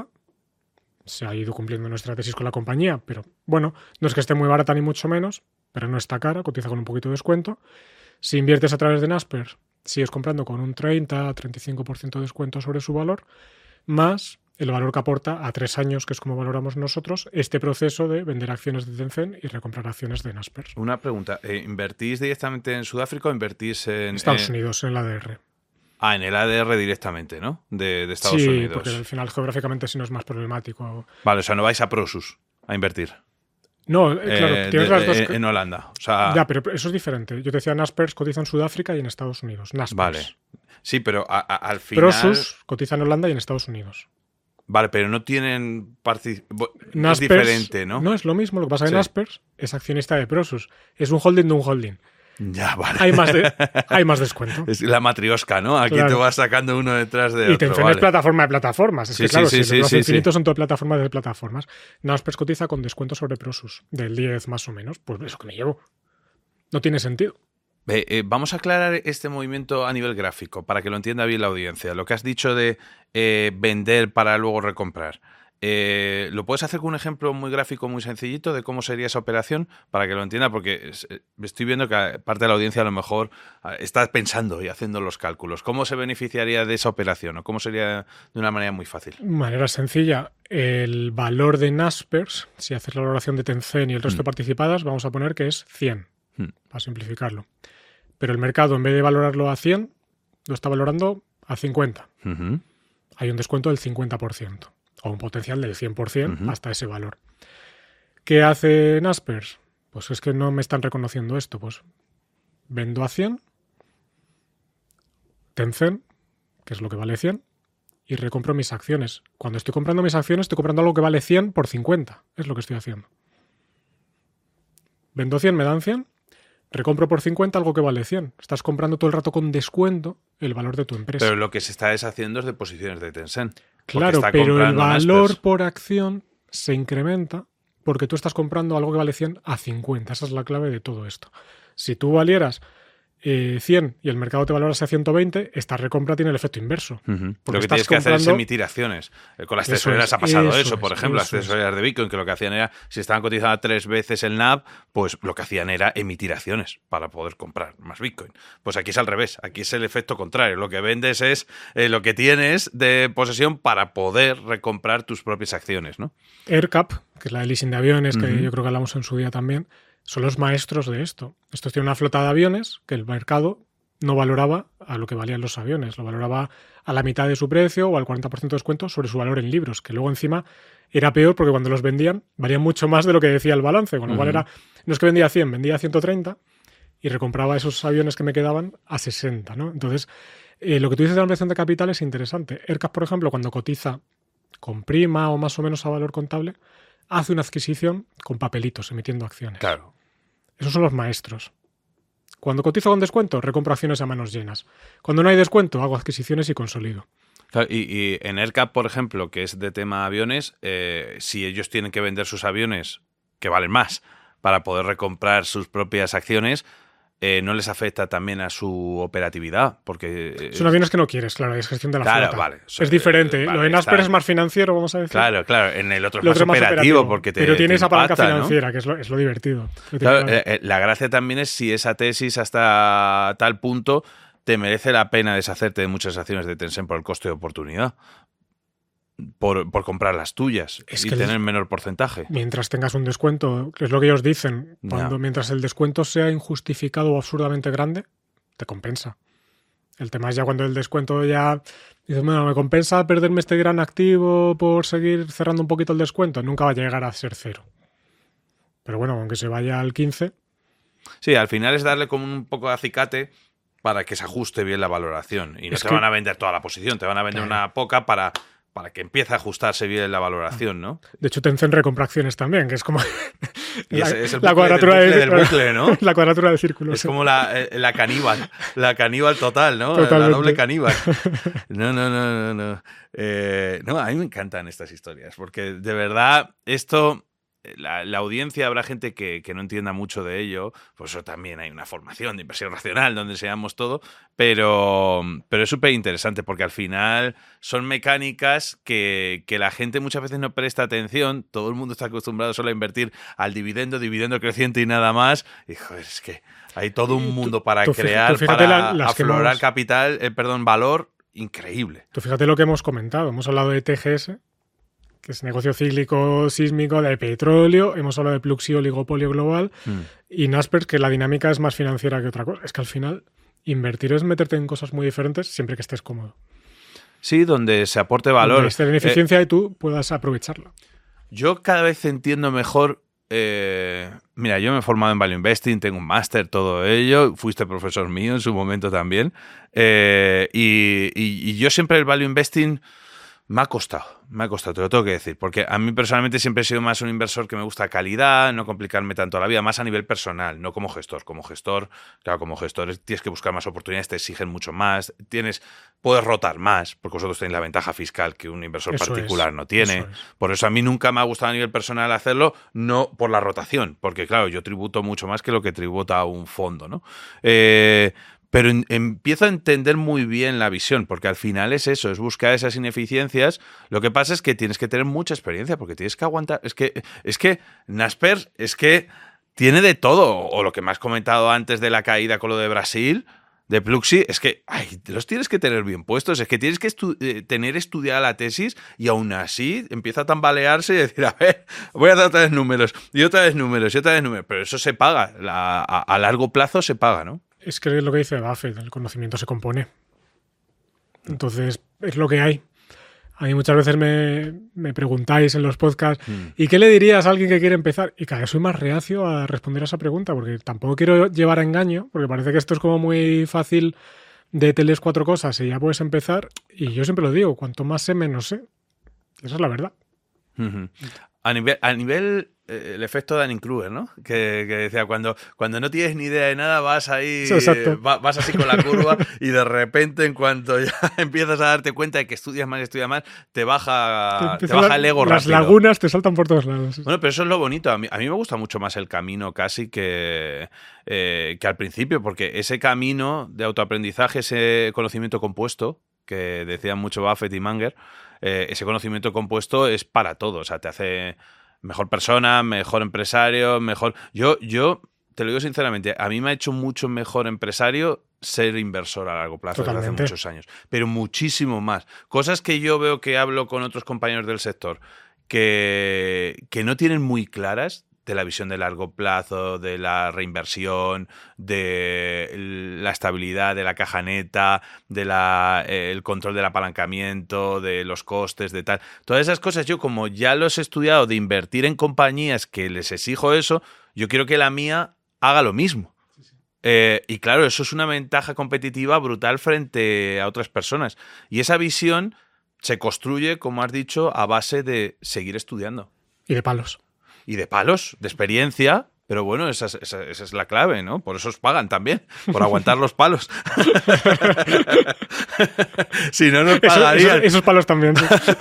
se ha ido cumpliendo nuestra tesis con la compañía, pero bueno, no es que esté muy barata ni mucho menos, pero no está cara, cotiza con un poquito de descuento. Si inviertes a través de Naspers, sigues comprando con un treinta a treinta y cinco por ciento de descuento sobre su valor, más el valor que aporta a tres años, que es como valoramos nosotros, este proceso de vender acciones de Tencent y recomprar acciones de Naspers. Una pregunta, ¿eh, ¿invertís directamente en Sudáfrica o invertís en... Estados en... Unidos, en la A D R? Ah, en el A D R directamente, ¿no? De, de Estados sí, Unidos. Sí, porque al final geográficamente sí no es más problemático. Vale, o sea, no vais a Prosus a invertir. No, eh, claro, eh, tienes de, las dos... En Holanda, o sea... Ya, pero eso es diferente. Yo te decía, Naspers cotiza en Sudáfrica y en Estados Unidos. Naspers. Vale. Sí, pero a, a, al final... Prosus cotiza en Holanda y en Estados Unidos. Vale, pero no tienen... Partic... Naspers, es diferente, ¿no? No es lo mismo. Lo que pasa es que sí. Naspers es accionista de Prosus. Es un holding de un holding. Ya, vale. Hay más, de, hay más descuento. Es la matriosca, ¿no? Aquí claro. Te vas sacando uno detrás de y otro. Y Tencent vale. Es plataforma de plataformas. Es sí, que claro, sí, si sí, los sí, infinitos sí. son todas plataformas de plataformas. Naspers cotiza con descuento sobre Prosus, del diez más o menos. Pues eso que me llevo. No tiene sentido. Eh, eh, vamos a aclarar este movimiento a nivel gráfico para que lo entienda bien la audiencia. Lo que has dicho de eh, vender para luego recomprar. Eh, ¿Lo puedes hacer con un ejemplo muy gráfico, muy sencillito de cómo sería esa operación para que lo entienda? Porque estoy viendo que parte de la audiencia a lo mejor está pensando y haciendo los cálculos. ¿Cómo se beneficiaría de esa operación o cómo sería de una manera muy fácil? De manera sencilla. El valor de Naspers, si haces la valoración de Tencent y el resto mm. de participadas, vamos a poner que es cien, mm. para simplificarlo. Pero el mercado, en vez de valorarlo a cien, lo está valorando a cincuenta. Uh-huh. Hay un descuento del cincuenta por ciento. O un potencial del cien por ciento uh-huh. hasta ese valor. ¿Qué hace Naspers? Pues es que no me están reconociendo esto. Pues vendo a cien, Tencent, que es lo que vale cien, y recompro mis acciones. Cuando estoy comprando mis acciones, estoy comprando algo que vale cien por cincuenta. Es lo que estoy haciendo. Vendo cien, me dan cien, recompro por cincuenta algo que vale cien. Estás comprando todo el rato con descuento el valor de tu empresa. Pero lo que se está deshaciendo es de posiciones de Tencent. Claro, pero el valor Naspers. Por acción se incrementa porque tú estás comprando algo que vale cien a cincuenta. Esa es la clave de todo esto. Si tú valieras eh, cien y el mercado te valorase a ciento veinte, esta recompra tiene el efecto inverso. Uh-huh. Lo que tienes que hacer es emitir acciones. Con las tesoreras es, ha pasado eso, eso por es, ejemplo, eso las tesoreras es. de Bitcoin, que lo que hacían era, si estaban cotizando tres veces el N A V, pues lo que hacían era emitir acciones para poder comprar más Bitcoin. Pues aquí es al revés, aquí es el efecto contrario. Lo que vendes es eh, lo que tienes de posesión para poder recomprar tus propias acciones, ¿no? AirCap, que es la de leasing de aviones, uh-huh. que yo creo que hablamos en su día también, son los maestros de esto. Estos tienen una flota de aviones que el mercado no valoraba a lo que valían los aviones, lo valoraba a la mitad de su precio o al cuarenta por ciento de descuento sobre su valor en libros, que luego encima era peor porque cuando los vendían valían mucho más de lo que decía el balance, con lo uh-huh. cual era, no es que vendía cien, vendía ciento treinta y recompraba esos aviones que me quedaban a sesenta, ¿no? Entonces, eh, lo que tú dices de la ampliación de capital es interesante. AirCap, por ejemplo, cuando cotiza con prima o más o menos a valor contable, hace una adquisición con papelitos, emitiendo acciones. Claro. Esos son los maestros. Cuando cotizo con descuento, recompro acciones a manos llenas. Cuando no hay descuento, hago adquisiciones y consolido. Claro, y, y en AirCap, por ejemplo, que es de tema aviones, eh, si ellos tienen que vender sus aviones, que valen más, para poder recomprar sus propias acciones, eh, no les afecta también a su operatividad, porque... Eh, son aviones que no quieres, claro, es gestión de la claro, flota. Vale, es diferente. Eh, vale, lo de Naspers es más financiero, vamos a decir. Claro, claro, en el otro es más, más operativo, operativo, porque te Pero tiene te esa palanca impacta, financiera, ¿no? que es lo, es lo divertido. Lo claro, eh, la gracia también es si esa tesis hasta tal punto te merece la pena deshacerte de muchas acciones de Tencent por el coste de oportunidad. Por, por comprar las tuyas es y tener el, menor porcentaje. Mientras tengas un descuento, que es lo que ellos dicen, cuando yeah. mientras el descuento sea injustificado o absurdamente grande, te compensa. El tema es ya cuando el descuento ya... Dices, bueno, ¿me compensa perderme este gran activo por seguir cerrando un poquito el descuento? Nunca va a llegar a ser cero. Pero bueno, aunque se vaya al quince... Sí, al final es darle como un poco de acicate para que se ajuste bien la valoración. Y no es te que... van a vender toda la posición, te van a vender claro. una poca para... para que empiece a ajustarse bien la valoración, ¿no? De hecho, Tencent recompra acciones también, que es como y la, es, es el la cuadratura del bucle, del, del bucle, ¿no? La cuadratura del círculo. Es sí. como la, la caníbal, la caníbal total, ¿no? Totalmente. La doble caníbal. No, no, no, no, no. Eh, no, a mí me encantan estas historias, porque de verdad esto... La, la audiencia, habrá gente que, que no entienda mucho de ello, pues eso también hay una formación de inversión racional donde enseñamos todo, pero, pero es súper interesante porque al final son mecánicas que, que la gente muchas veces no presta atención, todo el mundo está acostumbrado solo a invertir al dividendo, dividendo creciente y nada más, y joder, es que hay todo un mundo para tú, crear, tú fíjate, para la, aflorar hemos... capital, eh, perdón, valor increíble. Tú fíjate lo que hemos comentado, hemos hablado de T G S, que es negocio cíclico sísmico de petróleo, hemos hablado de Pluxee, oligopolio global, mm. y Naspers, que la dinámica es más financiera que otra cosa. Es que al final invertir es meterte en cosas muy diferentes siempre que estés cómodo. Sí, donde se aporte valor. Donde esté en eficiencia eh, y tú puedas aprovecharlo. Yo cada vez entiendo mejor... Eh, mira, yo me he formado en Value Investing, tengo un máster, todo ello, fuiste profesor mío en su momento también, eh, y, y, y yo siempre el Value Investing... Me ha costado, me ha costado, te lo tengo que decir, porque a mí personalmente siempre he sido más un inversor que me gusta calidad, no complicarme tanto la vida, más a nivel personal, no como gestor. Como gestor, claro, como gestor tienes que buscar más oportunidades, te exigen mucho más, tienes, puedes rotar más, porque vosotros tenéis la ventaja fiscal que un inversor Eso particular es, no tiene. eso es. Por eso a mí nunca me ha gustado a nivel personal hacerlo, no por la rotación, porque claro, yo tributo mucho más que lo que tributa un fondo, ¿no? Eh... Pero en, empiezo a entender muy bien la visión, porque al final es eso, es buscar esas ineficiencias. Lo que pasa es que tienes que tener mucha experiencia, porque tienes que aguantar. Es que, es que Naspers es que tiene de todo. O lo que me has comentado antes de la caída con lo de Brasil, de Pluxee, es que ay, los tienes que tener bien puestos. Es que tienes que estu eh, tener estudiada la tesis y aún así empieza a tambalearse y decir, a ver, voy a dar otra vez números, y otra vez números, y otra vez números. Pero eso se paga, la, a, a largo plazo se paga, ¿no? Es que es lo que dice Buffett, el conocimiento se compone. Entonces, es lo que hay. A mí muchas veces me, me preguntáis en los podcasts, mm. ¿y qué le dirías a alguien que quiere empezar? Y cada vez soy más reacio a responder a esa pregunta, porque tampoco quiero llevar a engaño, porque parece que esto es como muy fácil de teles cuatro cosas y ya puedes empezar. Y yo siempre lo digo, cuanto más sé, menos sé. Esa es la verdad. Uh-huh. A nivel... A nivel... el efecto de Dunning-Kruger, ¿no? Que, que decía, cuando, cuando no tienes ni idea de nada, vas ahí, sí, exacto. va, vas así con la curva y de repente, en cuanto ya empiezas a darte cuenta de que estudias más, estudias más, te baja, te, te baja el ego las rápido. Las lagunas te saltan por todos lados. Bueno, pero eso es lo bonito. A mí, a mí me gusta mucho más el camino casi que, eh, que al principio, porque ese camino de autoaprendizaje, ese conocimiento compuesto, que decían mucho Buffett y Munger, eh, ese conocimiento compuesto es para todo. O sea, te hace... mejor persona, mejor empresario, mejor... Yo, yo, te lo digo sinceramente, a mí me ha hecho mucho mejor empresario ser inversor a largo plazo desde hace muchos años. Pero muchísimo más. Cosas que yo veo que hablo con otros compañeros del sector que, que no tienen muy claras de la visión de largo plazo, de la reinversión, de la estabilidad de la caja neta, de la, eh, el control del apalancamiento, de los costes, de tal. Todas esas cosas yo, como ya los he estudiado de invertir en compañías que les exijo eso, yo quiero que la mía haga lo mismo. Sí, sí. Eh, y claro, eso es una ventaja competitiva brutal frente a otras personas. Y esa visión se construye, como has dicho, a base de seguir estudiando. Y de palos. Y de palos, de experiencia, pero bueno, esa es, esa, esa es la clave, ¿no? Por eso os pagan también, por aguantar los palos. Si no, nos pagarían. Eso, eso, esos palos también. Sí.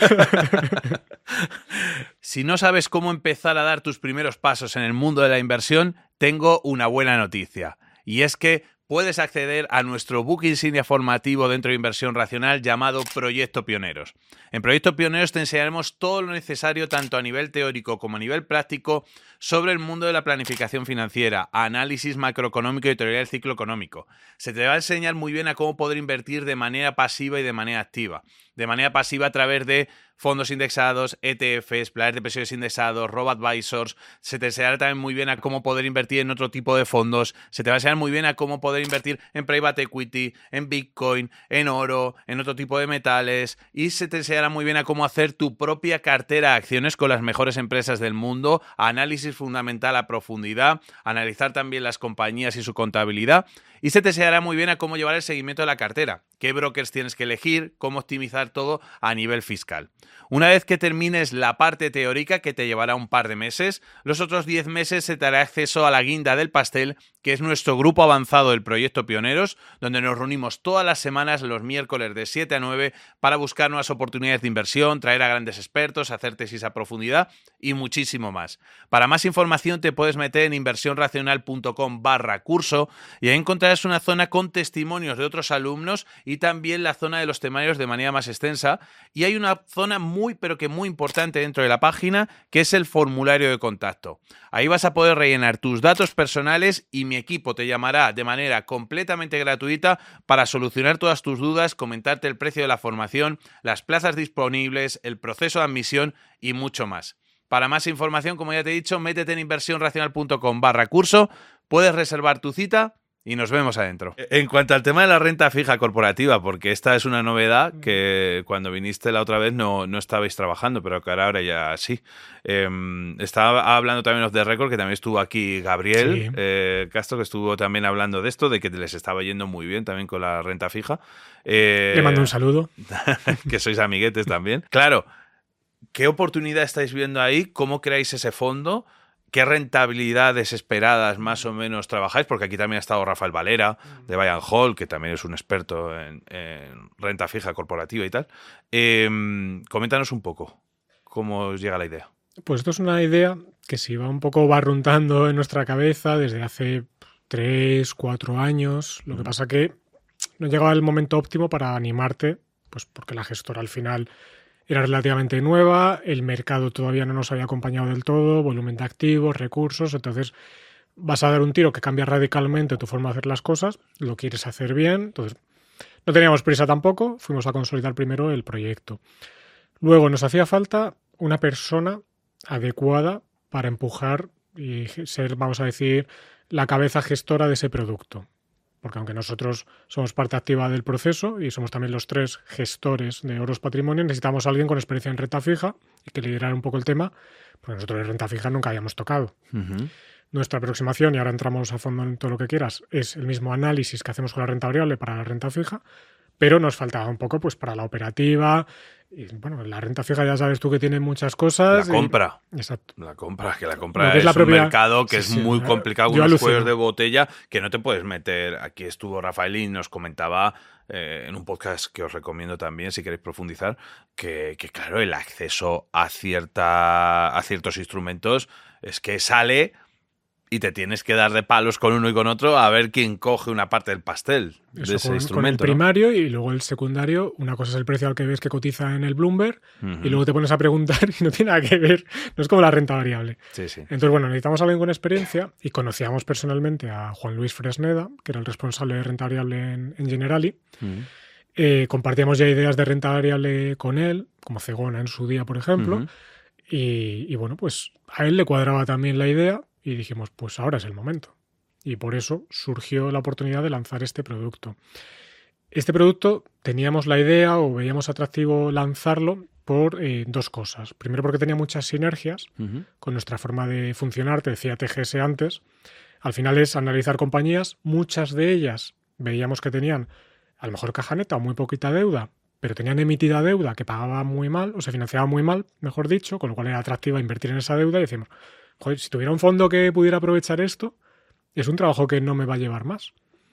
Si no sabes cómo empezar a dar tus primeros pasos en el mundo de la inversión, tengo una buena noticia. Y es que puedes acceder a nuestro book insignia formativo dentro de Inversión Racional llamado Proyecto Pioneros. En Proyecto Pioneros te enseñaremos todo lo necesario tanto a nivel teórico como a nivel práctico sobre el mundo de la planificación financiera, análisis macroeconómico y teoría del ciclo económico. Se te va a enseñar muy bien a cómo poder invertir de manera pasiva y de manera activa. De manera pasiva a través de fondos indexados, E T Fs, planes de pensiones indexados, robo-advisors. Se te enseñará también muy bien a cómo poder invertir en otro tipo de fondos. Se te va a enseñar muy bien a cómo poder invertir en private equity, en Bitcoin, en oro, en otro tipo de metales. Y se te enseñará muy bien a cómo hacer tu propia cartera de acciones con las mejores empresas del mundo, análisis fundamental a profundidad, analizar también las compañías y su contabilidad. Y se te enseñará muy bien a cómo llevar el seguimiento de la cartera, qué brokers tienes que elegir, cómo optimizar todo a nivel fiscal. Una vez que termines la parte teórica, que te llevará un par de meses, los otros diez meses se te dará acceso a la guinda del pastel, que es nuestro grupo avanzado del Proyecto Pioneros, donde nos reunimos todas las semanas los miércoles de siete a nueve para buscar nuevas oportunidades de inversión, traer a grandes expertos, hacer tesis a profundidad y muchísimo más. Para más información te puedes meter en inversionracional.com barra curso y ahí encontrarás una zona con testimonios de otros alumnos y también la zona de los temarios de manera más extensa. Y hay una zona muy, pero que muy importante dentro de la página, que es el formulario de contacto. Ahí vas a poder rellenar tus datos personales y mi equipo te llamará de manera completamente gratuita para solucionar todas tus dudas, comentarte el precio de la formación, las plazas disponibles, el proceso de admisión y mucho más. Para más información, como ya te he dicho, métete en inversionracional.com barra curso, puedes reservar tu cita y nos vemos adentro. En cuanto al tema de la renta fija corporativa, porque esta es una novedad que cuando viniste la otra vez no, no estabais trabajando, pero que ahora ya sí. Eh, estaba hablando también off the record, que también estuvo aquí Gabriel sí. eh, Castro, que estuvo también hablando de esto, de que les estaba yendo muy bien también con la renta fija. Eh, Le mando un saludo. Que sois amiguetes también. Claro, ¿qué oportunidad estáis viendo ahí? ¿Cómo creáis ese fondo? ¿Qué rentabilidades esperadas más o menos trabajáis? Porque aquí también ha estado Rafael Valera, de Buy and Hold, que también es un experto en, en renta fija corporativa y tal. Eh, coméntanos un poco cómo os llega la idea. Pues esto es una idea que se iba un poco barruntando en nuestra cabeza desde hace tres, cuatro años. Lo que pasa que no llegaba el momento óptimo para animarte, pues porque la gestora al final era relativamente nueva, el mercado todavía no nos había acompañado del todo, volumen de activos, recursos, entonces vas a dar un tiro que cambia radicalmente tu forma de hacer las cosas, lo quieres hacer bien, entonces no teníamos prisa tampoco, fuimos a consolidar primero el proyecto. Luego nos hacía falta una persona adecuada para empujar y ser, vamos a decir, la cabeza gestora de ese producto. Porque aunque nosotros somos parte activa del proceso y somos también los tres gestores de Oros Patrimonio, necesitamos a alguien con experiencia en renta fija y que liderara un poco el tema, porque nosotros de renta fija nunca habíamos tocado. Uh-huh. Nuestra aproximación, y ahora entramos a fondo en todo lo que quieras, es el mismo análisis que hacemos con la renta variable para la renta fija, pero nos faltaba un poco pues para la operativa. Y bueno, la renta fija ya sabes tú que tiene muchas cosas. La compra. Y, exacto. La compra, que la compra que es, la un propia... mercado que sí, es sí, muy ¿no? complicado, Yo unos alucino. cuellos de botella que no te puedes meter. Aquí estuvo Rafael y nos comentaba eh, en un podcast que os recomiendo también, si queréis profundizar, que, que claro, el acceso a, cierta, a ciertos instrumentos es que sale y te tienes que dar de palos con uno y con otro a ver quién coge una parte del pastel de Eso, ese con, instrumento. Con el primario, ¿no? Y luego el secundario. Una cosa es el precio al que ves que cotiza en el Bloomberg Uh-huh. y luego te pones a preguntar y no tiene nada que ver. No es como la renta variable. Sí, sí. Entonces, bueno, necesitamos a alguien con experiencia y conocíamos personalmente a Juan Luis Fresneda, que era el responsable de renta variable en, en Generali. Uh-huh. Eh, compartíamos ya ideas de renta variable con él, como Cegona en su día, por ejemplo. Uh-huh. y, y bueno, pues a él le cuadraba también la idea. Y dijimos, pues ahora es el momento. Y por eso surgió la oportunidad de lanzar este producto. Este producto teníamos la idea o veíamos atractivo lanzarlo por eh, dos cosas. Primero porque tenía muchas sinergias uh-huh. con nuestra forma de funcionar. Te decía T G S antes. Al final es analizar compañías. Muchas de ellas veíamos que tenían a lo mejor caja neta o muy poquita deuda, pero tenían emitida deuda que pagaba muy mal o se financiaba muy mal, mejor dicho, con lo cual era atractiva invertir en esa deuda y decimos, joder, si tuviera un fondo que pudiera aprovechar esto, es un trabajo que no me va a llevar más.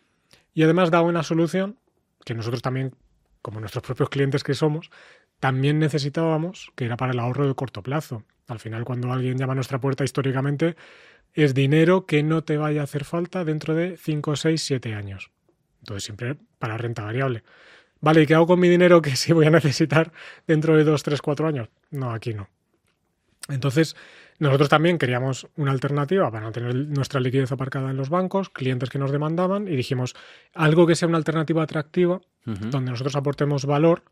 Y además da una solución que nosotros también, como nuestros propios clientes que somos, también necesitábamos, que era para el ahorro de corto plazo. Al final, cuando alguien llama a nuestra puerta históricamente, es dinero que no te vaya a hacer falta dentro de cinco, seis, siete años. Entonces, siempre para renta variable. Vale, ¿y qué hago con mi dinero que sí voy a necesitar dentro de dos, tres, cuatro años? No, aquí no. Entonces, nosotros también queríamos una alternativa para no tener nuestra liquidez aparcada en los bancos, clientes que nos demandaban, y dijimos algo que sea una alternativa atractiva, uh-huh. donde nosotros aportemos valor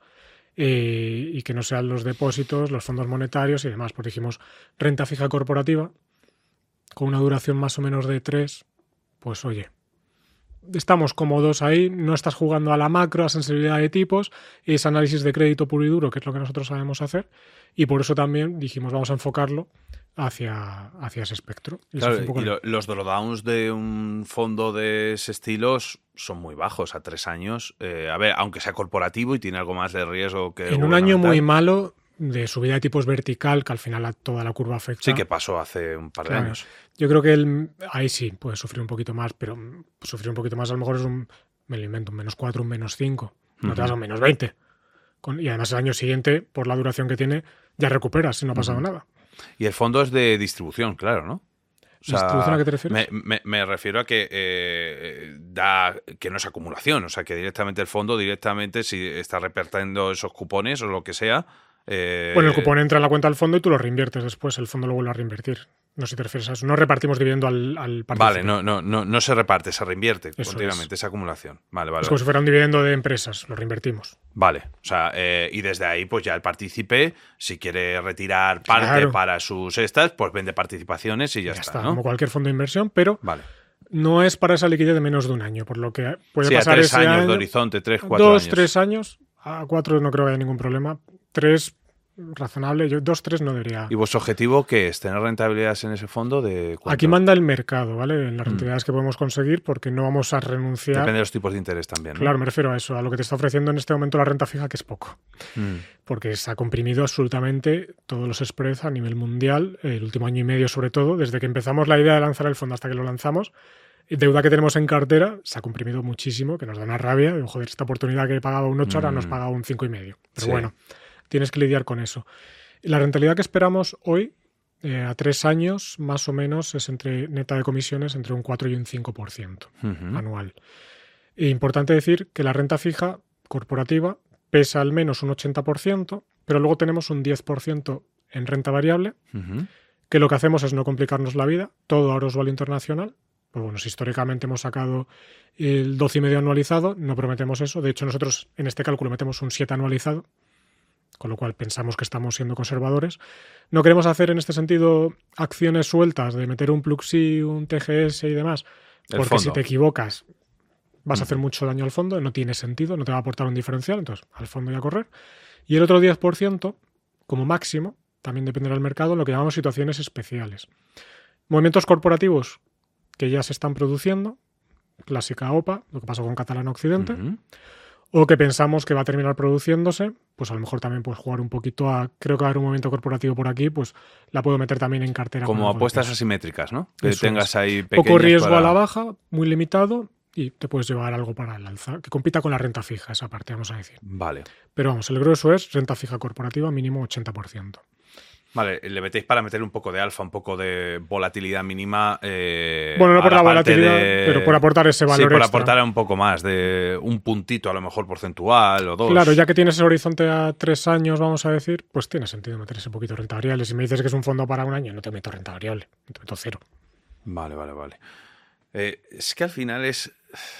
eh, y que no sean los depósitos, los fondos monetarios y demás. Pues dijimos renta fija corporativa, con una duración más o menos de tres, pues oye, estamos cómodos ahí, no estás jugando a la macro, a sensibilidad de tipos, es análisis de crédito puro y duro, que es lo que nosotros sabemos hacer, y por eso también dijimos vamos a enfocarlo hacia, hacia ese espectro. Y, claro, un poco y lo, los drawdowns de un fondo de ese estilo son muy bajos a tres años. Eh, a ver, aunque sea corporativo y tiene algo más de riesgo que... En un año muy malo de subida de tipos vertical, que al final a toda la curva afecta. Sí, que pasó hace un par de claro, años. Yo creo que el, ahí sí puede sufrir un poquito más, pero sufrir un poquito más a lo mejor es un, me lo invento, un menos cuatro, un menos cinco. No uh-huh. te vas a un menos veinte. Con, y además el año siguiente, por la duración que tiene, ya recuperas si no ha pasado uh-huh. nada. Y el fondo es de distribución, claro, ¿no? O sea, ¿distribución a qué te refieres? Me, me, me refiero a que eh, da que no es acumulación, o sea, que directamente el fondo, directamente si está repartiendo esos cupones o lo que sea... Eh... Bueno, el cupón entra en la cuenta del fondo y tú lo reinviertes después, el fondo lo vuelve a reinvertir. No sé si te refieres a eso. No repartimos dividendo al, al participante. Vale, no, no, no, no se reparte, se reinvierte eso continuamente, es. Esa acumulación. Vale, vale. Es como si fuera un dividendo de empresas, lo reinvertimos. Vale, o sea, eh, y desde ahí, pues ya el partícipe, si quiere retirar parte claro. para sus estas, pues vende participaciones y ya, ya está, está, ¿no? Como cualquier fondo de inversión, pero vale. No es para esa liquidez de menos de un año, por lo que puede sí, pasar a tres ese años año, de horizonte, tres, cuatro dos, años. tres años. A cuatro no creo que haya ningún problema. Tres, razonable. Yo, dos, tres no debería. ¿Y vuestro objetivo qué es? ¿Tener rentabilidades en ese fondo? De cuánto? Aquí manda el mercado, ¿vale? En las Mm. rentabilidades que podemos conseguir, porque no vamos a renunciar. Depende de los tipos de interés también, ¿no? Claro, me refiero a eso, a lo que te está ofreciendo en este momento la renta fija, que es poco. Mm. Porque se ha comprimido absolutamente todos los spreads a nivel mundial, el último año y medio sobre todo, desde que empezamos la idea de lanzar el fondo hasta que lo lanzamos. Deuda que tenemos en cartera se ha comprimido muchísimo, que nos da una rabia. Digo, joder, esta oportunidad que pagaba un ocho, Mm. ahora nos paga un cinco y medio. Pero Sí. bueno, tienes que lidiar con eso. La rentabilidad que esperamos hoy, eh, a tres años, más o menos, es entre neta de comisiones entre un cuatro y un cinco por ciento Ujú. anual. E importante decir que la renta fija corporativa pesa al menos un ochenta por ciento, pero luego tenemos un diez por ciento en renta variable, Ujú. que lo que hacemos es no complicarnos la vida, todo ahora es valor internacional. Pues bueno, si históricamente hemos sacado el doce y medio anualizado, no prometemos eso. De hecho, nosotros en este cálculo metemos un siete anualizado, con lo cual pensamos que estamos siendo conservadores. No queremos hacer en este sentido acciones sueltas de meter un Pluxee, un T G S y demás, El porque fondo. si te equivocas vas a Ujú. hacer mucho daño al fondo, no tiene sentido, no te va a aportar un diferencial, entonces al fondo y a correr. Y el otro diez por ciento, como máximo, también dependerá del mercado, en lo que llamamos situaciones especiales. Movimientos corporativos que ya se están produciendo, clásica O P A, lo que pasó con Catalana Occidente, Ujú. o que pensamos que va a terminar produciéndose, pues a lo mejor también puedes jugar un poquito a, creo que va a haber un movimiento corporativo por aquí, pues la puedo meter también en cartera. con Como algo de apuestas peso. asimétricas, ¿no? Que Eso tengas es. ahí pequeñas Poco riesgo para- a la baja, muy limitado, y te puedes llevar algo para el alza, que compita con la renta fija, esa parte, vamos a decir. Vale. Pero vamos, el grueso es renta fija corporativa mínimo ochenta por ciento. Vale, le metéis para meter un poco de alfa, un poco de volatilidad mínima. eh, Bueno, no a por la parte volatilidad, de- pero por aportar ese valor Sí, por extra. aportar un poco más, de un puntito a lo mejor porcentual o dos. Claro, ya que tienes ese horizonte a tres años, vamos a decir, pues tiene sentido meter ese poquito de renta variable. Si me dices que es un fondo para un año, no te meto renta variable, te meto cero. Vale, vale, vale. Eh, es que al final es...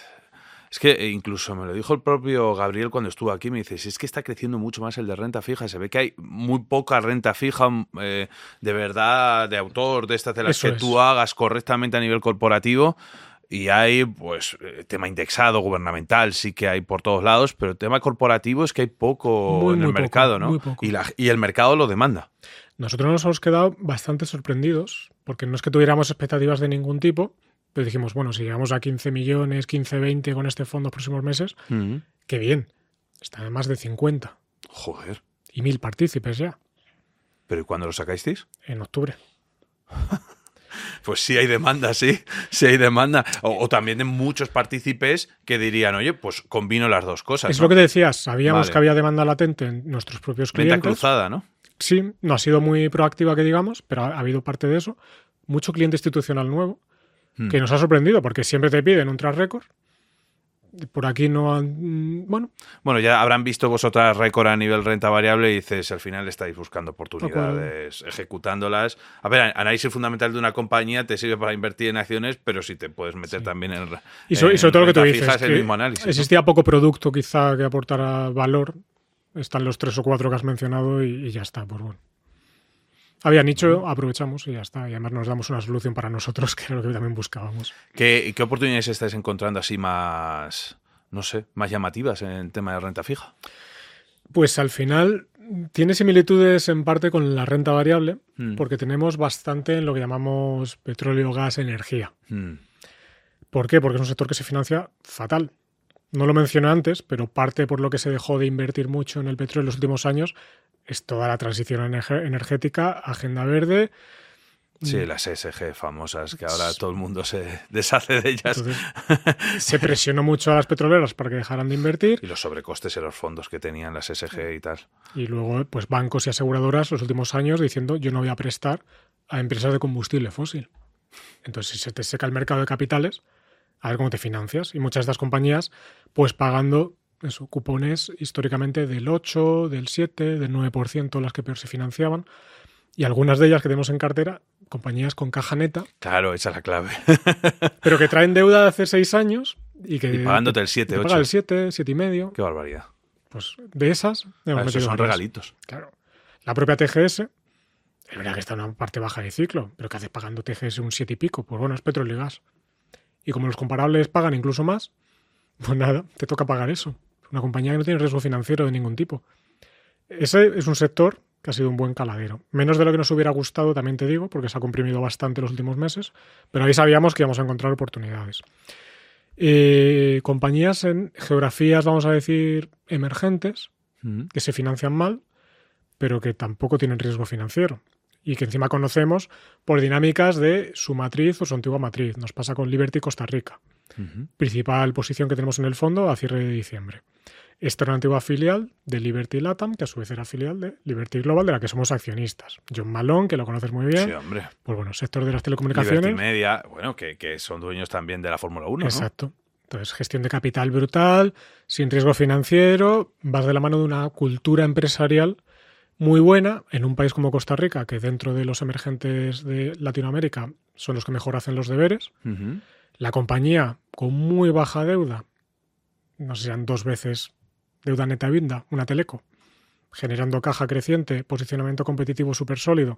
Es que incluso me lo dijo el propio Gabriel cuando estuvo aquí, me dice, si es que está creciendo mucho más el de renta fija, se ve que hay muy poca renta fija eh, de verdad, de autor, de estas de las Eso que es. tú hagas correctamente a nivel corporativo, y hay pues eh, tema indexado, gubernamental, sí que hay por todos lados, pero el tema corporativo es que hay poco Muy, en muy el poco, mercado, ¿no? muy poco. Y, la- y el mercado lo demanda. Nosotros nos hemos quedado bastante sorprendidos, porque no es que tuviéramos expectativas de ningún tipo, pero dijimos, bueno, si llegamos a quince millones, quince, veinte con este fondo los próximos meses, Mm. qué bien. Está en más de cincuenta Joder. y mil partícipes ya, ¿Pero y cuándo lo sacasteis? en octubre. Pues sí hay demanda, sí, sí hay demanda. O, o también de muchos partícipes que dirían, oye, pues combino las dos cosas. Es ¿no? lo que decías, sabíamos Vale. que había demanda latente en nuestros propios Venta clientes. cruzada, ¿no? Sí, no ha sido muy proactiva que digamos, pero ha, ha habido parte de eso. Mucho cliente institucional nuevo, Hmm. que nos ha sorprendido, porque siempre te piden un track record. Por aquí no han... Bueno, Bueno, ya habrán visto vosotras récord a nivel renta variable y dices, al final estáis buscando oportunidades, ejecutándolas. A ver, análisis fundamental de una compañía te sirve para invertir en acciones, pero si te puedes meter Sí. también en y, so- y sobre todo lo que tú renta dices, fija es el que mismo análisis, ¿no? existía poco producto quizá que aportara valor. Están los tres o cuatro que has mencionado y, y ya está, pues bueno. Había nicho, aprovechamos y ya está. Y además nos damos una solución para nosotros, que era lo que también buscábamos. ¿Qué, qué oportunidades estáis encontrando así más, no sé, más llamativas en el tema de renta fija? Pues al final tiene similitudes en parte con la renta variable, Mm. porque tenemos bastante en lo que llamamos petróleo, gas, energía. Mm. ¿Por qué? Porque es un sector que se financia fatal. No lo mencioné antes, pero parte por lo que se dejó de invertir mucho en el petróleo en los últimos años es toda la transición ener- energética, agenda verde. Sí, las E S G famosas, que ahora todo el mundo se deshace de ellas. Entonces, se presionó mucho a las petroleras para que dejaran de invertir Y los sobrecostes en los fondos que tenían las E S G y tal. y luego pues bancos y aseguradoras los últimos años diciendo yo no voy a prestar a empresas de combustible fósil. Entonces, si se te seca el mercado de capitales, a ver cómo te financias. Y muchas de estas compañías pues pagando eso, cupones históricamente del ocho, del siete, del nueve por ciento las que peor se financiaban. Y algunas de ellas que tenemos en cartera, compañías con caja neta, Claro, esa es la clave. pero que traen deuda de hace seis años y que... Y pagándote el siete, te ocho. paga el siete, siete y medio. Qué barbaridad. Pues de esas... hemos Ah, esos metido son varias. regalitos. Claro. La propia T G S, es verdad que está en una parte baja de ciclo, pero ¿qué haces pagando T G S un siete y pico? Pues bueno, es petróleo y gas. Y como los comparables pagan incluso más, pues nada, te toca pagar eso. Una compañía que no tiene riesgo financiero de ningún tipo. Ese es un sector que ha sido un buen caladero. Menos de lo que nos hubiera gustado, también te digo, porque se ha comprimido bastante los últimos meses, pero ahí sabíamos que íbamos a encontrar oportunidades. Eh, compañías en geografías, vamos a decir, emergentes, mm. que se financian mal, pero que tampoco tienen riesgo financiero. Y que encima conocemos por dinámicas de su matriz o su antigua matriz. Nos pasa con Liberty Costa Rica. Uh-huh. Principal posición que tenemos en el fondo a cierre de diciembre. Esta era una antigua filial de Liberty Latam, que a su vez era filial de Liberty Global, de la que somos accionistas. John Malone, que lo conoces muy bien. Sí, hombre. Pues bueno, sector de las telecomunicaciones. Liberty Media, bueno, que, que son dueños también de la Fórmula uno, Exacto. ¿no? Entonces, gestión de capital brutal, sin riesgo financiero, vas de la mano de una cultura empresarial muy buena en un país como Costa Rica, que dentro de los emergentes de Latinoamérica son los que mejor hacen los deberes. Uh-huh. La compañía con muy baja deuda, no sé si eran dos veces deuda neta EBITDA, una teleco, generando caja creciente, posicionamiento competitivo súper sólido.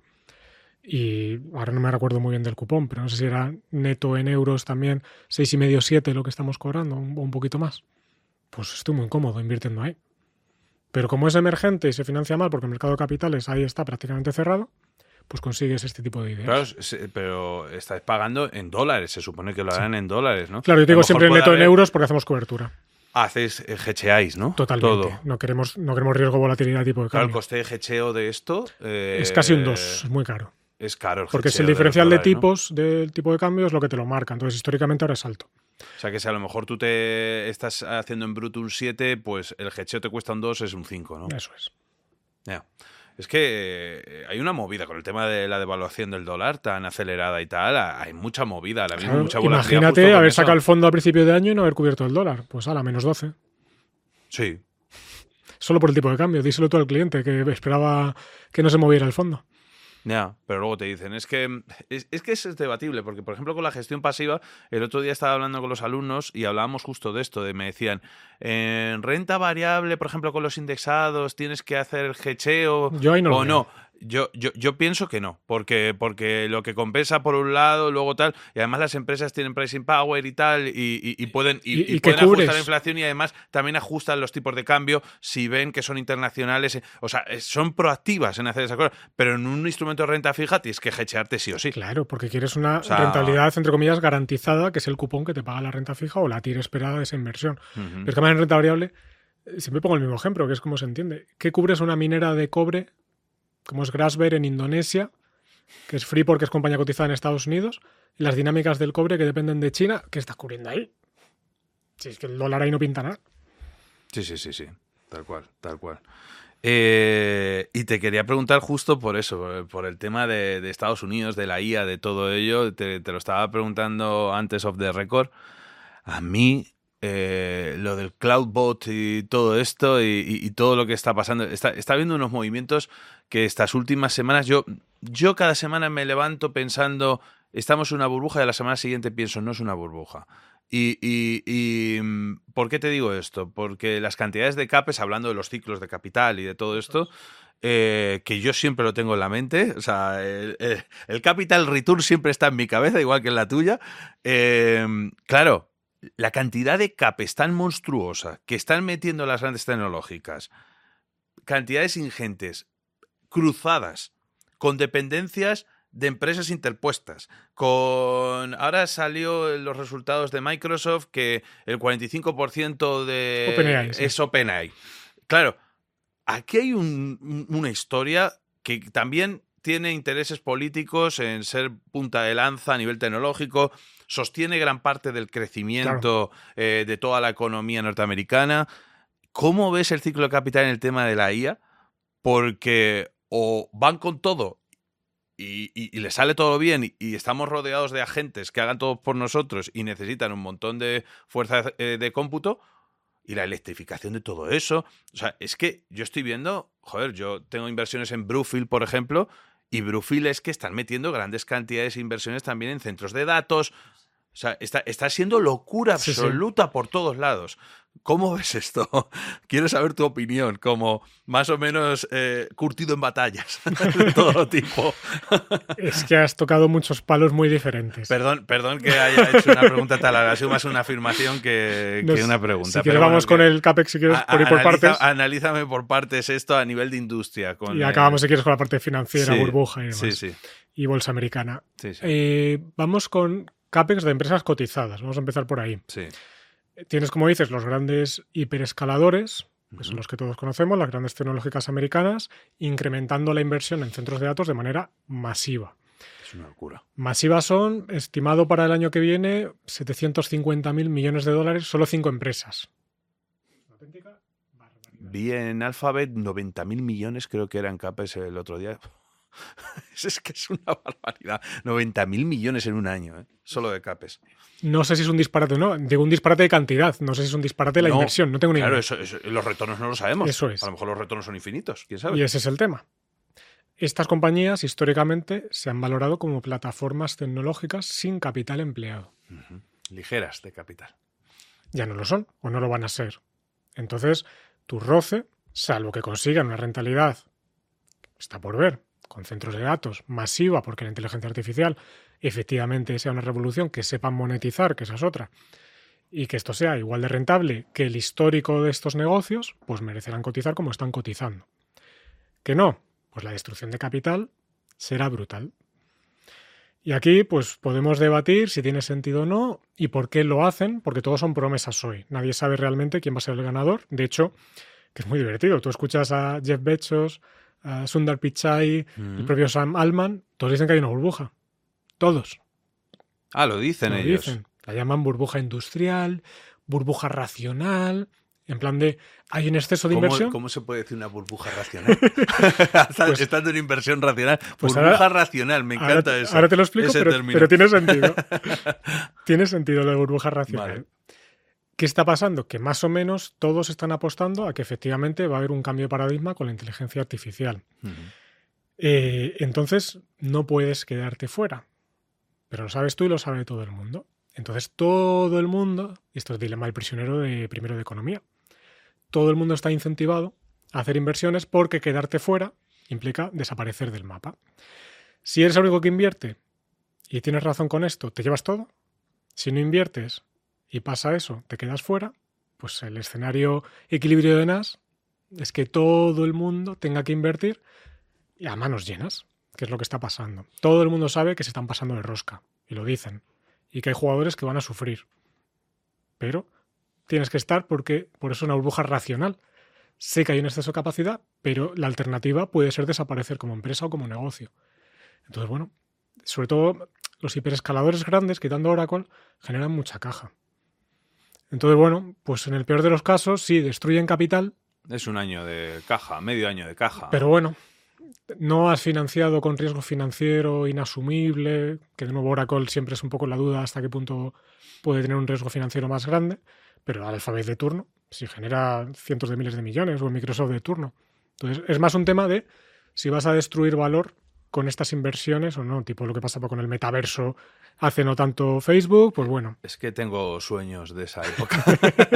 Y ahora no me recuerdo muy bien del cupón, pero no sé si era neto en euros también, seis y medio, siete lo que estamos cobrando, o un, un poquito más. Pues estoy muy cómodo invirtiendo ahí. Pero como es emergente y se financia mal porque el mercado de capitales ahí está prácticamente cerrado, pues consigues este tipo de ideas. Claro, pero estáis pagando en dólares, se supone que lo harán sí. en dólares, ¿no? Claro, yo te digo siempre neto haber... en euros porque hacemos cobertura. Hacéis, hedgeáis, ¿no? Totalmente. Todo. No queremos, no queremos riesgo, volatilidad, tipo de cambio. Claro, el coste de hedgeo de esto... Eh, es casi un dos, es muy caro. Es caro el Porque es el diferencial de, dólares, de tipos ¿no? del tipo de cambio es lo que te lo marca. Entonces, históricamente ahora es alto. O sea, que si a lo mejor tú te estás haciendo en bruto un siete, pues el hedgeo te cuesta un dos, es un cinco, ¿no? Eso es. Yeah. Es que eh, hay una movida con el tema de la devaluación del dólar tan acelerada y tal. Hay mucha movida ahora mismo, claro, mucha volatilidad. Imagínate haber sacado el fondo a principio de año y no haber cubierto el dólar. Pues a la menos doce. Sí. Solo por el tipo de cambio. Díselo tú al cliente que esperaba que no se moviera el fondo. Ya, pero luego te dicen, es que es, es que es debatible, porque por ejemplo con la gestión pasiva, el otro día estaba hablando con los alumnos y hablábamos justo de esto, de me decían, en renta variable, por ejemplo con los indexados, tienes que hacer el hedgeo Yo ahí no o no. Yo, yo, yo pienso que no, porque, porque lo que compensa por un lado, luego tal, y además las empresas tienen pricing power y tal, y, y, y pueden, y, ¿Y, y y pueden cubres? ajustar la inflación y además también ajustan los tipos de cambio si ven que son internacionales, o sea, son proactivas en hacer esas cosas, pero en un instrumento de renta fija tienes que hedgearte sí o sí. Claro, porque quieres una o sea, rentabilidad, entre comillas, garantizada, que es el cupón que te paga la renta fija o la tira esperada de esa inversión. Uh-huh. Pero es que además en renta variable, siempre pongo el mismo ejemplo, que es como se entiende. ¿Qué cubres una minera de cobre como es Grasberg en Indonesia, que es Freeport, que es compañía cotizada en Estados Unidos, y las dinámicas del cobre que dependen de China? ¿Qué estás cubriendo ahí? Si es que el dólar ahí no pinta nada. Sí, sí, sí, sí. Tal cual, tal cual. Eh, y te quería preguntar justo por eso, por el tema de, de Estados Unidos, de la I A, de todo ello. Te, te lo estaba preguntando antes off the record. A mí... Eh, lo del CloudBot y todo esto y, y, y todo lo que está pasando, está, está habiendo unos movimientos que estas últimas semanas yo, yo cada semana me levanto pensando estamos en una burbuja y a la semana siguiente pienso no es una burbuja. Y, y, y ¿por qué te digo esto? Porque las cantidades de capes, hablando de los ciclos de capital y de todo esto, eh, que yo siempre lo tengo en la mente, o sea, el, el, el capital return siempre está en mi cabeza, igual que en la tuya. Eh, claro, la cantidad de capes tan monstruosa que están metiendo las grandes tecnológicas, cantidades ingentes, cruzadas, con dependencias de empresas interpuestas, con... Ahora salió los resultados de Microsoft que el cuarenta y cinco por ciento de OpenAI, sí. es OpenAI. Claro, aquí hay un, una historia que también tiene intereses políticos en ser punta de lanza a nivel tecnológico, sostiene gran parte del crecimiento, claro, eh, de toda la economía norteamericana. ¿Cómo ves el ciclo de capital en el tema de la I A? Porque o van con todo y, y, y les sale todo bien y, y estamos rodeados de agentes que hagan todo por nosotros y necesitan un montón de fuerza eh, de cómputo, y la electrificación de todo eso. O sea, es que yo estoy viendo, joder, yo tengo inversiones en Bluefield, por ejemplo, y Bluefield es que están metiendo grandes cantidades de inversiones también en centros de datos. O sea, está, está siendo locura absoluta sí, sí. por todos lados. ¿Cómo ves esto? Quiero saber tu opinión, como más o menos eh, curtido en batallas de todo tipo. Es que has tocado muchos palos muy diferentes. Perdón, perdón que haya hecho una pregunta tan larga. Ha sido más una afirmación que, Nos, que una pregunta. Si quieres, vamos bueno, con el CAPEX, si quieres, a, por ir por analiza, partes. Analízame por partes esto a nivel de industria. Con y acabamos, el... si quieres, con la parte financiera, sí, burbuja y demás. Sí, sí. Y bolsa americana. Sí, sí. Eh, vamos con CAPEX de empresas cotizadas. Vamos a empezar por ahí. Sí. Tienes, como dices, los grandes hiperescaladores, que son los que todos conocemos, las grandes tecnológicas americanas, incrementando la inversión en centros de datos de manera masiva. Es una locura. Masivas son, estimado para el año que viene, setecientos cincuenta mil millones de dólares, solo cinco empresas. Auténtica barbaridad. Vi en Alphabet noventa mil millones, creo que eran CAPEX el otro día. Es que es una barbaridad. noventa mil millones en un año, ¿eh? Solo de CAPEX. No sé si es un disparate o no. Digo un disparate de cantidad. No sé si es un disparate de la no, inversión. No tengo ni idea. Claro, eso, eso, los retornos no lo sabemos. Eso es. A lo mejor los retornos son infinitos. ¿Quién sabe? Y ese es el tema. Estas compañías históricamente se han valorado como plataformas tecnológicas sin capital empleado. Uh-huh. Ligeras de capital. Ya no lo son o no lo van a ser. Entonces, tu roce, salvo que consigan una rentabilidad, está por ver, con centros de datos masiva, porque la inteligencia artificial efectivamente sea una revolución, que sepan monetizar, que esa es otra, y que esto sea igual de rentable que el histórico de estos negocios, pues merecerán cotizar como están cotizando. ¿Que no? Pues la destrucción de capital será brutal. Y aquí pues podemos debatir si tiene sentido o no y por qué lo hacen, porque todos son promesas hoy. Nadie sabe realmente quién va a ser el ganador. De hecho, que es muy divertido. Tú escuchas a Jeff Bezos, a Sundar Pichai, mm. el propio Sam Altman, todos dicen que hay una burbuja. Todos. Ah, lo dicen lo ellos. Dicen. La llaman burbuja industrial, burbuja racional, en plan de, ¿hay un exceso de ¿Cómo, inversión? ¿Cómo se puede decir una burbuja racional? pues, Estando en inversión racional. Pues burbuja ahora, racional, me encanta ahora, eso. Ahora te lo explico, pero, pero tiene sentido. Tiene sentido la burbuja racional. Vale. ¿Qué está pasando? Que más o menos todos están apostando a que efectivamente va a haber un cambio de paradigma con la inteligencia artificial. Uh-huh. Eh, entonces, no puedes quedarte fuera. Pero lo sabes tú y lo sabe todo el mundo. Entonces, todo el mundo, y esto es dilema del prisionero de primero de economía, todo el mundo está incentivado a hacer inversiones porque quedarte fuera implica desaparecer del mapa. Si eres el único que invierte y tienes razón con esto, te llevas todo. Si no inviertes y pasa eso, te quedas fuera, pues el escenario equilibrio de Nash es que todo el mundo tenga que invertir y a manos llenas, que es lo que está pasando. Todo el mundo sabe que se están pasando de rosca, y lo dicen, y que hay jugadores que van a sufrir. Pero tienes que estar porque por eso es una burbuja racional. Sé que hay un exceso de capacidad, pero la alternativa puede ser desaparecer como empresa o como negocio. Entonces, bueno, sobre todo los hiperescaladores grandes, quitando Oracle, generan mucha caja. Entonces, bueno, pues en el peor de los casos, sí, destruyen capital. Es un año de caja, medio año de caja. Pero bueno, no has financiado con riesgo financiero inasumible, que de nuevo Oracle siempre es un poco la duda hasta qué punto puede tener un riesgo financiero más grande, pero el Alphabet de turno, si genera cientos de miles de millones, o el Microsoft de turno. Entonces, es más un tema de si vas a destruir valor con estas inversiones o no, tipo lo que pasaba con el metaverso hace no tanto Facebook, pues bueno. Es que tengo sueños de esa época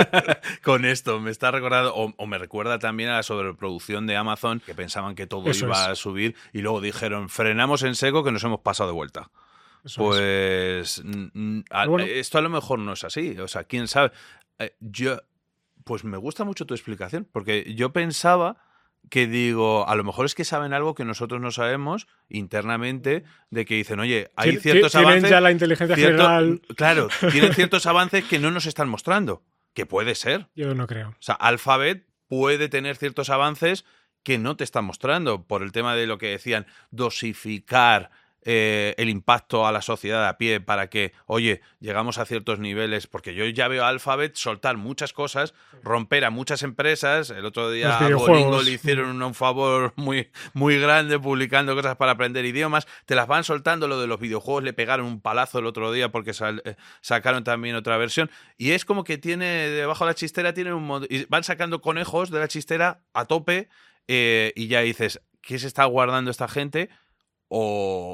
con esto. Me está recordando, o, o me recuerda también a la sobreproducción de Amazon, que pensaban que todo Eso iba es. a subir y luego dijeron, frenamos en seco que nos hemos pasado de vuelta. Eso pues n- a, bueno. esto a lo mejor no es así. O sea, quién sabe. Eh, yo, pues me gusta mucho tu explicación, porque yo pensaba que digo, a lo mejor es que saben algo que nosotros no sabemos internamente, de que dicen, oye, hay ciertos ¿Tienen avances... ya la inteligencia cierto, general? Claro, tienen ciertos avances que no nos están mostrando, que puede ser. Yo no creo. O sea, Alphabet puede tener ciertos avances que no te están mostrando, por el tema de lo que decían, dosificar eh, el impacto a la sociedad a pie para que, oye, llegamos a ciertos niveles, porque yo ya veo a Alphabet soltar muchas cosas, romper a muchas empresas. El otro día a Duolingo le hicieron un favor muy, muy grande publicando cosas para aprender idiomas, te las van soltando. Lo de los videojuegos le pegaron un palazo el otro día porque sal, eh, sacaron también otra versión, y es como que tiene debajo de la chistera, tienen un y van sacando conejos de la chistera a tope, eh, y ya dices, ¿qué se está guardando esta gente? O...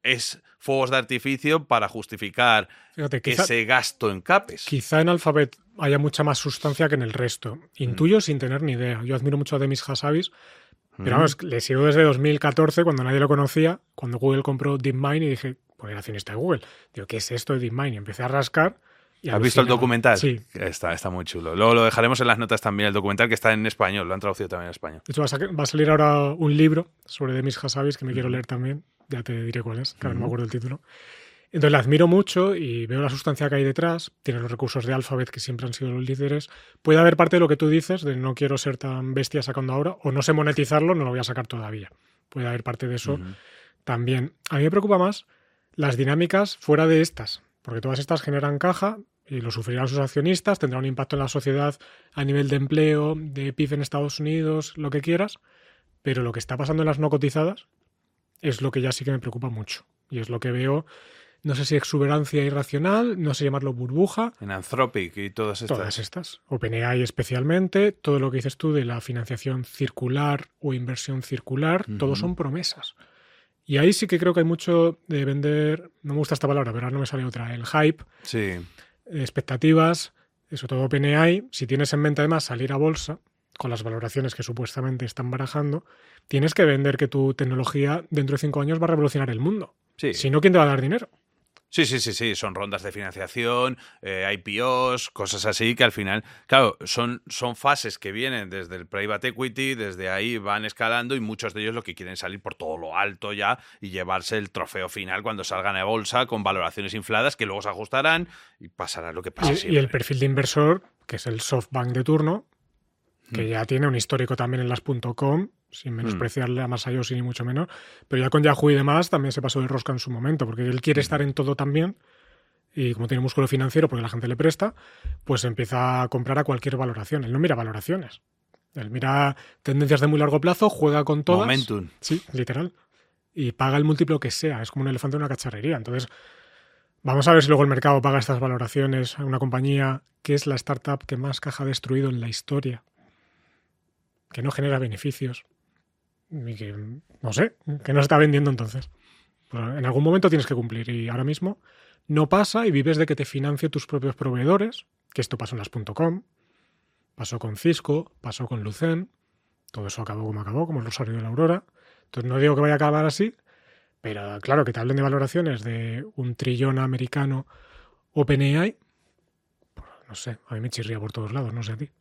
es fuegos de artificio para justificar Fíjate, quizá, ese gasto en capes. Quizá en Alphabet haya mucha más sustancia que en el resto. Intuyo mm. sin tener ni idea. Yo admiro mucho a Demis Hassabis, mm. pero vamos, le sigo desde dos mil catorce, cuando nadie lo conocía, cuando Google compró DeepMind y dije, pues era accionista de Google. Digo, ¿qué es esto de DeepMind? Y empecé a rascar. Y ¿Has visto el documental? Sí. Está, está muy chulo. Luego lo dejaremos en las notas también, el documental, que está en español, lo han traducido también en español. De hecho, va a, va a salir ahora un libro sobre Demis Hassabis que me mm. quiero leer también. Ya te diré cuál es, que ahora mm. no me acuerdo el título. Entonces la admiro mucho y veo la sustancia que hay detrás. Tiene los recursos de Alphabet, que siempre han sido los líderes. Puede haber parte de lo que tú dices, de no quiero ser tan bestia sacando ahora, o no sé monetizarlo, no lo voy a sacar todavía. Puede haber parte de eso mm. también. A mí me preocupa más las dinámicas fuera de estas, porque todas estas generan caja y lo sufrirán sus accionistas, tendrá un impacto en la sociedad a nivel de empleo, de P I B en Estados Unidos, lo que quieras, pero lo que está pasando en las no cotizadas es lo que ya sí que me preocupa mucho. Y es lo que veo, no sé si exuberancia irracional, no sé llamarlo burbuja. En Anthropic y todas estas. Todas estas. OpenAI especialmente, todo lo que dices tú de la financiación circular o inversión circular, uh-huh. todos son promesas. Y ahí sí que creo que hay mucho de vender, no me gusta esta palabra, pero ahora no me sale otra, el hype, sí. expectativas, eso todo OpenAI. Si tienes en mente además salir a bolsa, con las valoraciones que supuestamente están barajando, tienes que vender que tu tecnología dentro de cinco años va a revolucionar el mundo. Sí. Si no, ¿quién te va a dar dinero? Sí, sí, sí, sí, son rondas de financiación, eh, I P Os, cosas así que al final, claro, son, son fases que vienen desde el private equity, desde ahí van escalando y muchos de ellos lo que quieren salir por todo lo alto ya y llevarse el trofeo final cuando salgan a bolsa con valoraciones infladas que luego se ajustarán y pasará lo que pasa y, siempre. Y el perfil de inversor, que es el SoftBank de turno, que mm. ya tiene un histórico también en las .com, sin menospreciarle a Masayoshi ni mucho menos, pero ya con Yahoo y demás también se pasó de rosca en su momento, porque él quiere estar en todo también y como tiene músculo financiero porque la gente le presta, pues empieza a comprar a cualquier valoración. Él no mira valoraciones, él mira tendencias de muy largo plazo, juega con todas. Momentum. Sí, literal. Y paga el múltiplo que sea, es como un elefante en una cacharrería. Entonces, vamos a ver si luego el mercado paga estas valoraciones a una compañía que es la startup que más caja ha destruido en la historia, que no genera beneficios. Y que, no sé, que no se está vendiendo entonces. Pues en algún momento tienes que cumplir y ahora mismo no pasa y vives de que te financie tus propios proveedores, que esto pasó en las .com, pasó con Cisco, pasó con Lucen, todo eso acabó como acabó, como el Rosario de la Aurora. Entonces no digo que vaya a acabar así, pero claro, que te hablen de valoraciones de un trillón americano OpenAI, pues no sé, a mí me chirría por todos lados, no sé a ti.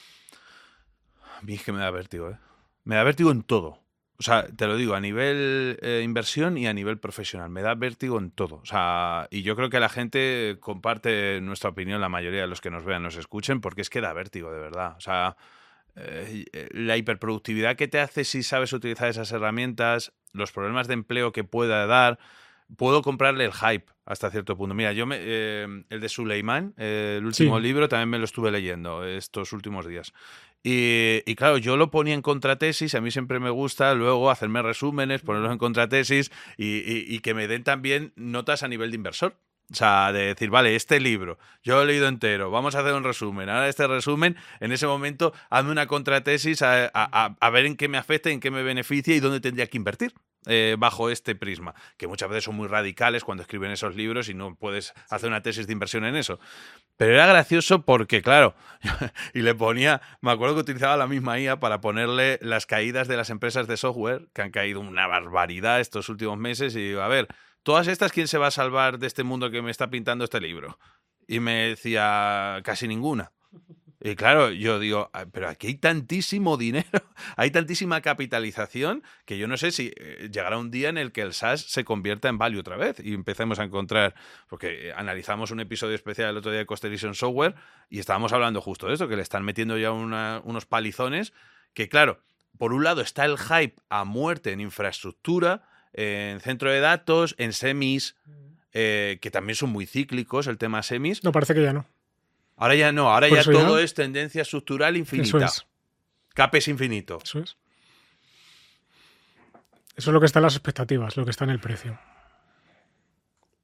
A mí es que me da vértigo, ¿eh? Me da vértigo en todo. O sea, te lo digo, a nivel eh, inversión y a nivel profesional. Me da vértigo en todo. O sea, y yo creo que la gente comparte nuestra opinión, la mayoría de los que nos vean, nos escuchen, porque es que da vértigo, de verdad. O sea, eh, la hiperproductividad que te hace si sabes utilizar esas herramientas, los problemas de empleo que pueda dar. Puedo comprarle el hype hasta cierto punto. Mira, yo me, eh, el de Suleiman, eh, el último sí. libro, también me lo estuve leyendo estos últimos días. Y, y claro, yo lo ponía en contratesis, a mí siempre me gusta luego hacerme resúmenes, ponerlos en contratesis y, y, y que me den también notas a nivel de inversor. O sea, de decir, vale, este libro, yo lo he leído entero, vamos a hacer un resumen. Ahora este resumen, en ese momento, hazme una contratesis a, a, a ver en qué me afecta, en qué me beneficia y dónde tendría que invertir. Eh, bajo este prisma, que muchas veces son muy radicales cuando escriben esos libros y no puedes hacer una tesis de inversión en eso. Pero era gracioso porque, claro, y le ponía, me acuerdo que utilizaba la misma I A para ponerle las caídas de las empresas de software, que han caído una barbaridad estos últimos meses, y digo, a ver, todas estas, ¿quién se va a salvar de este mundo que me está pintando este libro? Y me decía, casi ninguna. Y claro, yo digo, pero aquí hay tantísimo dinero, hay tantísima capitalización que yo no sé si llegará un día en el que el SaaS se convierta en value otra vez y empecemos a encontrar, porque analizamos un episodio especial el otro día de Constellation Software y estábamos hablando justo de esto, que le están metiendo ya una, unos palizones que, claro, por un lado está el hype a muerte en infraestructura, en centro de datos, en semis, eh, que también son muy cíclicos, el tema semis. No, parece que ya no. Ahora ya no, ahora ya todo ya... es tendencia estructural infinita. Eso es. Capes infinito. Eso es. Eso es lo que está en las expectativas, lo que está en el precio.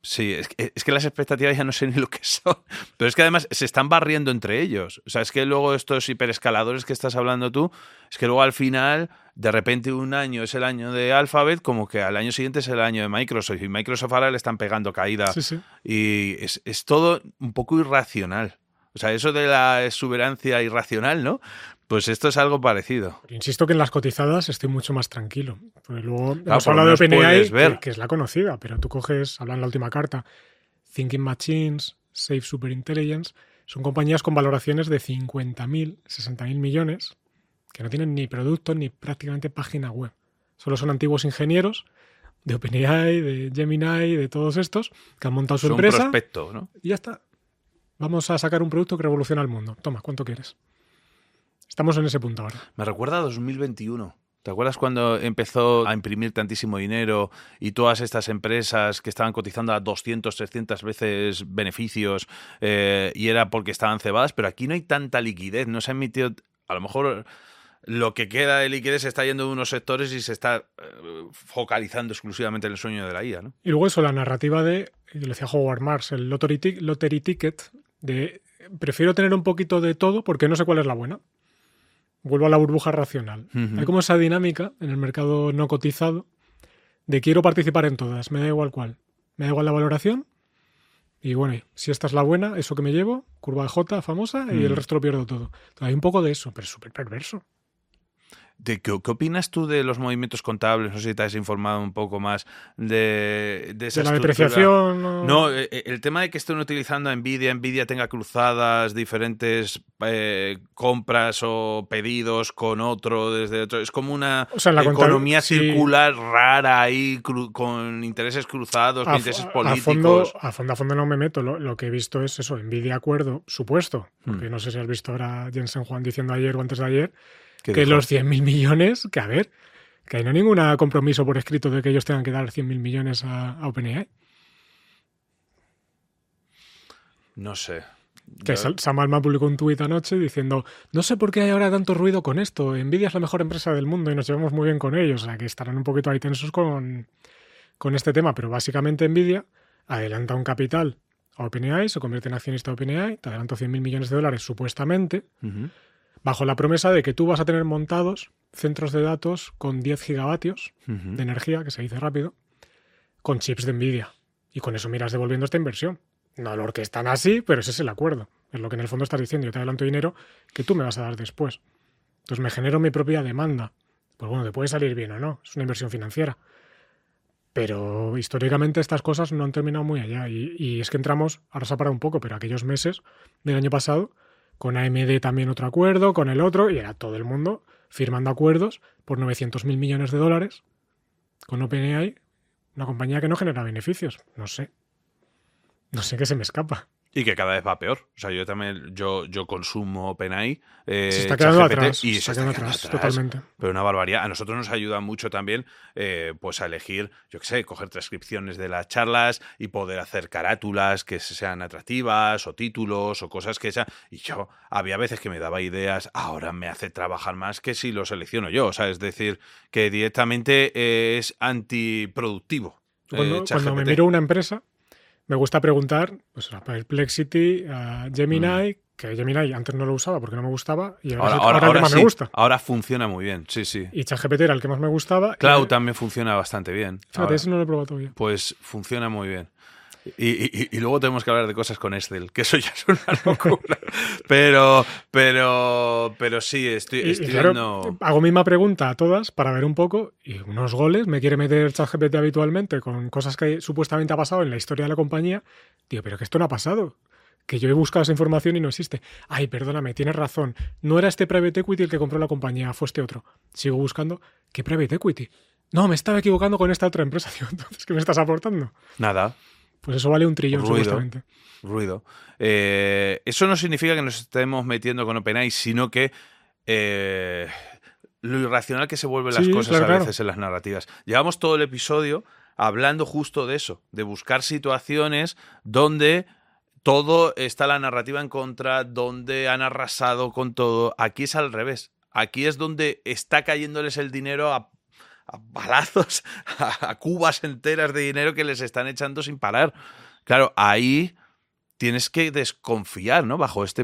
Sí, es que, es que las expectativas ya no sé ni lo que son. Pero es que además se están barriendo entre ellos. O sea, es que luego estos hiperescaladores que estás hablando tú, es que luego al final, de repente un año es el año de Alphabet, como que al año siguiente es el año de Microsoft. Y Microsoft ahora le están pegando caída. Sí, sí. Y es, es todo un poco irracional. O sea, eso de la exuberancia irracional, ¿no? Pues esto es algo parecido. Pero insisto que en las cotizadas estoy mucho más tranquilo. Porque luego Claro, hemos por lo hablado de menos puedes OpenAI, ver. que, que es la conocida, pero tú coges, hablan en la última carta, Thinking Machines, Safe Superintelligence, son compañías con valoraciones de cincuenta mil, sesenta mil millones, que no tienen ni producto ni prácticamente página web. Solo son antiguos ingenieros de OpenAI, de Gemini, de todos estos, que han montado su Son empresa. prospecto, ¿no? Y ya está. Vamos a sacar un producto que revoluciona el mundo. Toma, ¿cuánto quieres? Estamos en ese punto ahora. Me recuerda a dos mil veintiuno. ¿Te acuerdas cuando empezó a imprimir tantísimo dinero y todas estas empresas que estaban cotizando a doscientas, trescientas veces beneficios eh, y era porque estaban cebadas? Pero aquí no hay tanta liquidez, no se ha emitido... A lo mejor lo que queda de liquidez se está yendo de unos sectores y se está eh, focalizando exclusivamente en el sueño de la I A, ¿no? Y luego eso, la narrativa de, yo le decía Howard Marks, el lottery, tic- lottery ticket, de prefiero tener un poquito de todo porque no sé cuál es la buena. Vuelvo a la burbuja racional. Uh-huh. Hay como esa dinámica en el mercado no cotizado de quiero participar en todas, me da igual cuál. Me da igual la valoración y bueno, si esta es la buena, eso que me llevo, curva de J famosa y uh-huh. el resto lo pierdo todo. Entonces, hay un poco de eso, pero es súper perverso. ¿De qué, ¿Qué opinas tú de los movimientos contables? No sé si te has informado un poco más de, de esa ¿De la estructura. depreciación? No, no, el tema de que estén utilizando Nvidia, Nvidia tenga cruzadas diferentes eh, compras o pedidos con otro, desde otro. Es como una o sea, en la economía contab- circular sí. rara ahí, cru- con intereses cruzados, con a, intereses a, políticos. A fondo, a fondo, a fondo no me meto. Lo, lo que he visto es eso, Nvidia acuerdo, supuesto. Porque hmm. no sé si has visto ahora Jensen Huang diciendo ayer o antes de ayer que dijo? Los cien mil millones, que a ver, que hay no hay ningún compromiso por escrito de que ellos tengan que dar cien mil millones a, a OpenAI. No sé. Que Yo... Sam Altman publicó un tuit anoche diciendo no sé por qué hay ahora tanto ruido con esto, Nvidia es la mejor empresa del mundo y nos llevamos muy bien con ellos, o sea que estarán un poquito ahí tensos con, con este tema, pero básicamente Nvidia adelanta un capital a OpenAI, se convierte en accionista de OpenAI, te adelanto cien mil millones de dólares supuestamente, uh-huh. bajo la promesa de que tú vas a tener montados centros de datos con diez gigavatios uh-huh. de energía, que se dice rápido, con chips de Nvidia. Y con eso miras devolviendo esta inversión. No lo orquestan así, pero ese es el acuerdo. Es lo que en el fondo estás diciendo. Yo te adelanto dinero que tú me vas a dar después. Entonces me genero mi propia demanda. Pues bueno, te puede salir bien o no. Es una inversión financiera. Pero históricamente estas cosas no han terminado muy allá. Y, y es que entramos, ahora se ha parado un poco, pero aquellos meses del año pasado, con A M D también otro acuerdo, con el otro, y era todo el mundo firmando acuerdos por novecientos mil millones de dólares con OpenAI, una compañía que no genera beneficios. No sé. No sé qué se me escapa. Y que cada vez va peor. O sea, yo también, yo, yo consumo OpenAI. Eh, se está quedando atrás. Y se está quedando atrás, atrás, totalmente. Pero una barbaridad. A nosotros nos ayuda mucho también eh, pues a elegir, yo qué sé, coger transcripciones de las charlas y poder hacer carátulas que sean atractivas o títulos o cosas que sean. Y yo, había veces que me daba ideas, ahora me hace trabajar más que si lo selecciono yo. O sea, es decir, que directamente eh, es antiproductivo. Cuando, eh, cuando me miro una empresa, me gusta preguntar pues, a Perplexity, a Gemini, mm. que Gemini antes no lo usaba porque no me gustaba y ahora, ahora, ahora, ahora, ahora el que más sí, me gusta. Ahora funciona muy bien, sí, sí. Y ChatGPT era el que más me gustaba. Cloud y... también funciona bastante bien. Fíjate, ahora. ese no lo he probado todavía. Pues funciona muy bien. Y, y, y luego tenemos que hablar de cosas con Excel, que eso ya es una locura. pero, pero, pero sí, estoy, y, estoy y claro, viendo... Hago misma pregunta a todas para ver un poco, y unos goles me quiere meter ChatGPT habitualmente con cosas que supuestamente ha pasado en la historia de la compañía. Tío, pero que esto no ha pasado. Que yo he buscado esa información y no existe. Ay, perdóname, tienes razón. No era este private equity el que compró la compañía, fue este otro. Sigo buscando. ¿Qué private equity? No, me estaba equivocando con esta otra empresa. Tío, entonces, ¿qué me estás aportando? Nada. Pues eso vale un trillón, ruido, supuestamente. Ruido. Eh, eso no significa que nos estemos metiendo con OpenAI, sino que eh, lo irracional que se vuelven las sí, cosas claro, a claro. veces en las narrativas. Llevamos todo el episodio hablando justo de eso, de buscar situaciones donde todo está la narrativa en contra, donde han arrasado con todo. Aquí es al revés. Aquí es donde está cayéndoles el dinero a a balazos, a, a cubas enteras de dinero que les están echando sin parar. Claro, ahí tienes que desconfiar, ¿no? Bajo este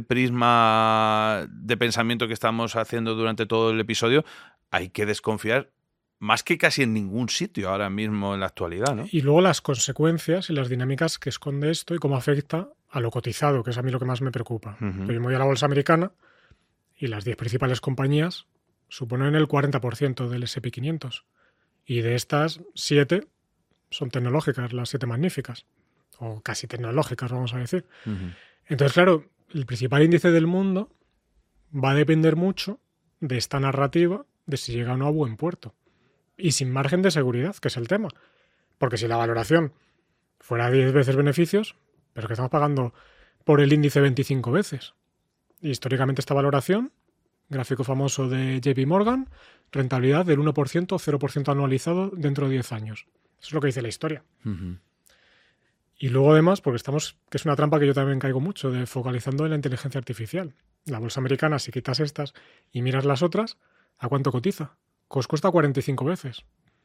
prisma de pensamiento que estamos haciendo durante todo el episodio, hay que desconfiar más que casi en ningún sitio ahora mismo en la actualidad, ¿no? Y luego las consecuencias y las dinámicas que esconde esto y cómo afecta a lo cotizado, que es a mí lo que más me preocupa. Uh-huh. Yo me voy a la bolsa americana y las diez principales compañías suponen el cuarenta por ciento del ese and pe quinientos. Y de estas, siete son tecnológicas, las siete magníficas. O casi tecnológicas, vamos a decir. Uh-huh. Entonces, claro, el principal índice del mundo va a depender mucho de esta narrativa de si llega o no a buen puerto. Y sin margen de seguridad, que es el tema. Porque si la valoración fuera diez veces beneficios, pero que estamos pagando por el índice veinticinco veces. Y históricamente esta valoración, gráfico famoso de J P Morgan, rentabilidad del uno por ciento, cero por ciento anualizado dentro de diez años. Eso es lo que dice la historia. Uh-huh. Y luego además, porque estamos, que es una trampa que yo también caigo mucho, de focalizando en la inteligencia artificial. La bolsa americana, si quitas estas y miras las otras, ¿a cuánto cotiza? Costco está cuarenta y cinco veces.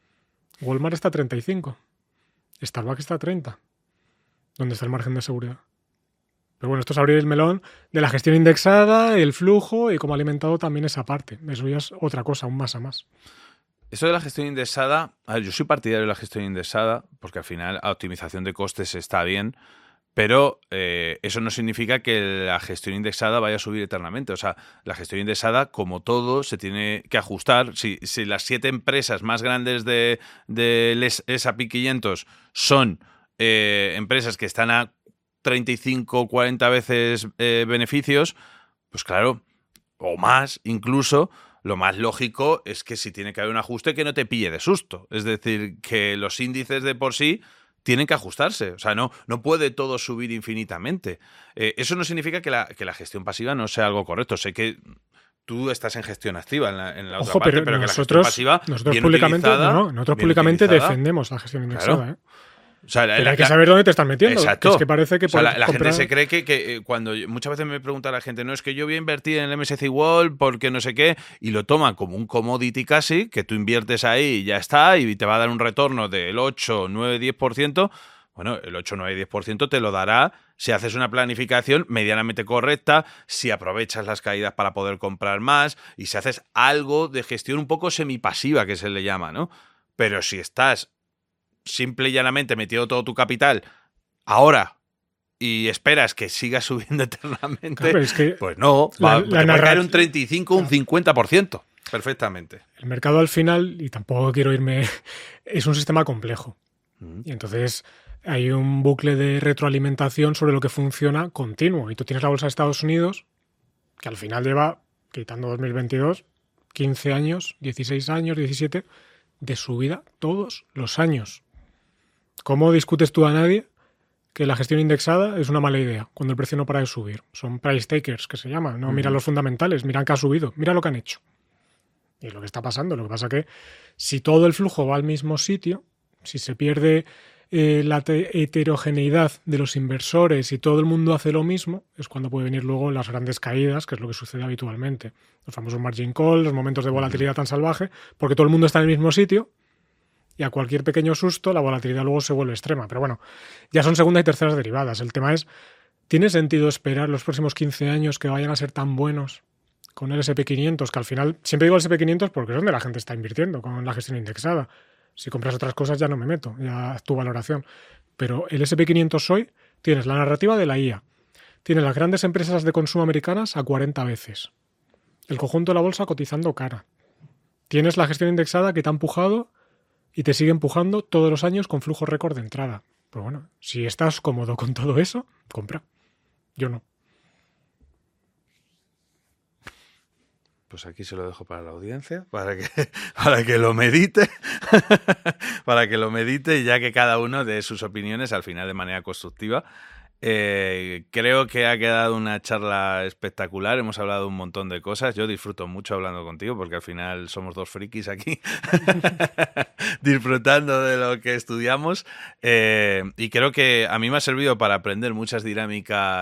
Walmart está treinta y cinco. Starbucks está treinta. ¿Dónde está el margen de seguridad? Pero bueno, esto es abrir el melón de la gestión indexada, el flujo y cómo ha alimentado también esa parte. Eso ya es otra cosa, un más a más. Eso de la gestión indexada, a ver, yo soy partidario de la gestión indexada porque al final la optimización de costes está bien, pero eh, eso no significa que la gestión indexada vaya a subir eternamente. O sea, la gestión indexada, como todo, se tiene que ajustar. Si, si las siete empresas más grandes de, de ese and pe quinientos son eh, empresas que están a treinta y cinco, cuarenta veces eh, beneficios, pues claro, o más incluso, lo más lógico es que si tiene que haber un ajuste que no te pille de susto. Es decir, que los índices de por sí tienen que ajustarse. O sea, no, no puede todo subir infinitamente. Eh, eso no significa que la, que la gestión pasiva no sea algo correcto. Sé que tú estás en gestión activa en la, en la Ojo, otra parte, pero, pero nosotros, que la gestión pasiva nosotros bien públicamente, utilizada, no, nosotros bien públicamente utilizada, defendemos la gestión indexada. Claro. ¿eh? O sea, la, Pero la, hay que la, saber dónde te están metiendo. Exacto. Que es que parece que o sea, la, la comprar... gente se cree que, que cuando muchas veces me pregunta la gente, no, es que yo voy a invertir en el M S C I World porque no sé qué, y lo toma como un commodity casi, que tú inviertes ahí y ya está, y te va a dar un retorno del ocho, nueve, diez por ciento. Bueno, el ocho, nueve, diez por ciento te lo dará si haces una planificación medianamente correcta, si aprovechas las caídas para poder comprar más y si haces algo de gestión un poco semipasiva, que se le llama, ¿no? Pero si estás simple y llanamente metido todo tu capital ahora y esperas que siga subiendo eternamente, claro, es que pues no, va, la, la te narra... puede caer un treinta y cinco, un cincuenta por ciento, perfectamente. El mercado al final, y tampoco quiero irme, es un sistema complejo. Mm. Y entonces hay un bucle de retroalimentación sobre lo que funciona continuo. Y tú tienes la bolsa de Estados Unidos, que al final lleva, quitando dos mil veintidós, quince años, dieciséis años, diecisiete, de subida todos los años. ¿Cómo discutes tú a nadie que la gestión indexada es una mala idea cuando el precio no para de subir? Son price takers, que se llama. No uh-huh. Miran los fundamentales, miran que ha subido, mira lo que han hecho. Y es lo que está pasando. Lo que pasa que si todo el flujo va al mismo sitio, si se pierde eh, la heterogeneidad de los inversores y todo el mundo hace lo mismo, es cuando puede venir luego las grandes caídas, que es lo que sucede habitualmente. Los famosos margin call, los momentos de volatilidad tan salvaje, porque todo el mundo está en el mismo sitio y a cualquier pequeño susto la volatilidad luego se vuelve extrema. Pero bueno, ya son segundas y terceras derivadas. El tema es, ¿tiene sentido esperar los próximos quince años que vayan a ser tan buenos con el ese and pe quinientos? Que al final, siempre digo el ese and pe quinientos porque es donde la gente está invirtiendo con la gestión indexada. Si compras otras cosas ya no me meto, ya tu valoración. Pero el ese and pe quinientos hoy tienes la narrativa de la I A, tienes las grandes empresas de consumo americanas a cuarenta veces, el conjunto de la bolsa cotizando cara, tienes la gestión indexada que te ha empujado y te sigue empujando todos los años con flujo récord de entrada. Pero bueno, si estás cómodo con todo eso, compra. Yo no. Pues aquí se lo dejo para la audiencia, para que, para que lo medite, para que lo medite y ya que cada uno dé sus opiniones al final de manera constructiva. Eh, creo que ha quedado una charla espectacular, hemos hablado un montón de cosas, yo disfruto mucho hablando contigo porque al final somos dos frikis aquí disfrutando de lo que estudiamos eh, y creo que a mí me ha servido para aprender muchas dinámicas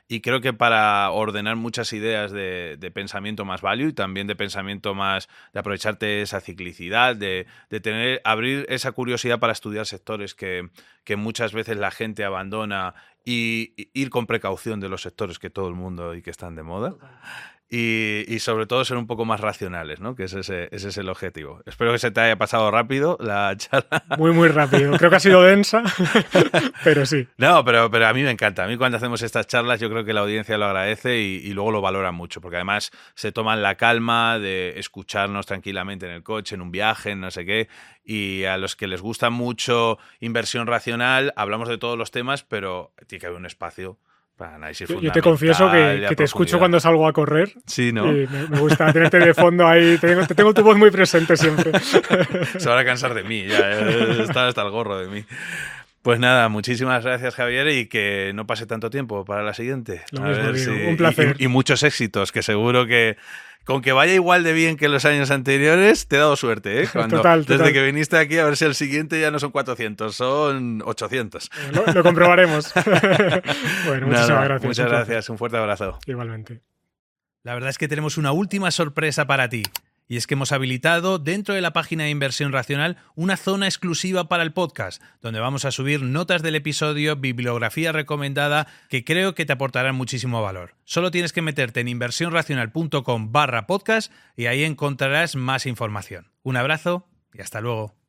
y creo que para ordenar muchas ideas de, de pensamiento más value y también de pensamiento más de aprovecharte esa ciclicidad, de, de tener abrir esa curiosidad para estudiar sectores que, que muchas veces la gente abandona y, y ir con precaución de los sectores que todo el mundo y que están de moda. Y, y sobre todo ser un poco más racionales, ¿no? Que ese, ese, ese es el objetivo. Espero que se te haya pasado rápido la charla. Muy, muy rápido. Creo que ha sido densa, pero sí. No, pero, pero a mí me encanta. A mí cuando hacemos estas charlas yo creo que la audiencia lo agradece y, y luego lo valora mucho, porque además se toman la calma de escucharnos tranquilamente en el coche, en un viaje, en no sé qué. Y a los que les gusta mucho inversión racional, hablamos de todos los temas, pero tiene que haber un espacio para análisis fundamental. Yo te confieso que, que te escucho cuando salgo a correr. Sí, ¿no? Y me, me gusta tenerte de fondo ahí. Te tengo, te tengo tu voz muy presente siempre. Se van a cansar de mí, ya. Está hasta el gorro de mí. Pues nada, muchísimas gracias, Javier, y que no pase tanto tiempo para la siguiente. Lo a mismo ver digo, si... un placer. Y, y muchos éxitos, que seguro que con que vaya igual de bien que los años anteriores, te he dado suerte, ¿eh? Cuando, total, total. Desde que viniste aquí, a ver si el siguiente ya no son cuatrocientos, son ochocientos. Lo, lo comprobaremos. Bueno, muchísimas Nada, gracias. Muchas gracias, un fuerte abrazo. Igualmente. La verdad es que tenemos una última sorpresa para ti. Y es que hemos habilitado dentro de la página de Inversión Racional una zona exclusiva para el podcast, donde vamos a subir notas del episodio, bibliografía recomendada, que creo que te aportarán muchísimo valor. Solo tienes que meterte en inversionracional.com barra podcast y ahí encontrarás más información. Un abrazo y hasta luego.